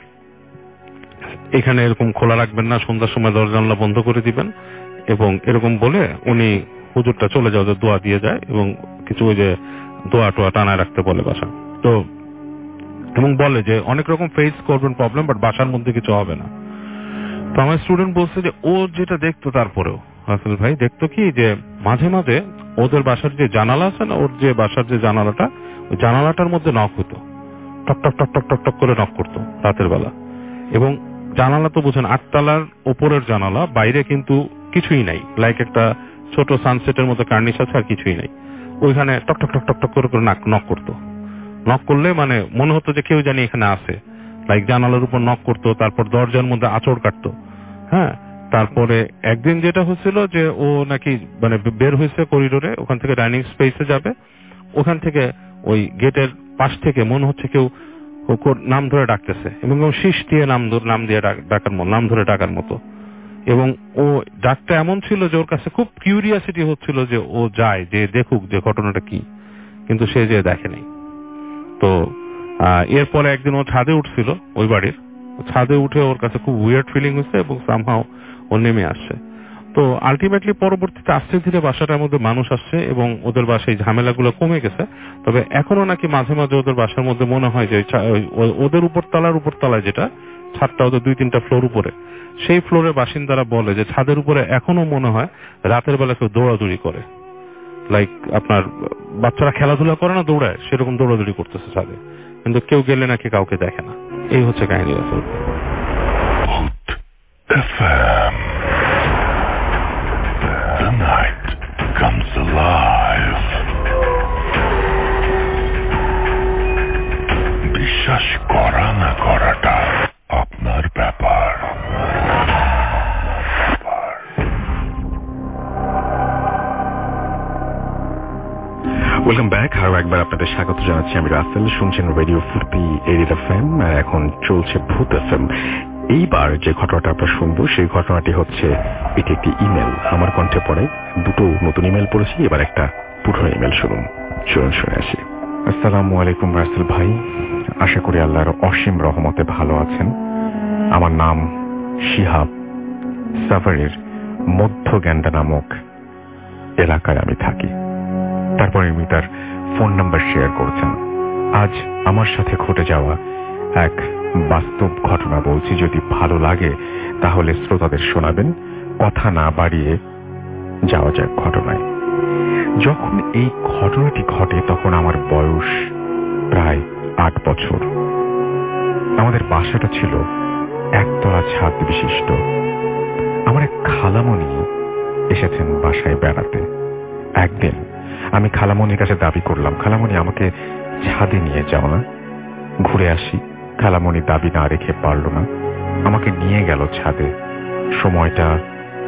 এখানে এরকম খোলা রাখবেন না, সন্ধ্যার সময় দরজা জানলা বন্ধ করে দিবেন। এবং এরকম বলে উনি হুজুরটা চলে যাও, দোয়া দিয়ে যায় এবং কিছু ওই যে দোয়া টোয়া টানায় রাখতে বলে বাসা। তো এবং বলে যে অনেক রকম ফেস করবেন প্রবলেম, বাট বাসার মধ্যে কিছু হবে না। তো আমার স্টুডেন্ট বলছে যে ও যেটা দেখতো, তারপরেও রাসেল ভাই দেখতো কি যে মাঝে মাঝে ওদের বাসার যে জানালা আছে না, ওর যে বাসার যে জানালাটা, ওই জানালাটার মধ্যে নক হতো, টক টক টক টক টক টক করে নক করতো রাতের বেলা। এবং জানালা তো বুঝেন 8 তলার ওপরের জানালা, বাইরে কিন্তু কিছুই নাই, লাইক একটা ছোট সানসেটের মতো কার্নিশ আছে আর কিছুই নাই, ওইখানে টক টক টক টক টক করে করে নক করতো। নক করলে মানে মনে হতো যে কেউ জানি এখানে আছে, লাইক জানালার উপর নক করতো, তারপর দরজার মধ্যে আঁচড় কাটতো, হ্যাঁ। তারপরে একদিন যেটা হচ্ছিল যে ও নাকি মানে বের হয়েছে করিডোরে, ওখান থেকে ডাইনিং স্পেসে যাবে, ওখান থেকে ওই গেটের পাশ থেকে মনে হচ্ছে কেউ নাম ধরে ডাকতেছে এবং শীষ দিয়ে নাম দিয়ে নাম ধরে ডাকার মতো। এবং ও ডাকটা এমন ছিল যে ওর কাছে খুব কিউরিয়াসিটি হচ্ছিল যে ও যায় যে দেখুক যে ঘটনাটা কি, কিন্তু সে যে দেখেনি। তো এরপরে একদিন ও ছাদে উঠছিল ওই বাড়ির, ছাদে উঠে ওর কাছে খুব উইয়ার্ড ফিলিং হচ্ছে এবং সামহাও ও নেমে আসছে। তো আলটিমেটলি পরবর্তীতে আস্তে ধীরে বাসাটার মধ্যে মানুষ আসছে এবং ওদের বাসায় ঝামেলাগুলো কমে গেছে। তবে এখনো নাকি মাঝে মাঝে ওদের বাসার মধ্যে মনে হয় যে ওদের উপরতলায় যেটা ছাদটা, ওদের 2-3টা ফ্লোর উপরে, সেই ফ্লোরের বাসিন্দারা বলে যে ছাদের উপরে এখনো মনে হয় রাতের বেলা কেউ দৌড়াদৌড়ি করে, লাইক আপনার বাচ্চারা খেলাধুলা করে না, দৌড়ায়, সেরকম দৌড়াদৌড়ি করতেছে ছাদে, কিন্তু কেউ গেলে নাকি কাউকে দেখে না। এই হচ্ছে কাহিনী। The night comes alive. বিশ্বাস করা না করাটা আপনার ব্যাপার। Welcome back. আরো একবার আপনাদের স্বাগত জানাচ্ছি, আমি রাসেল। শুনছেন রেডিও ফুর্তি এরিড এফএম, আর এখন চলছে ভূত এফএম। এইবার যে ঘটনাটা আমরা শুনবো সেই ঘটনাটি হচ্ছে, এটি একটি ইমেল, আমার কণ্ঠে পড়ে। দুটো নতুন ইমেল পড়েছি, এবার একটা পুরনো ইমেল শুনুন। শুনে আসি। আসসালামু আলাইকুম রাসেল ভাই, আশা করি আল্লাহর অসীম রহমতে ভালো আছেন। আমার নাম শিহাব, সাভারের মধ্য গ্যান্ডা নামক এলাকায় আমি থাকি। তারপরে উনি তার ফোন নাম্বার শেয়ার করছেন। আজ আমার সাথে ঘটে যাওয়া এক বাস্তব ঘটনা বলছি, যদি ভালো লাগে তাহলে শ্রোতাদের শোনাবেন। কথা না বাড়িয়ে যাওয়া যাক ঘটনায়। যখন এই ঘটনাটি ঘটে তখন আমার বয়স প্রায় 8 বছর। আমাদের বাসাটা ছিল একতলা ছাদ বিশিষ্ট। আমার এক খালামণি এসেছেন বাসায় বেড়াতে। একদিন আমি খালামণির কাছে দাবি করলাম, খালামণি আমাকে ছাদে নিয়ে যাও না, ঘুরে আসি। খালামণি দাবি না রেখে পারল না, আমাকে নিয়ে গেল ছাদে। সময়টা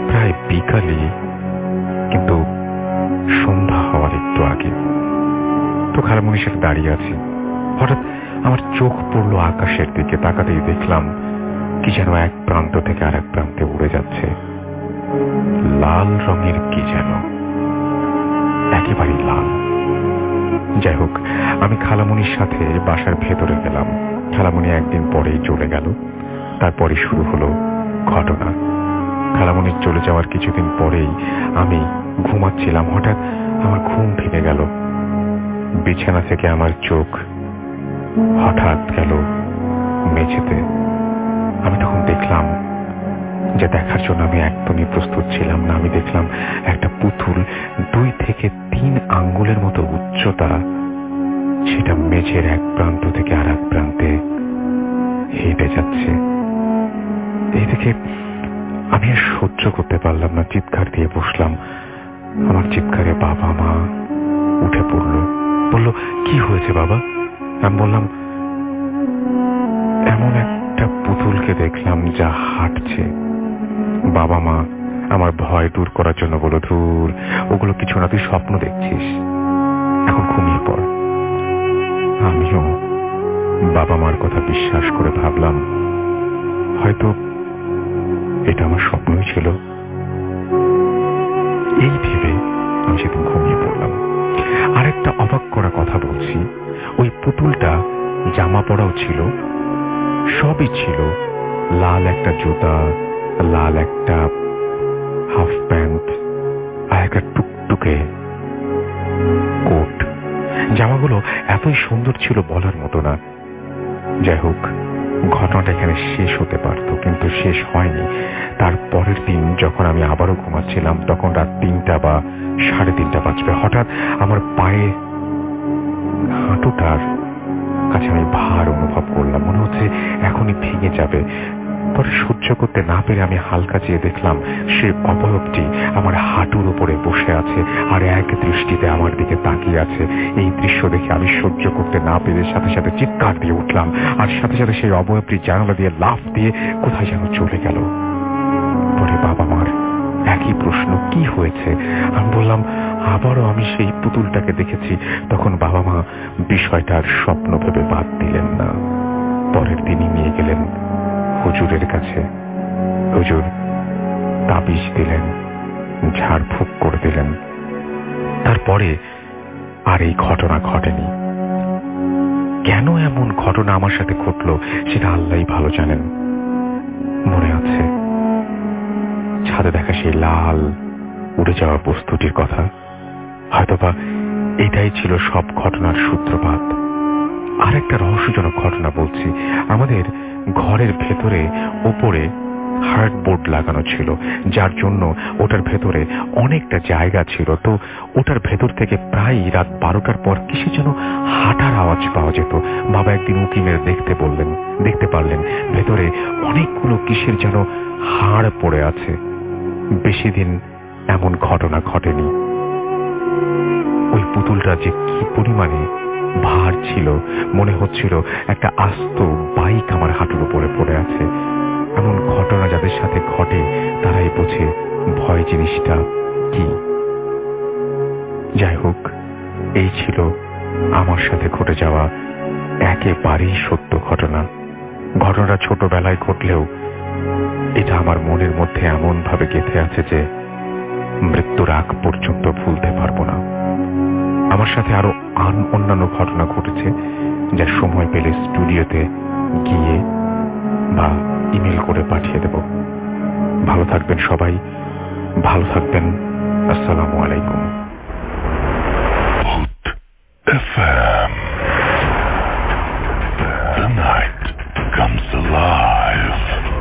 প্রায় বিকালে, কিন্তু সন্ধ্যা হওয়ার একটু আগে। তো খালামণির সাথে দাঁড়িয়ে আছি, হঠাৎ আমার চোখ পড়লো আকাশের দিকে। তাকাতেই দেখলাম কি যেন এক প্রান্ত থেকে আর এক প্রান্তে উড়ে যাচ্ছে, লাল রঙের কি যেন, একেবারেই লাল। যাই হোক, আমি খালামণির সাথে বাসার ভেতরে গেলাম। খালামণি একদিন পরেই চলে গেল। তারপরে শুরু হলো ঘটনা। খালামণির চলে যাওয়ার কিছুদিন পরেই আমি ঘুমাচ্ছিলাম, হঠাৎ আমার ঘুম ভেঙে গেল। বিছানা থেকে আমার চোখ হঠাৎ গেল মেঝেতে। আমি তখন দেখলাম, যে দেখার জন্য আমি একদমই প্রস্তুত ছিলাম না, আমি দেখলাম একটা পুতুল 2 থেকে 3 আঙ্গুলের মতো উচ্চতা, সেটা মেঝের এক প্রান্ত থেকে আর এক প্রান্তে হেঁটে যাচ্ছে। এই দেখে আমি আর সহ্য করতে পারলাম না, চিৎকার দিয়ে বসলাম। আমার চিৎকারে বাবা মা উঠে পড়লো, বলল, কি হয়েছে বাবা? আমি বললাম, এমন একটা পুতুলকে দেখলাম যা হাঁটছে। বাবা মা আমার ভয় দূর করার জন্য বলল, ধুর, ওগুলো কিছু না, তুই স্বপ্ন দেখছিস, এখন ঘুমিয়ে পড়। আমিও বাবা মার কথা বিশ্বাস করে ভাবলাম হয়তো এটা আমার স্বপ্নই ছিল। এই ভেবে আমি সেদিন ঘুমিয়ে পড়লাম। আরেকটা অবাক করা কথা বলছি, ওই পুতুলটা জামা পরাও ছিল, সবই ছিল, লাল একটা জুতা, লাল একটা হাফ প্যান্ট আর একটা টুকটুকে কোট। জামাগুলো এতই সুন্দর ছিল বলার মতো না। যাই হোক, ঘটনাটা এখানে শেষ হতে পারত, কিন্তু শেষ হয়নি। তার পরের দিন যখন আমি আবারও ঘুমাচ্ছিলাম, তখন রাত 3টা বা 3:30 বাজবে, হঠাৎ আমার পায়ে হাঁটুটার কাছে আমি ভার অনুভব করলাম, মনে হচ্ছে এখনই ভেঙে যাবে। পরে সহ্য করতে না পেরে আমি হালকা চেয়ে দেখলাম সে অবয়বটি আমার হাঁটুর উপরে বসে আছে আর এক দৃষ্টিতে আমার দিকে তাকিয়ে আছে। এই দৃশ্য দেখে আমি সহ্য করতে না পেরে সাথে সাথে চিৎকার দিয়ে উঠলাম, আর সাথে সাথে সেই অবয়বটি জানালা দিয়ে লাফ দিয়ে কোথায় যেন চলে গেল। পরে বাবা মার একই প্রশ্ন, কি হয়েছে? আমি বললাম, আবারও আমি সেই পুতুলটাকে দেখেছি। তখন বাবা মা বিষয়টার স্বপ্ন ভেবে বাদ দিলেন না। পরের দিনই নিয়ে গেলেন হুজুরের কাছে। হুজুর তাবিজ দিলেন, ঝাড়ফুঁক করে দিলেন। তারপরে আর এই ঘটনা ঘটেনি। কেন এমন ঘটনা আমার সাথে ঘটলো সেটা আল্লাহই ভালো জানেন। মনে আছে ছাদে দেখা সেই লাল উড়ে যাওয়া বস্তুটির কথা? হয়তোবা এটাই ছিল সব ঘটনার সূত্রপাত। আর একটা রহস্যজনক ঘটনা বলছি। আমাদের ঘরের ভেতরে ওপরে হার্ডবোর্ড লাগানো ছিল, যার জন্য ওটার ভেতরে অনেকটা জায়গা ছিল। তো ওটার ভেতর থেকে প্রায় রাত 12টার পর কিসে যেন হাঁটার আওয়াজ পাওয়া যেত। বাবা একদিন উঁকি মেরে দেখতে পারলেন ভেতরে অনেকগুলো কিসের যেন হাড় পড়ে আছে। বেশি দিন এমন ঘটনা ঘটেনি। ওই পুতুলটা যে কি পরিমাণে ভার ছিল, মনে হচ্ছিল একটা আস্ত বাইক আমার হাঁটুর উপরে পড়ে আছে। এমন ঘটনা যাদের সাথে ঘটে তারাই বোঝে ভয় জিনিসটা কি। যাই হোক, এই ছিল আমার সাথে ঘটে যাওয়া একেবারেই সত্য ঘটনা। ঘটনাটা ছোটবেলায় ঘটলেও এটা আমার মনের মধ্যে এমন ভাবে গেঁথে আছে যে মৃত্যুর আগ পর্যন্ত ভুলতে পারবো না। আমার সাথে আরো অন্যান্য ঘটনা ঘটেছে, যা সময় পেলে স্টুডিওতে গিয়ে বা ইমেল করে পাঠিয়ে দেব। ভালো থাকবেন সবাই, ভালো থাকবেন। আসসালামু আলাইকুম। FM. The night comes alive.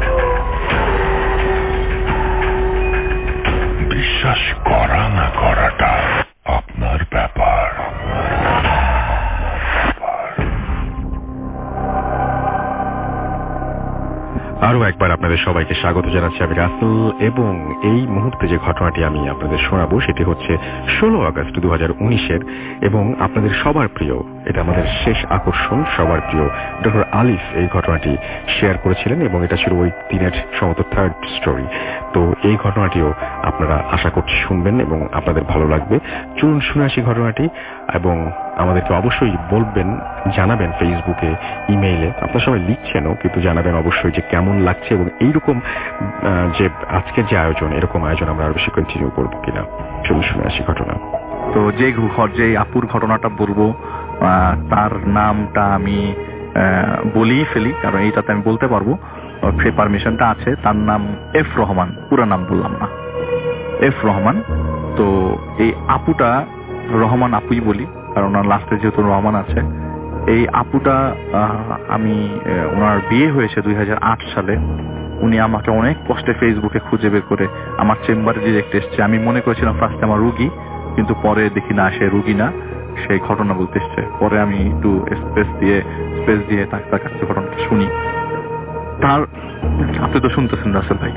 বিশ্বাস করা না করাটা আপনার ব্যাপার। আরো একবার আপনাদের সবাইকে স্বাগত জানাচ্ছি আমি রাসেল, এবং এই মুহূর্তে যে ঘটনাটি আমি আপনাদের শোনাবো সেটি হচ্ছে 16 আগস্ট 2019-এর এবং আপনাদের সবার প্রিয় এটা আমাদের শেষ আকর্ষণ। সবার প্রিয় ডক্টর আলিফ এই ঘটনাটি শেয়ার করেছিলেন এবং এটা ছিল ওই দিনের সম্ভবত থার্ড স্টোরি। তো এই ঘটনাটিও আপনারা আশা করছি শুনবেন এবং আপনাদের ভালো লাগবে। চলুন শুনে আসি ঘটনাটি এবং আমাদেরকে অবশ্যই বলবেন, জানাবেন ফেসবুকে, ইমেইলে। আপনারা সবাই লিখছেনও, কিন্তু জানাবেন অবশ্যই যে কেমন লাগছে এবং এইরকম যে আজকের যে আয়োজন, এরকম আয়োজন আমরা আরো বেশি কন্টিনিউ করবো কিনা। চলুন শুনে আসি ঘটনা। তো যে আপুর ঘটনাটা বলবো তার নামটা আমি বলেই ফেলি, কারণ এইটাতে আমি বলতে পারবো, সেই পারমিশনটা আছে। তার নাম এফ রহমান, পুরো নাম বললাম না, এফ রহমান। তো এই আপুটা, রহমান আপুই বলি কারণ ওনার লাস্টে যেহেতু রহমান আছে। এই আপুটা আমি ওনার বিয়ে হয়েছে 2008 সালে। উনি আমাকে অনেক কষ্টে ফেসবুকে খুঁজে বের করে আমার চেম্বারে ডিরেক্ট এসছে। আমি মনে করেছিলাম ফার্স্টে আমার রুগী, কিন্তু পরে দেখি না সে রুগী না, সেই ঘটনা বলতে এসছে। পরে আমি একটু স্পেস দিয়ে তার কাছ থেকে ঘটনাটা শুনি। তার, আপনি তো শুনতেছেন রাসেল ভাই,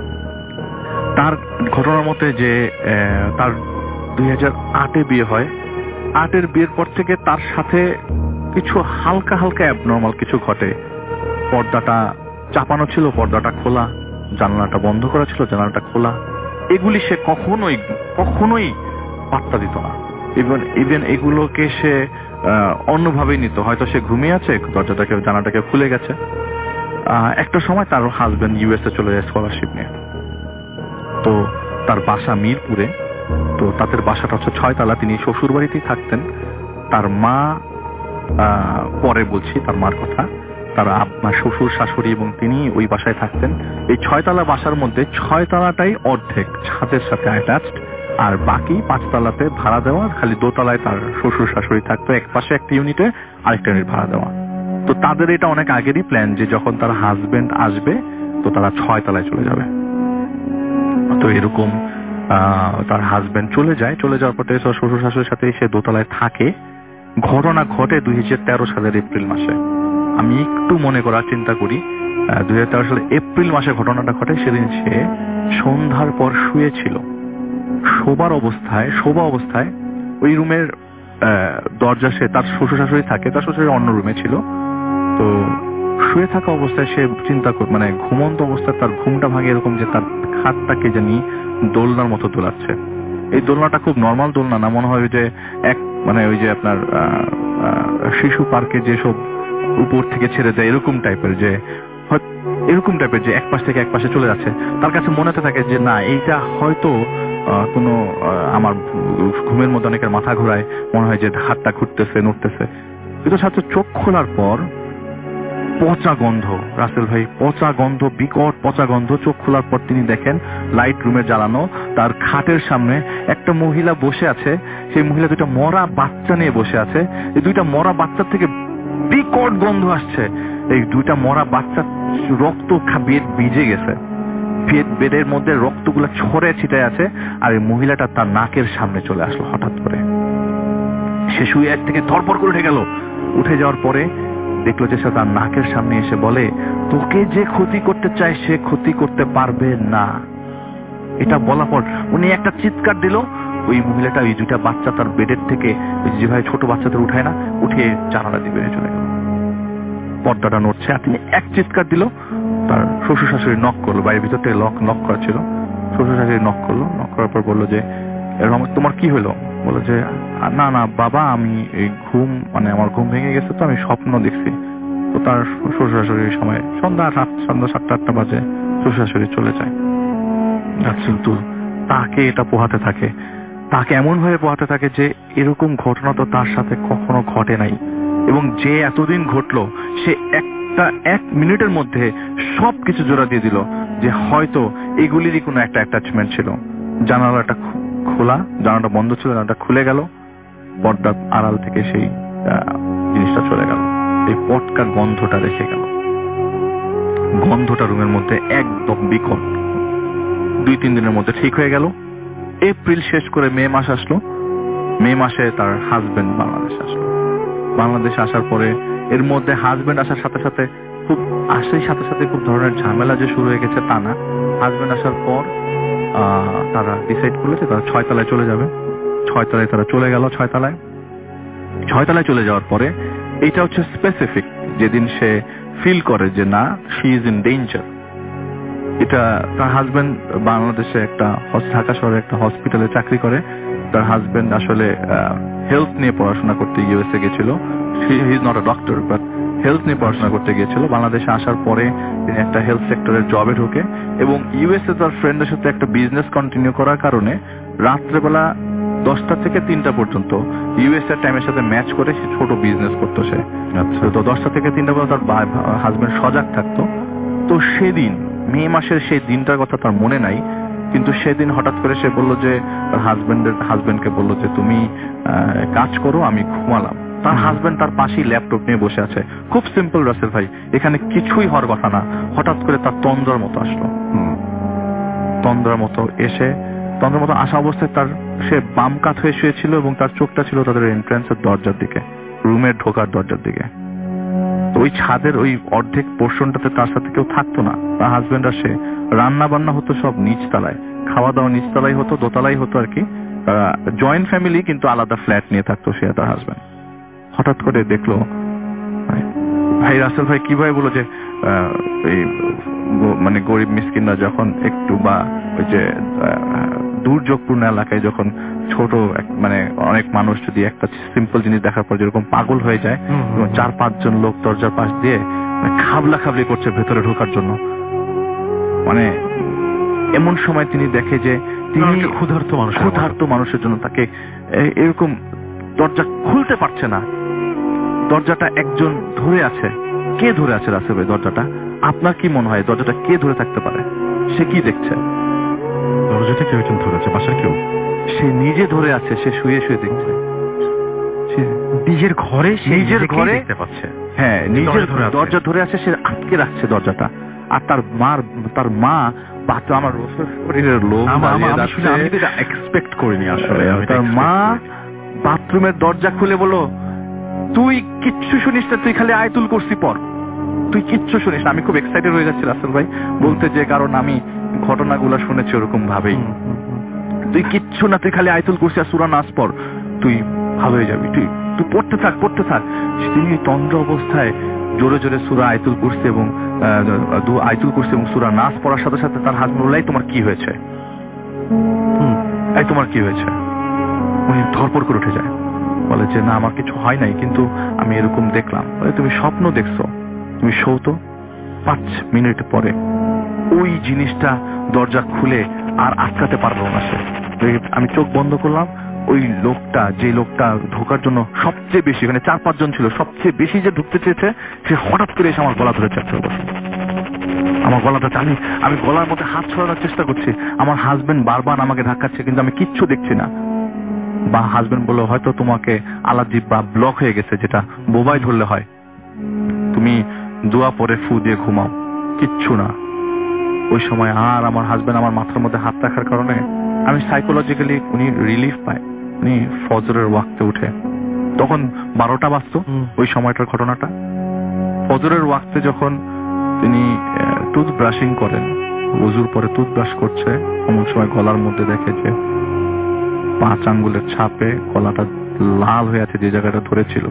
তার ঘটনার মতে যে তার 2008-এ বিয়ে হয়। 8-এর বিয়ের পর থেকে তার সাথে কিছু হালকা অ্যাবনর্মাল কিছু ঘটে। পর্দাটা চাপানো ছিল, পর্দাটা খোলা, জানালাটা বন্ধ করা ছিল, জানালাটা খোলা। এগুলি সে কখনোই পাত্তা দিত না। ইভেন এগুলোকে সে অন্যভাবেই নিত। হয়তো সে ঘুমিয়ে আছে, জানালাটাকে খুলে গেছে। একটা সময় তার হাজবেন্ড ইউএসএ চলে যায় স্কলারশিপ নিয়ে। তো তার বাসা মিরপুরে। তো তাদের বাসাটা হচ্ছে 6 তলা। তিনি শ্বশুর বাড়িতেই থাকতেন। তার মা, পরে বলছি তার মার কথা, তার শ্বশুর শাশুড়ি এবং তিনি ওই বাসায় থাকতেন। এই 6 তলা বাসার মধ্যে 6 তলাটাই অর্ধেক ছাদের সাথে অ্যাটাচড, আর বাকি 5 তলাতে ভাড়া দেওয়া। খালি দোতলায় তার শ্বশুর শাশুড়ি থাকতো, এক পাশে একটা ইউনিটে, আরেকটা ইউনিট ভাড়া দেওয়া। তো তাদের এটা অনেক আগেরই প্ল্যান যে যখন তার হাজবেন্ড আসবে তো তারা 6 তলায় চলে যাবে। তো এরকম তার হাজবেন্ড চলে যাওয়ার পরে শ্বশুর শাশুড়ির সাথে সে দোতলায় থাকে। ঘটনা ঘটে 2013 সালের এপ্রিল মাসে। আমি একটু মনে করার চিন্তা করি, 2013 সালের এপ্রিল মাসে ঘটনাটা ঘটে। সেদিন সে সন্ধ্যার পর শুয়েছিল। শোবা অবস্থায় ওই রুমের দরজা, সে তার শ্বশুর শাশুড়ি থাকে, তার শ্বশুর অন্য রুমে ছিল। তো শুয়ে থাকা অবস্থায় সে চিন্তা মানে ঘুমন্ত অবস্থায় তার ঘুমটা ভাঙে এরকম যে তার খাটটাকে জানি দোলনার মতো দোলাচ্ছে। এই দোলনাটা খুব নর্মাল দোলনা না, মনে হয় যে মানে ওই যে আপনার শিশু পার্কে যেসব উপর থেকে ছেড়ে দেয় এরকম টাইপের, যে এক পাশ থেকে এক পাশে চলে যাচ্ছে। তার কাছে মনে হতে থাকে যে না, এইটা হয়তো কোনো আমার ঘুমের মধ্যে অনেকের মাথা ঘোরায়, মনে হয় যে হাতটা ঘুরতেছে নড়তেছে। কিন্তু সাথে চোখ খোলার পর পচা গন্ধ, রাসেল ভাই, পচা গন্ধ, বিকট পচা গন্ধ। চোখ খোলার পর তিনি দেখেন লাইট রুমে জ্বালানো, তার খাটের সামনে একটা মহিলা বসে আছে। সেই মহিলা 2টা মরা বাচ্চা নিয়ে বসে আছে। এই 2টা মরা বাচ্চার থেকে বিকট গন্ধ আসছে। এই 2টা মরা বাচ্চার রক্ত বেড ভিজে গেছে, বেডের মধ্যে রক্তগুলো ছড়ে ছিটায় আছে। আর এই মহিলাটা তার নাকের সামনে চলে আসলো হঠাৎ করে। সে শুয়ে এক থেকে ধরপড় করে উঠে গেল। উঠে যাওয়ার পরে দেখলো যে সে তার নাকের সামনে এসে বলে, তোকে যে ক্ষতি করতে চায় সে ক্ষতি করতে পারবে না। এটা বলার পর উনি একটা চিৎকার দিল। ওই মহিলাটা ওই 2টা বাচ্চা তার বেডের থেকে, যেভাবে ছোট বাচ্চাদের উঠায় না, উঠে জানালা দিয়ে বেরিয়ে চলে গেল। পর্দাটা নড়ছে আর তিনি এক চিৎকার দিল। তার শ্বশুর শাশুড়ি নক করলো, বাড়ির ভিতর থেকে লক করা ছিল। শ্বশুর শাশুড়ি নক করলো। নক করার পর বললো যে তোমার কি হলো? বললো যে না বাবা, আমি এই আমার ঘুম ভেঙে গেছে, তো আমি স্বপ্ন দেখছি। তো তার শ্বশুর শাশুড়ির সময় সন্ধ্যা 7-8 বাজে শ্বশুর শাশুড়ি চলে যায়। কিন্তু তাকে এটা পোহাতে থাকে, তাকে এমন ভাবে পোহাতে থাকে যে এরকম ঘটনা তো তার সাথে কখনো ঘটে নাই। এবং যে এতদিন ঘটলো, সে 1 মিনিটের মধ্যে সবকিছু জোড়া দিয়ে দিল যে হয়তো এগুলিরই কোনো একটা অ্যাটাচমেন্ট ছিল। জানালাটা খোলা, জানালাটা বন্ধ ছিল, জানালাটা খুলে গেল, পর্দার আড়াল থেকে সেই জিনিসটা চলে গেল। এই পটকা গন্ধটা রেখে গেল। গন্ধটা রুমের মধ্যে একদম বিকট। 2-3 দিনের মধ্যে ঠিক হয়ে গেল। এপ্রিল শেষ করে মে মাস আসলো। মে মাসে তার হাজবেন্ড বাংলাদেশে আসলো। বাংলাদেশে আসার পরে এর মধ্যে হাজবেন্ড আসার সাথে সাথে খুব ধরনের ঝামেলা যে শুরু হয়ে গেছে তা না। হাজবেন্ড আসার পর তারা ডিসাইড করলো যে তারা 6 তলায় চলে যাবে। 6 তলায় তারা চলে গেল। 6 তলায় 6 তলায় চলে যাওয়ার পরে এটা হচ্ছে স্পেসিফিক যেদিন সে ফিল করে যে না শি ইজ ইন ডেঞ্জার। এটা তার হাজবেন্ড বাংলাদেশে একটা ঢাকা শহরে একটা হসপিটালে চাকরি করে। তার হাজবেন্ড আসলে হেলথ নিয়ে পড়াশোনা করতে ইউএসএ গেছিল। He is not a doctor but health নিয়ে পড়াশোনা করতে গিয়েছিল। বাংলাদেশে আসার পরে তিনি একটা হেলথ সেক্টরের জবে ঢোকে এবং ইউএসএ তার ফ্রেন্ডের সাথে একটা বিজনেস কন্টিনিউ করার কারণে রাত্রেবেলা 10টা থেকে 3টা পর্যন্ত ইউএসএ টাইমের সাথে ম্যাচ করে সে ছোট বিজনেস করতো। সে তো 10টা থেকে 3টা পর্যন্ত তার হাজবেন্ড সজাগ থাকতো। তো সেদিন মে মাসের সেই দিনটার কথা তার মনে নাই, কিন্তু সেদিন হঠাৎ করে সে বলল যে তার হাজবেন্ডকে বলল যে তুমি কাজ করো, আমি ঘুমালাম। তার হাজবেন্ড তার পাশেই ল্যাপটপ নিয়ে বসে আছে। খুব সিম্পল রাসেল ভাই, এখানে কিছুই হওয়ার কথা না। হঠাৎ করে তার তন্দ্রার মতো আসলো। তন্দ্রার মতো আসা অবস্থায় তার সে বাম কাত হয়ে শুয়েছিল এবং তার চোখটা ছিল তাদের এন্ট্রান্সের দরজার দিকে, রুমের ঢোকার দরজার দিকে। ওই ছাদের ওই অর্ধেক পোর্শনটাতে তার সাথে কেউ থাকতো না। তার হাজবেন্ড আসে, রান্না বান্না হতো সব নিচতলায়, খাওয়া দাওয়া নিচতলায় হতো, দোতলায় হতো আর কি। জয়েন্ট ফ্যামিলি কিন্তু আলাদা ফ্ল্যাট নিয়ে থাকতো সে তার হাজবেন্ড। হঠাৎ করে দেখলো ভাই রাসেল ভাই কিভাবে বলো যে মানে গরিব মিসকিনরা যখন একটু বা ওই যে দুর্যোগপূর্ণ এলাকায় যখন ছোট মানে অনেক মানুষ যদি একটা সিম্পল জিনিস দেখার পর যেরকম পাগল হয়ে যায়, 4-5 জন লোক দরজার পাশ দিয়ে খাবলা খাবলি করছে ভেতরে ঢোকার জন্য। মানে এমন সময় তিনি দেখে যে তিনি ক্ষুধার্ত মানুষের জন্য তাকে এরকম দরজা খুলতে পারছে না। দরজাটা একজন ধরে আছে। কে ধরে আছে রাসেল ভাই দরজাটা? আপনার কি মনে হয় দরজাটা কে ধরে থাকতে পারে? সে কি দেখছে? দরজাটা কেউ একজন ধরে আছে, বাসার কেউ? সে নিজে ধরে আছে, সে শুয়ে শুয়ে দেখছে। নিজের ঘরে দেখতে পাচ্ছে। হ্যাঁ, নিজের দরজা ধরে আছে, সে আটকে রাখছে দরজাটা। আর তার মা আমার শরীরের লোক এক্সপেক্ট করিনি আসলে। তার মা বাথরুমের দরজা খুলে বলো, তুই কিচ্ছু শুনিস না, তুই খালি আয়াতুল কুরসি পড়, তুই কিচ্ছু শুনিস না। আমি খুব এক্সাইটেড হয়ে যাচ্ছি রাসেল ভাই বলতে, যে কারণ আমি ঘটনাগুলো শুনেছি ওরকম ভাবেই। তুই কিচ্ছু না, তুই খালি আয়াতুল কুরসি আর সূরা নাস পড়, তুই ভালো হয়ে যাবি, তুই পড়তে থাক। তিনি তন্দ্র অবস্থায় জোরে জোরে সূরা আয়াতুল কুরসি এবং সূরা নাস পড়ার সাথে সাথে তার হাজবেন্ড বলল, তোমার কি হয়েছে? তোমার কি হয়েছে? উনি ধরপড় করে উঠে যায়, বলে যে না আমার কিছু হয় নাই, কিন্তু আমি এরকম দেখলাম। বলে তুমি স্বপ্ন দেখছো, তুমি শোতো। 5 মিনিট পরে ওই জিনিসটা দরজা খুলে আর আটকাতে পারলো না সে। আমি চোখ বন্ধ করলাম, ওই লোকটা, যে লোকটা ঢোকার জন্য সবচেয়ে বেশি, মানে 4-5 জন ছিল, সবচেয়ে বেশি যে ঢুকতে চেয়েছে, সে হঠাৎ করে এসে আমার গলা ধরে চাপতে বসে। আমার গলাটা টানি, আমি গলার মধ্যে হাত ছড়ানোর চেষ্টা করছি। আমার হাজবেন্ড বারবার আমাকে ধাক্কাচ্ছে, কিন্তু আমি কিচ্ছু দেখছি না। বা হাজবেন্ড বললো, হয়তো তোমাকে আলাজিব বা ব্লক হয়ে গেছে, যেটা বোবাই ধরলে হয়, তুমি দোয়া পরে ফু দিয়ে ঘুমাও। কিচ্ছু না। ওই সময় আর আমার হাজবেন্ড আমার মাথার মধ্যে হাত রাখার কারণে আমি সাইকোলজিক্যালি উনি রিলিফ পায়। উনি ফজরের ওয়াক্তে উঠে, তখন 12টা বাজতো ওই সময়টার ঘটনাটা। ফজরের ওয়াক্তে যখন তিনি টুথব্রাশিং করেন, ওযুর পরে টুথব্রাশ করছে, এমন সময় গলার মধ্যে দেখে যে 5 আঙ্গুলের ছাপে গলাটা লাল হয়ে আছে, যে জায়গাটা ধরেছিল।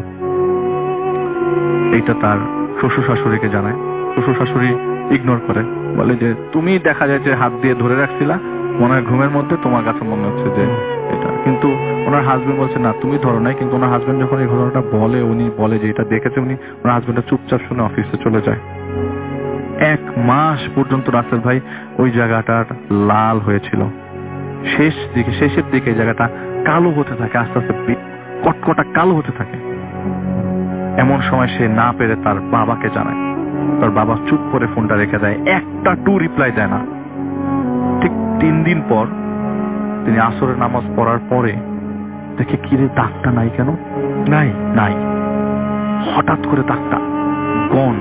এইটা তার শ্বশুর শাশুড়িকে জানায়। শ্বশুর শাশুড়ি ইগনোর করে, বলে যে তুমি দেখা যায় যে হাত দিয়ে ধরে রাখছিলা, মনে হয় ঘুমের মধ্যে, তোমার কাছে মনে হচ্ছে যে এটা। কিন্তু ওনার হাজবেন্ড বলছে না তুমি ধরো নাই। কিন্তু ওনার হাজবেন্ড যখন এই ঘটনাটা বলে, উনি বলে যে এটা দেখেছে উনি, ওনার হাজবেন্ডটা চুপচাপ শুনে অফিসে চলে যায়। 1 মাস পর্যন্ত রাসেল ভাই ওই জায়গাটার লাল হয়েছিল। শেষের দিকে জায়গাটা কালো হতে থাকে, আস্তে আস্তে কটকটা কালো হতে থাকে। এমন সময় সে না পেরে তার বাবাকে জানায়। তার বাবা চুপ করে ফোনটা রেখে দেয়, একটা রিপ্লাই দেয় না। ঠিক 3 দিন পর তিনি আসরের নামাজ পড়ার পরে দেখে, কিরে দাগটা নাই কেন? নাই। হঠাৎ করে দাগটা গন।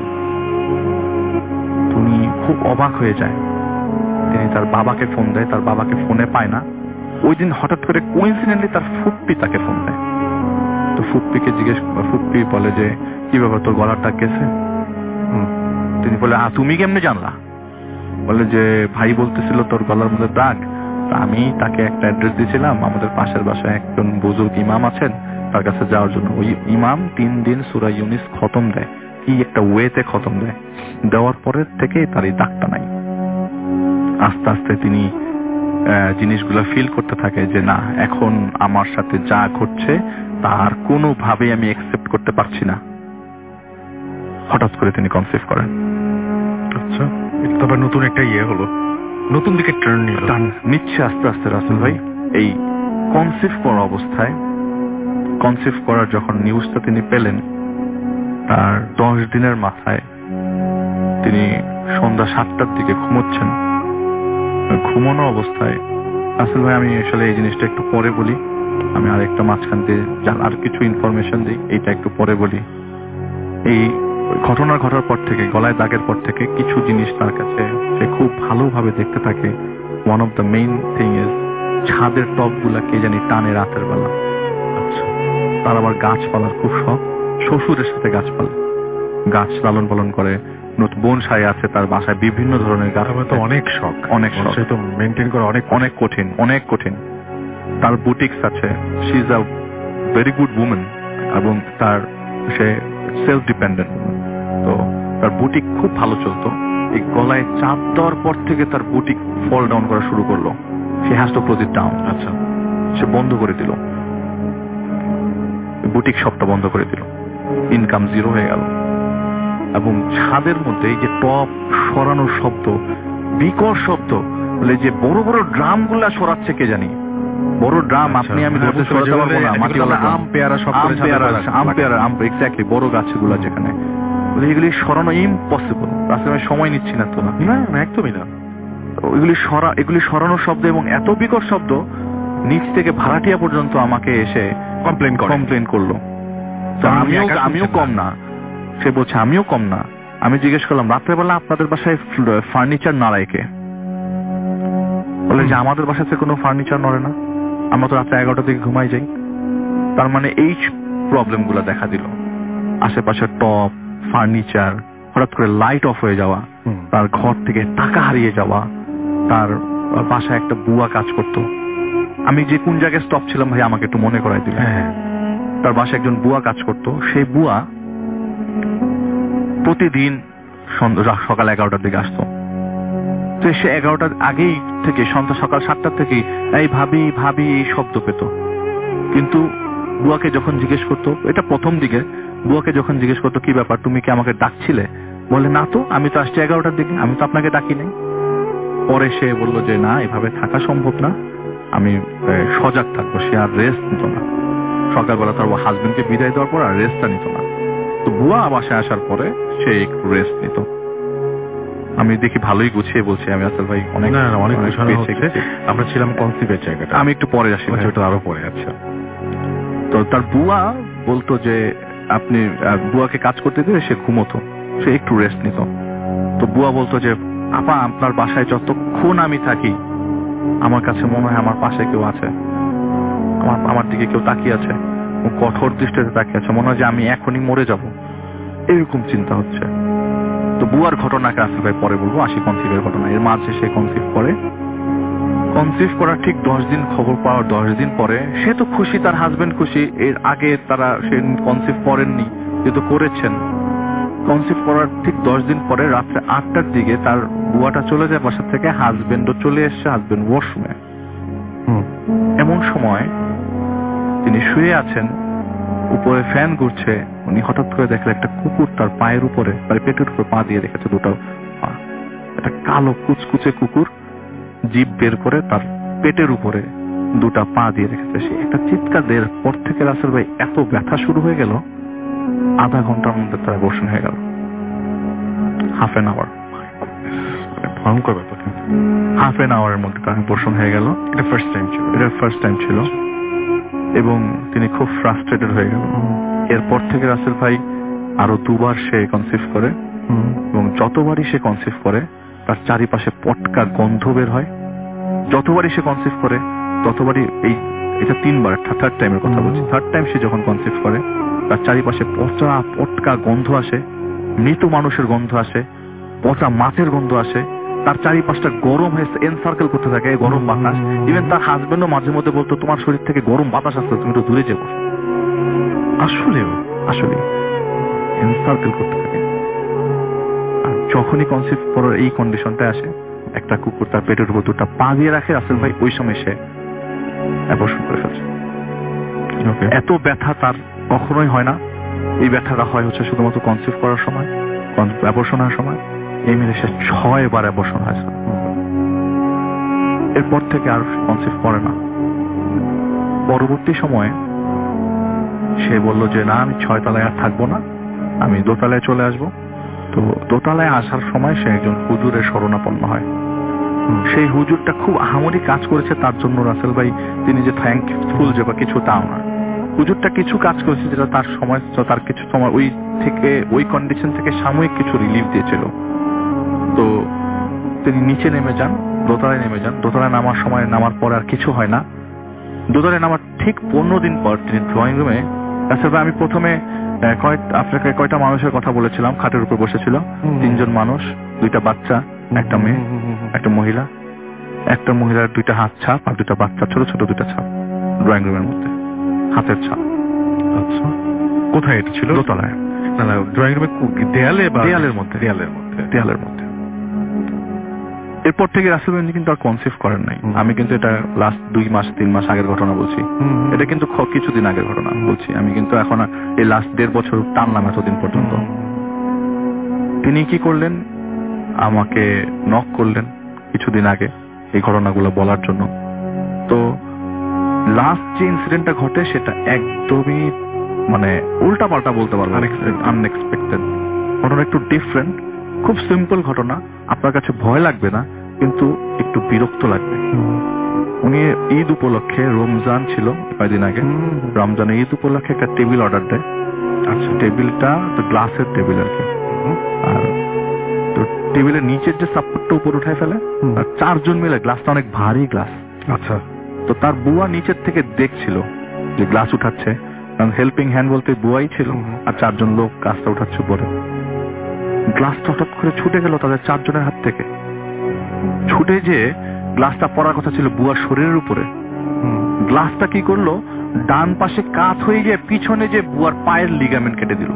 তুমি খুব অবাক হয়ে যায়। তিনি তার বাবাকে ফোন দেয়, তার বাবাকে ফোনে পায় না। ওই দিন হঠাৎ করে কোইন্সিডেন্টলি তার ফুপ্পি তাকে ফোন দেয়। তো ফুপ্পিকে ফুপ্পি বলে যে কি ব্যাপার, তোর গলার দাগ গেছে? তিনি বলে, তুমি কেমনে জানলা? বলে যে ভাই বলতেছিল তোর গলার মধ্যে দাগ। আমি তাকে একটা অ্যাড্রেস দিয়েছিলাম, আমাদের পাশের বাসায় একজন বুজুর্গ ইমাম আছেন, তার কাছে যাওয়ার জন্য। ওই ইমাম 3 দিন সূরা ইউনিস খতম দেয়, কি একটা ওয়েতে খতম দেয়, দেওয়ার পরের থেকে তার এই দাগটা নাই। আস্তে আস্তে তিনি জিনিসগুলো ফিল করতে থাকে যে না, এখন আমার সাথে যা ঘটছে তার কোনোভাবেই আমি অ্যাকসেপ্ট করতে পারছি না। হঠাৎ করে তিনি কনসিভ করেন। আচ্ছা, এটা আবার নতুন একটা হলো, নতুন দিকে টার্ন নিচ্ছে আস্তে আস্তে রাসেল ভাই। এই কনসিভ করা অবস্থায়, কনসিভ করার যখন নিউজটা তিনি পেলেন, তার 10 দিনের মাথায় তিনি সন্ধ্যা 7টার দিকে ঘুমোচ্ছেন। ঘুমানো অবস্থায় রাসেল ভাই, আমি আসলে এই জিনিসটা একটু পরে বলি, আমি আর একটা মাঝখান দিয়ে আর কিছু ইনফরমেশন দিই, এইটা একটু পরে বলি। এই ঘটনা ঘটার পর থেকে, গলায় দাগের পর থেকে কিছু জিনিস তার কাছে সে খুব ভালোভাবে দেখতে থাকে। One of the main thing is ছাদের টপ গুলা কে জানি টানে রাতের বেলা। আচ্ছা, তার আবার গাছপালার খুব শখ, শ্বশুরের সাথে গাছ লালন পালন করে, বনসাই আছে তার বাসায়, বিভিন্ন ধরনের গাছ। তো অনেক শখ, অনেক শখ, তো মেনটেন করা অনেক কঠিন। তার বুটিক্স আছে, she is a very good women, এবং সে সেলফ ডিপেন্ডেন্ট। তো তার বুটিক খুব ভালো চলতো। এই গলায় চাপ দেওয়ার পর থেকে তার বুটিক ফল ডাউন করা শুরু করলো। সে has to close it down. আচ্ছা, সে বন্ধ করে দিল, বুটিক শপটা বন্ধ করে দিল, ইনকাম 0 হয়ে গেল। এবং ছাদের মধ্যে এই যে টপ সরানোর শব্দ, বিকট শব্দ, বলে যে বড় বড় ড্রাম গুলা সরাচ্ছে কে জানি, বড় ড্রাম। আপনি আমি ধরতে সরাতে পারবো না, মাটিওয়ালা আম পেয়ারা সব এক্স্যাক্টলি বড় গাছগুলা যেখানে, এগুলি সরানো ইম্পসিবল। আসলে সময় নিচ্ছি না তো, না একদমই না। এগুলি সরানোর শব্দ, এবং এত বিকট শব্দ, নিচ থেকে ভাড়াটিয়া পর্যন্ত আমাকে এসে কমপ্লেন করলো। আমিও কম না, সে বলছে আমিও কম না। আমি জিজ্ঞেস করলাম, রাত্রেবেলা আপনাদের বাসায় ফার্নিচার নাড়ায় কে? বলে যে আমাদের বাসাতে কোনো ফার্নিচার নড়ে না, আমরা তো রাত্রে 11টা থেকে ঘুমাই যাই। তার মানে এই প্রবলেম গুলা দেখা দিল। আশেপাশে টপ, ফার্নিচার, হঠাৎ করে লাইট অফ হয়ে যাওয়া, তার ঘর থেকে টাকা হারিয়ে যাওয়া, তার বাসায় একটা বুয়া কাজ করতো। আমি যে কোন জায়গায় স্টপ ছিলাম ভাই, আমাকে একটু মনে করাই দিল। তার বাসায় একজন বুয়া কাজ করতো। সেই বুয়া প্রতিদিন সকাল 11টার দিকে আসতো। তো সে 11টার আগেই থেকে সন্ধ্যা সকাল 7টার থেকেই এই ভাবি ভাবি এই শব্দ পেত। কিন্তু বুয়াকে যখন জিজ্ঞেস করতো, এটা প্রথম দিকে, বুয়াকে যখন জিজ্ঞেস করতো কি ব্যাপার, তুমি কি আমাকে ডাকছিলে? বলে না তো, আমি তো আসছি 11টার দিকে, আমি তো আপনাকে ডাকি নাই। পরে সে বললো যে না, এভাবে থাকা সম্ভব না, আমি সজাগ থাকবো। সে আর রেস্ট নিত না। সকালবেলা তার হাজবেন্ডকে বিদায় দেওয়ার পর আর রেস্টটা নিত না। তো বুয়া বাসায় আসার পরে সে একটু রেস্ট নিত। আমি দেখি ভালোই গুছিয়ে বলছি আমি, আসল ভাই অনেক আমরা ছিলাম কনসিভের জায়গাটা, আমি একটু পরে আসি, ওটা আরো পরে। আচ্ছা, তো তার বুয়া বলতো যে আপনি বুয়াকে কাজ করতে দিলে সে ঘুমোতো, সে একটু রেস্ট নিত। তো বুয়া বলতো যে আপা, আপনার বাসায় যতক্ষণ আমি থাকি আমার কাছে মনে হয় আমার পাশে কেউ আছে, আমার দিকে কেউ তাকিয়ে আছে, কঠোর দৃষ্টিতে তাকিয়ে আছে, মনে হয় যে আমি এখনই মরে যাব, এরকম চিন্তা হচ্ছে। তো বুয়ার ঘটনাকে আসলে ভাই পরে বলবো, আসি কনসিভের ঘটনা। এর মাঝে সে কনসিভ করে, কনসিভ করার ঠিক 10 দিন, খবর পাওয়ার 10 দিন পরে সে তো খুশি, তার হাজবেন্ড খুশি। এর আগে সে কনসিভ করেননি, যেহেতু করেছেন। কনসিভ করার ঠিক 10 দিন পরে রাত্রে 8টার দিকে তার বুয়াটা চলে যায় বাসা থেকে, হাজবেন্ডও চলে এসছে, হাজবেন্ড ওয়াশরুমে। এমন সময় তিনি শুয়ে আছেন, উপরে ফ্যান ঘুরছে, উনি হঠাৎ করে দেখলেন একটা কুকুর তার পায়ের উপরে, তার পেটের উপরে পা দিয়ে রেখেছে, দুটো পা। একটা কালো কুচকুচে কুকুর জিভ বের করে তার পেটের উপরে 2টা পা দিয়ে রেখেছে। সে একটা চিৎকার দেওয়ার পর থেকে রাসেল ভাই এত ব্যথা শুরু হয়ে গেল, আধা ঘন্টার মধ্যে তার অ্যাবর্শন হয়ে গেল। হাফ এন আওয়ার, ভয়ঙ্কর ব্যাপার। হাফ এন আওয়ারের মধ্যে তার অ্যাবর্শন হয়ে গেল। এটা ফার্স্ট টাইম ছিল, এবং তিনি খুব ফ্রাস্ট্রেটেড হয়ে গেল। এরপর থেকে রাসেল ভাই আরো 2বার সে কনসিভ করে, এবং যতবারই সে কনসিভ করে তার চারিপাশে পটকা গন্ধ বের হয়। যতবারই সে কনসিভ করে ততবারই এটা 3বার, থার্ড টাইমের কথা বলছি। থার্ড টাইম সে যখন কনসিভ করে তার চারিপাশে পটকা গন্ধ আসে, মৃত মানুষের গন্ধ আসে, পচা মাছের গন্ধ আসে। তার চারিপাশটা গরম হয়ে এনসার্কেল করতে থাকে গরম বাতাস। ইভেন তার হাজবেন্ডও মাঝে মধ্যে বলতো তোমার শরীর থেকে গরম বাতাস আসছে, তুমি একটু দূরে যাবো। আসলে এনসার্কেল করতে থাকে। আর যখনই কনসিভ করার এই কন্ডিশনটা আসে, একটা কুকুর তার পেটের উপর দুটা পা দিয়ে রাখে রাসেল ভাই, ওই সময় সে অ্যাবর্শন করে ফেলছে। এত ব্যথা তার কখনোই হয় না। এই ব্যথাটা হয় হচ্ছে শুধুমাত্র কনসিভ করার সময়, অ্যাবর্শন হওয়ার সময়। এই মিলে সে 6 বার অ্যাবর্শন হয়েছে। এরপর থেকে আর কনসিভ করে না। পরবর্তী সময়ে সে বলল যে না, আমি 6 তলায় আর থাকবো না, আমি দোতলায় চলে আসবো। তো দোতলায় আসার সময় সে একজন হুজুরের শরণাপন্ন হয়। সেই হুজুরটা খুব আহামরি কাজ করেছে তার জন্য রাসেল ভাই, তিনি যে থ্যাঙ্কফুল যে বা কিছু তাও না। হুজুরটা কিছু কাজ করেছে যেটা তার কিছু সময় ওই কন্ডিশন থেকে সাময়িক কিছু রিলিফ দিয়েছিল। তো তিনি নিচে নেমে যান, দোতলায় নেমে যান। দোতলায় নামার পর আর কিছু হয় না। দোতলায় নামার ঠিক 15 দিন পর তিনি ড্রয়িং রুমে, রাসেল ভাই আমি প্রথমে আপনাকে কয়টা মানুষের কথা বলেছিলাম, খাটের উপর বসেছিল 3 জন মানুষ, 2টা বাচ্চা, একটা মেয়ে, একটা মহিলা। একটা মহিলার 2টা হাত ছাপ আর 2টা বাচ্চা, ছোট ছোট 2টা ছাপ ড্রয়িং রুমের মধ্যে, হাতের ছাপ। আচ্ছা, কোথায় এটা ছিল? দোতলায়। না, ড্রয়িং রুমে দেয়ালের মধ্যে। এরপর থেকে রাসেল ভাই কিন্তু আর কনসিভ করেন নাই। আমি কিন্তু এটা লাস্ট 2 মাস 3 মাস আগের ঘটনা বলছি। এটা কিন্তু কিছুদিন আগের ঘটনা বলছি। আমি কিন্তু এখন এই লাস্ট 1.5 বছর টানলাম এতদিন পর্যন্ত। তিনি কি করলেন, আমাকে নক করলেন কিছুদিন আগে এই ঘটনাগুলো বলার জন্য। তো লাস্ট যে ইনসিডেন্টটা ঘটে সেটা একদমই মানে উল্টা পাল্টা বলতে পারবো, আনএক্সপেক্টেড ঘটনা, একটু ডিফারেন্ট। খুব সিম্পল ঘটনা, আপনার কাছে ভয় লাগবে না, কিন্তু একটু বিরক্ত লাগবে। উনি ঈদ উপলক্ষে, রমজান ছিল কয়েকদিন আগে, রমজানের ঈদ উপলক্ষে একটা টেবিল অর্ডার দেয়। আচ্ছা, টেবিলটা তো গ্লাসের টেবিল আর কি। আর তো টেবিলের নিচের যে সাপোর্টটা উপর উঠায় ফেলে, আর 4 জন মিলে, গ্লাসটা অনেক ভারী গ্লাস। আচ্ছা, তো তার বুয়া নিচের থেকে দেখছিল যে গ্লাস উঠাচ্ছে, কারণ হেল্পিং হ্যান্ড বলতে বুয়াই ছিল, আর 4 জন লোক গ্লাসটা উঠাচ্ছে উপরে। গ্লাসটা হঠাৎ করে ছুটে গেল তাদের 4 জনের হাত থেকে। ছুটে যে গ্লাসটা পড়ার কথা ছিল বুয়ার শরীরের উপরে, গ্লাসটা কি করলো, ডান পাশে কাত হয়ে গিয়ে পিছনে যে বুয়ার পায়ের লিগামেন্ট কেটে দিল।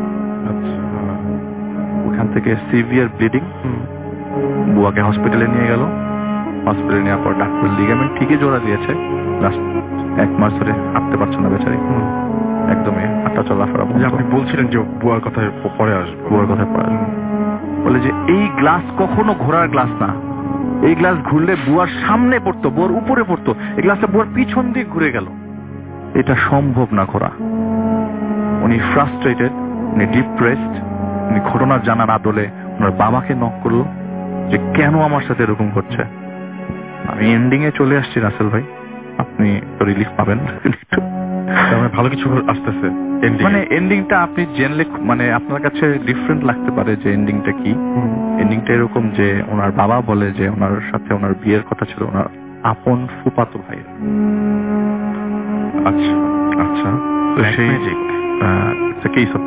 ওখান থেকে সিভিয়ার ব্লিডিং। বুয়াকে হসপিটালে নিয়ে গেল। হসপিটালে নেওয়ার পর ডাক্তার লিগামেন্ট ঠিকই জোড়া দিয়েছে, লাস্ট 1 মাস ধরে হাঁটতে পারছে না বেচারি, একদমই হাঁটা চলাফেরা। আপনি বলছিলেন যে বুয়ার কথায় পরে আসবে, বলে যে এই গ্লাস কখনো ঘোরার গ্লাস না, এই গ্লাস ঘুরলে বুয়ার সামনে পড়তো, বুয়ার উপরে পড়তো, এই গ্লাসটা বুয়ার পিছন দিয়ে ঘুরে গেল, এটা সম্ভব না ঘোরা। উনি ফ্রাস্ট্রেটেড, উনি ডিপ্রেসড। উনি ঘটনা জানার আদলে ওনার বাবাকে নক করলো যে কেন আমার সাথে এরকম করছে। আমি এন্ডিং এ চলে আসছি রাসেল ভাই, আপনি তো রিলিফ পাবেন। ভালো কিছু আসতেছে। মানে এন্ডিংটা আপনি জেনলে মানে আপনার কাছে ডিফারেন্ট লাগতে পারে যে এন্ডিংটা কি। এন্ডিংটা এরকম যে ওনার বাবা বলে যে ওনার সাথে ওনার বিয়ের কথা ছিল ওনার আপন ফুফাতো ভাই। আচ্ছা আচ্ছা, তো সেই কেস অফ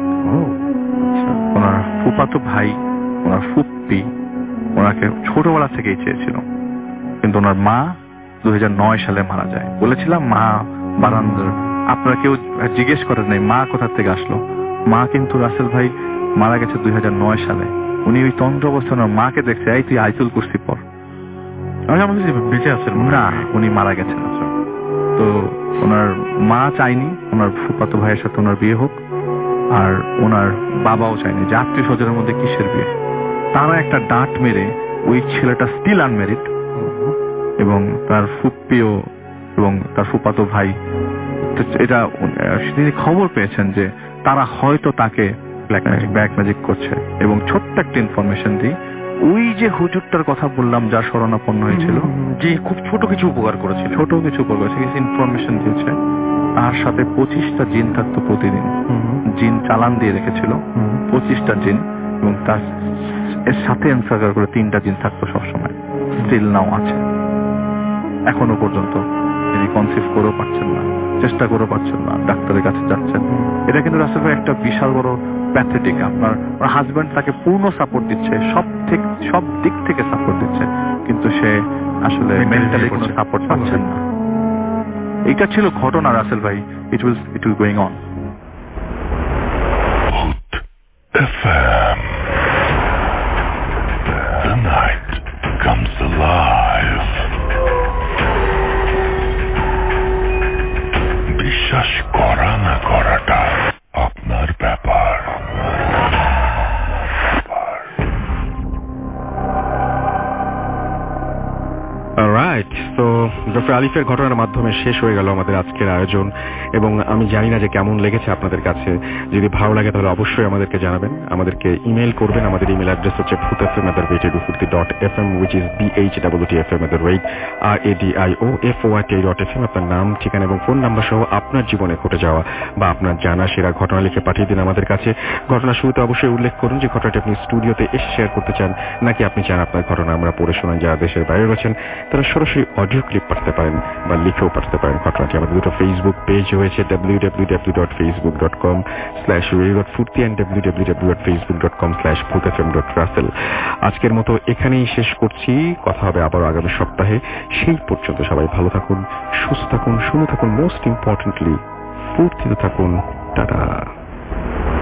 ওনার ফুফাতো ভাই, ওনার ফুপ্পি ওনাকে ছোটবেলা থেকেই চেয়েছিল, কিন্তু ওনার মা 2009 সালে মারা যায়। বলেছিলাম মা বারান্দার, আপনারা কেউ জিজ্ঞেস করেন নাই মা কোথা থেকে আসলো। মা কিন্তু রাসেল ভাই মারা গেছে 2009 সালে। উনি ওই তন্ত্র অবস্থায় ওনার মাকে দেখছে, এই তুই আইতুল কুরসি পর। বেঁচে আছেন না, উনি মারা গেছেন। তো ওনার মা চাইনি ওনার ফুফাতো ভাইয়ের সাথে ওনার বিয়ে হোক, আর ওনার বাবাও চাইনি যে আত্মীয় স্বজনের মধ্যে কিসের বিয়ে। তারা একটা ডাঁট মেরে ওই ছেলেটা স্টিল আনমেরিড, এবং তার ফুপ্পিও এবং তার ফুফাতো ভাই এটা তিনি খবর পেয়েছেন যে তারা হয়তো তাকে ব্ল্যাক ম্যাজিক করছে। এবং ছোট্ট একটা ইনফরমেশন দিই, ওই যে হুজুরটার কথা বললাম যার শরণাপন্ন হয়েছিল, যে খুব ছোট কিছু উপকার করেছে, কিছু ইনফরমেশন দিয়েছে, তার সাথে 25টা জিন থাকতো প্রতিদিন। জিন চালান দিয়ে রেখেছিল 25টা জিন, এবং তার এর সাথে এনসার্কার করে 3টা জিন থাকতো সবসময়, স্টিল নাও আছে এখনো পর্যন্ত। তিনি কনসিভ করেও পারছেন না, চেষ্টা করেও পারছেন না, ডাক্তারের কাছে যাচ্ছেন। এটা কিন্তু রাসেল ভাই একটা বিশাল বড় প্যাথেটিক। আপনার হাজব্যান্ড তাকে পূর্ণ সাপোর্ট দিচ্ছে, সব দিক থেকে সাপোর্ট দিচ্ছে, কিন্তু সে আসলে মেন্টালি কোনো সাপোর্ট পাচ্ছেন না। এটা ছিল ঘটনা রাসেল ভাই। It will going on. FM. The night comes alive. বিশ্বাস করা না করাটা আপনার ব্যাপার। রাইট, তো ডক্টর আলিফের ঘটনার মাধ্যমে শেষ হয়ে গেল আমাদের আজকের আয়োজন, এবং আমি জানি না যে কেমন লেগেছে আপনাদের কাছে। যদি ভালো লাগে তাহলে অবশ্যই আমাদেরকে জানাবেন, আমাদেরকে ইমেল করবেন। আমাদের ইমেল অ্যাড্রেস হচ্ছে bhfm@radio40.fm, which is bhwtfm@radio.fm। আপনার নাম, ঠিকানা এবং ফোন নাম্বার সহ আপনার জীবনে ঘটে যাওয়া বা আপনার জানা সেরা ঘটনা লিখে পাঠিয়ে দিন আমাদের কাছে। ঘটনা শুরুতে অবশ্যই উল্লেখ করুন যে ঘটনাটি আপনি স্টুডিওতে এসে শেয়ার করতে চান, নাকি আপনি চান আপনার ঘটনা আমরা পড়ে শোনাই। যারা দেশের বাইরে রয়েছেন তারা সরাসরি অডিও ক্লিপ পাঠাতে পারেন বা লিখেও পাঠাতে পারেন ঘটনাটি। আমাদের দুটো ফেসবুক পেজ হয়েছে, www.facebook.com/radio.furti and www.facebook.com/bhutfm.russell। আজকের মতো এখানেই শেষ করছি, কথা হবে আবার আগামী সপ্তাহে। সেই পর্যন্ত সবাই ভালো থাকুন, সুস্থ থাকুন, শুনে থাকুন, মোস্ট ইম্পর্টেন্টলি ফুর্তিতে থাকুন। টাটা।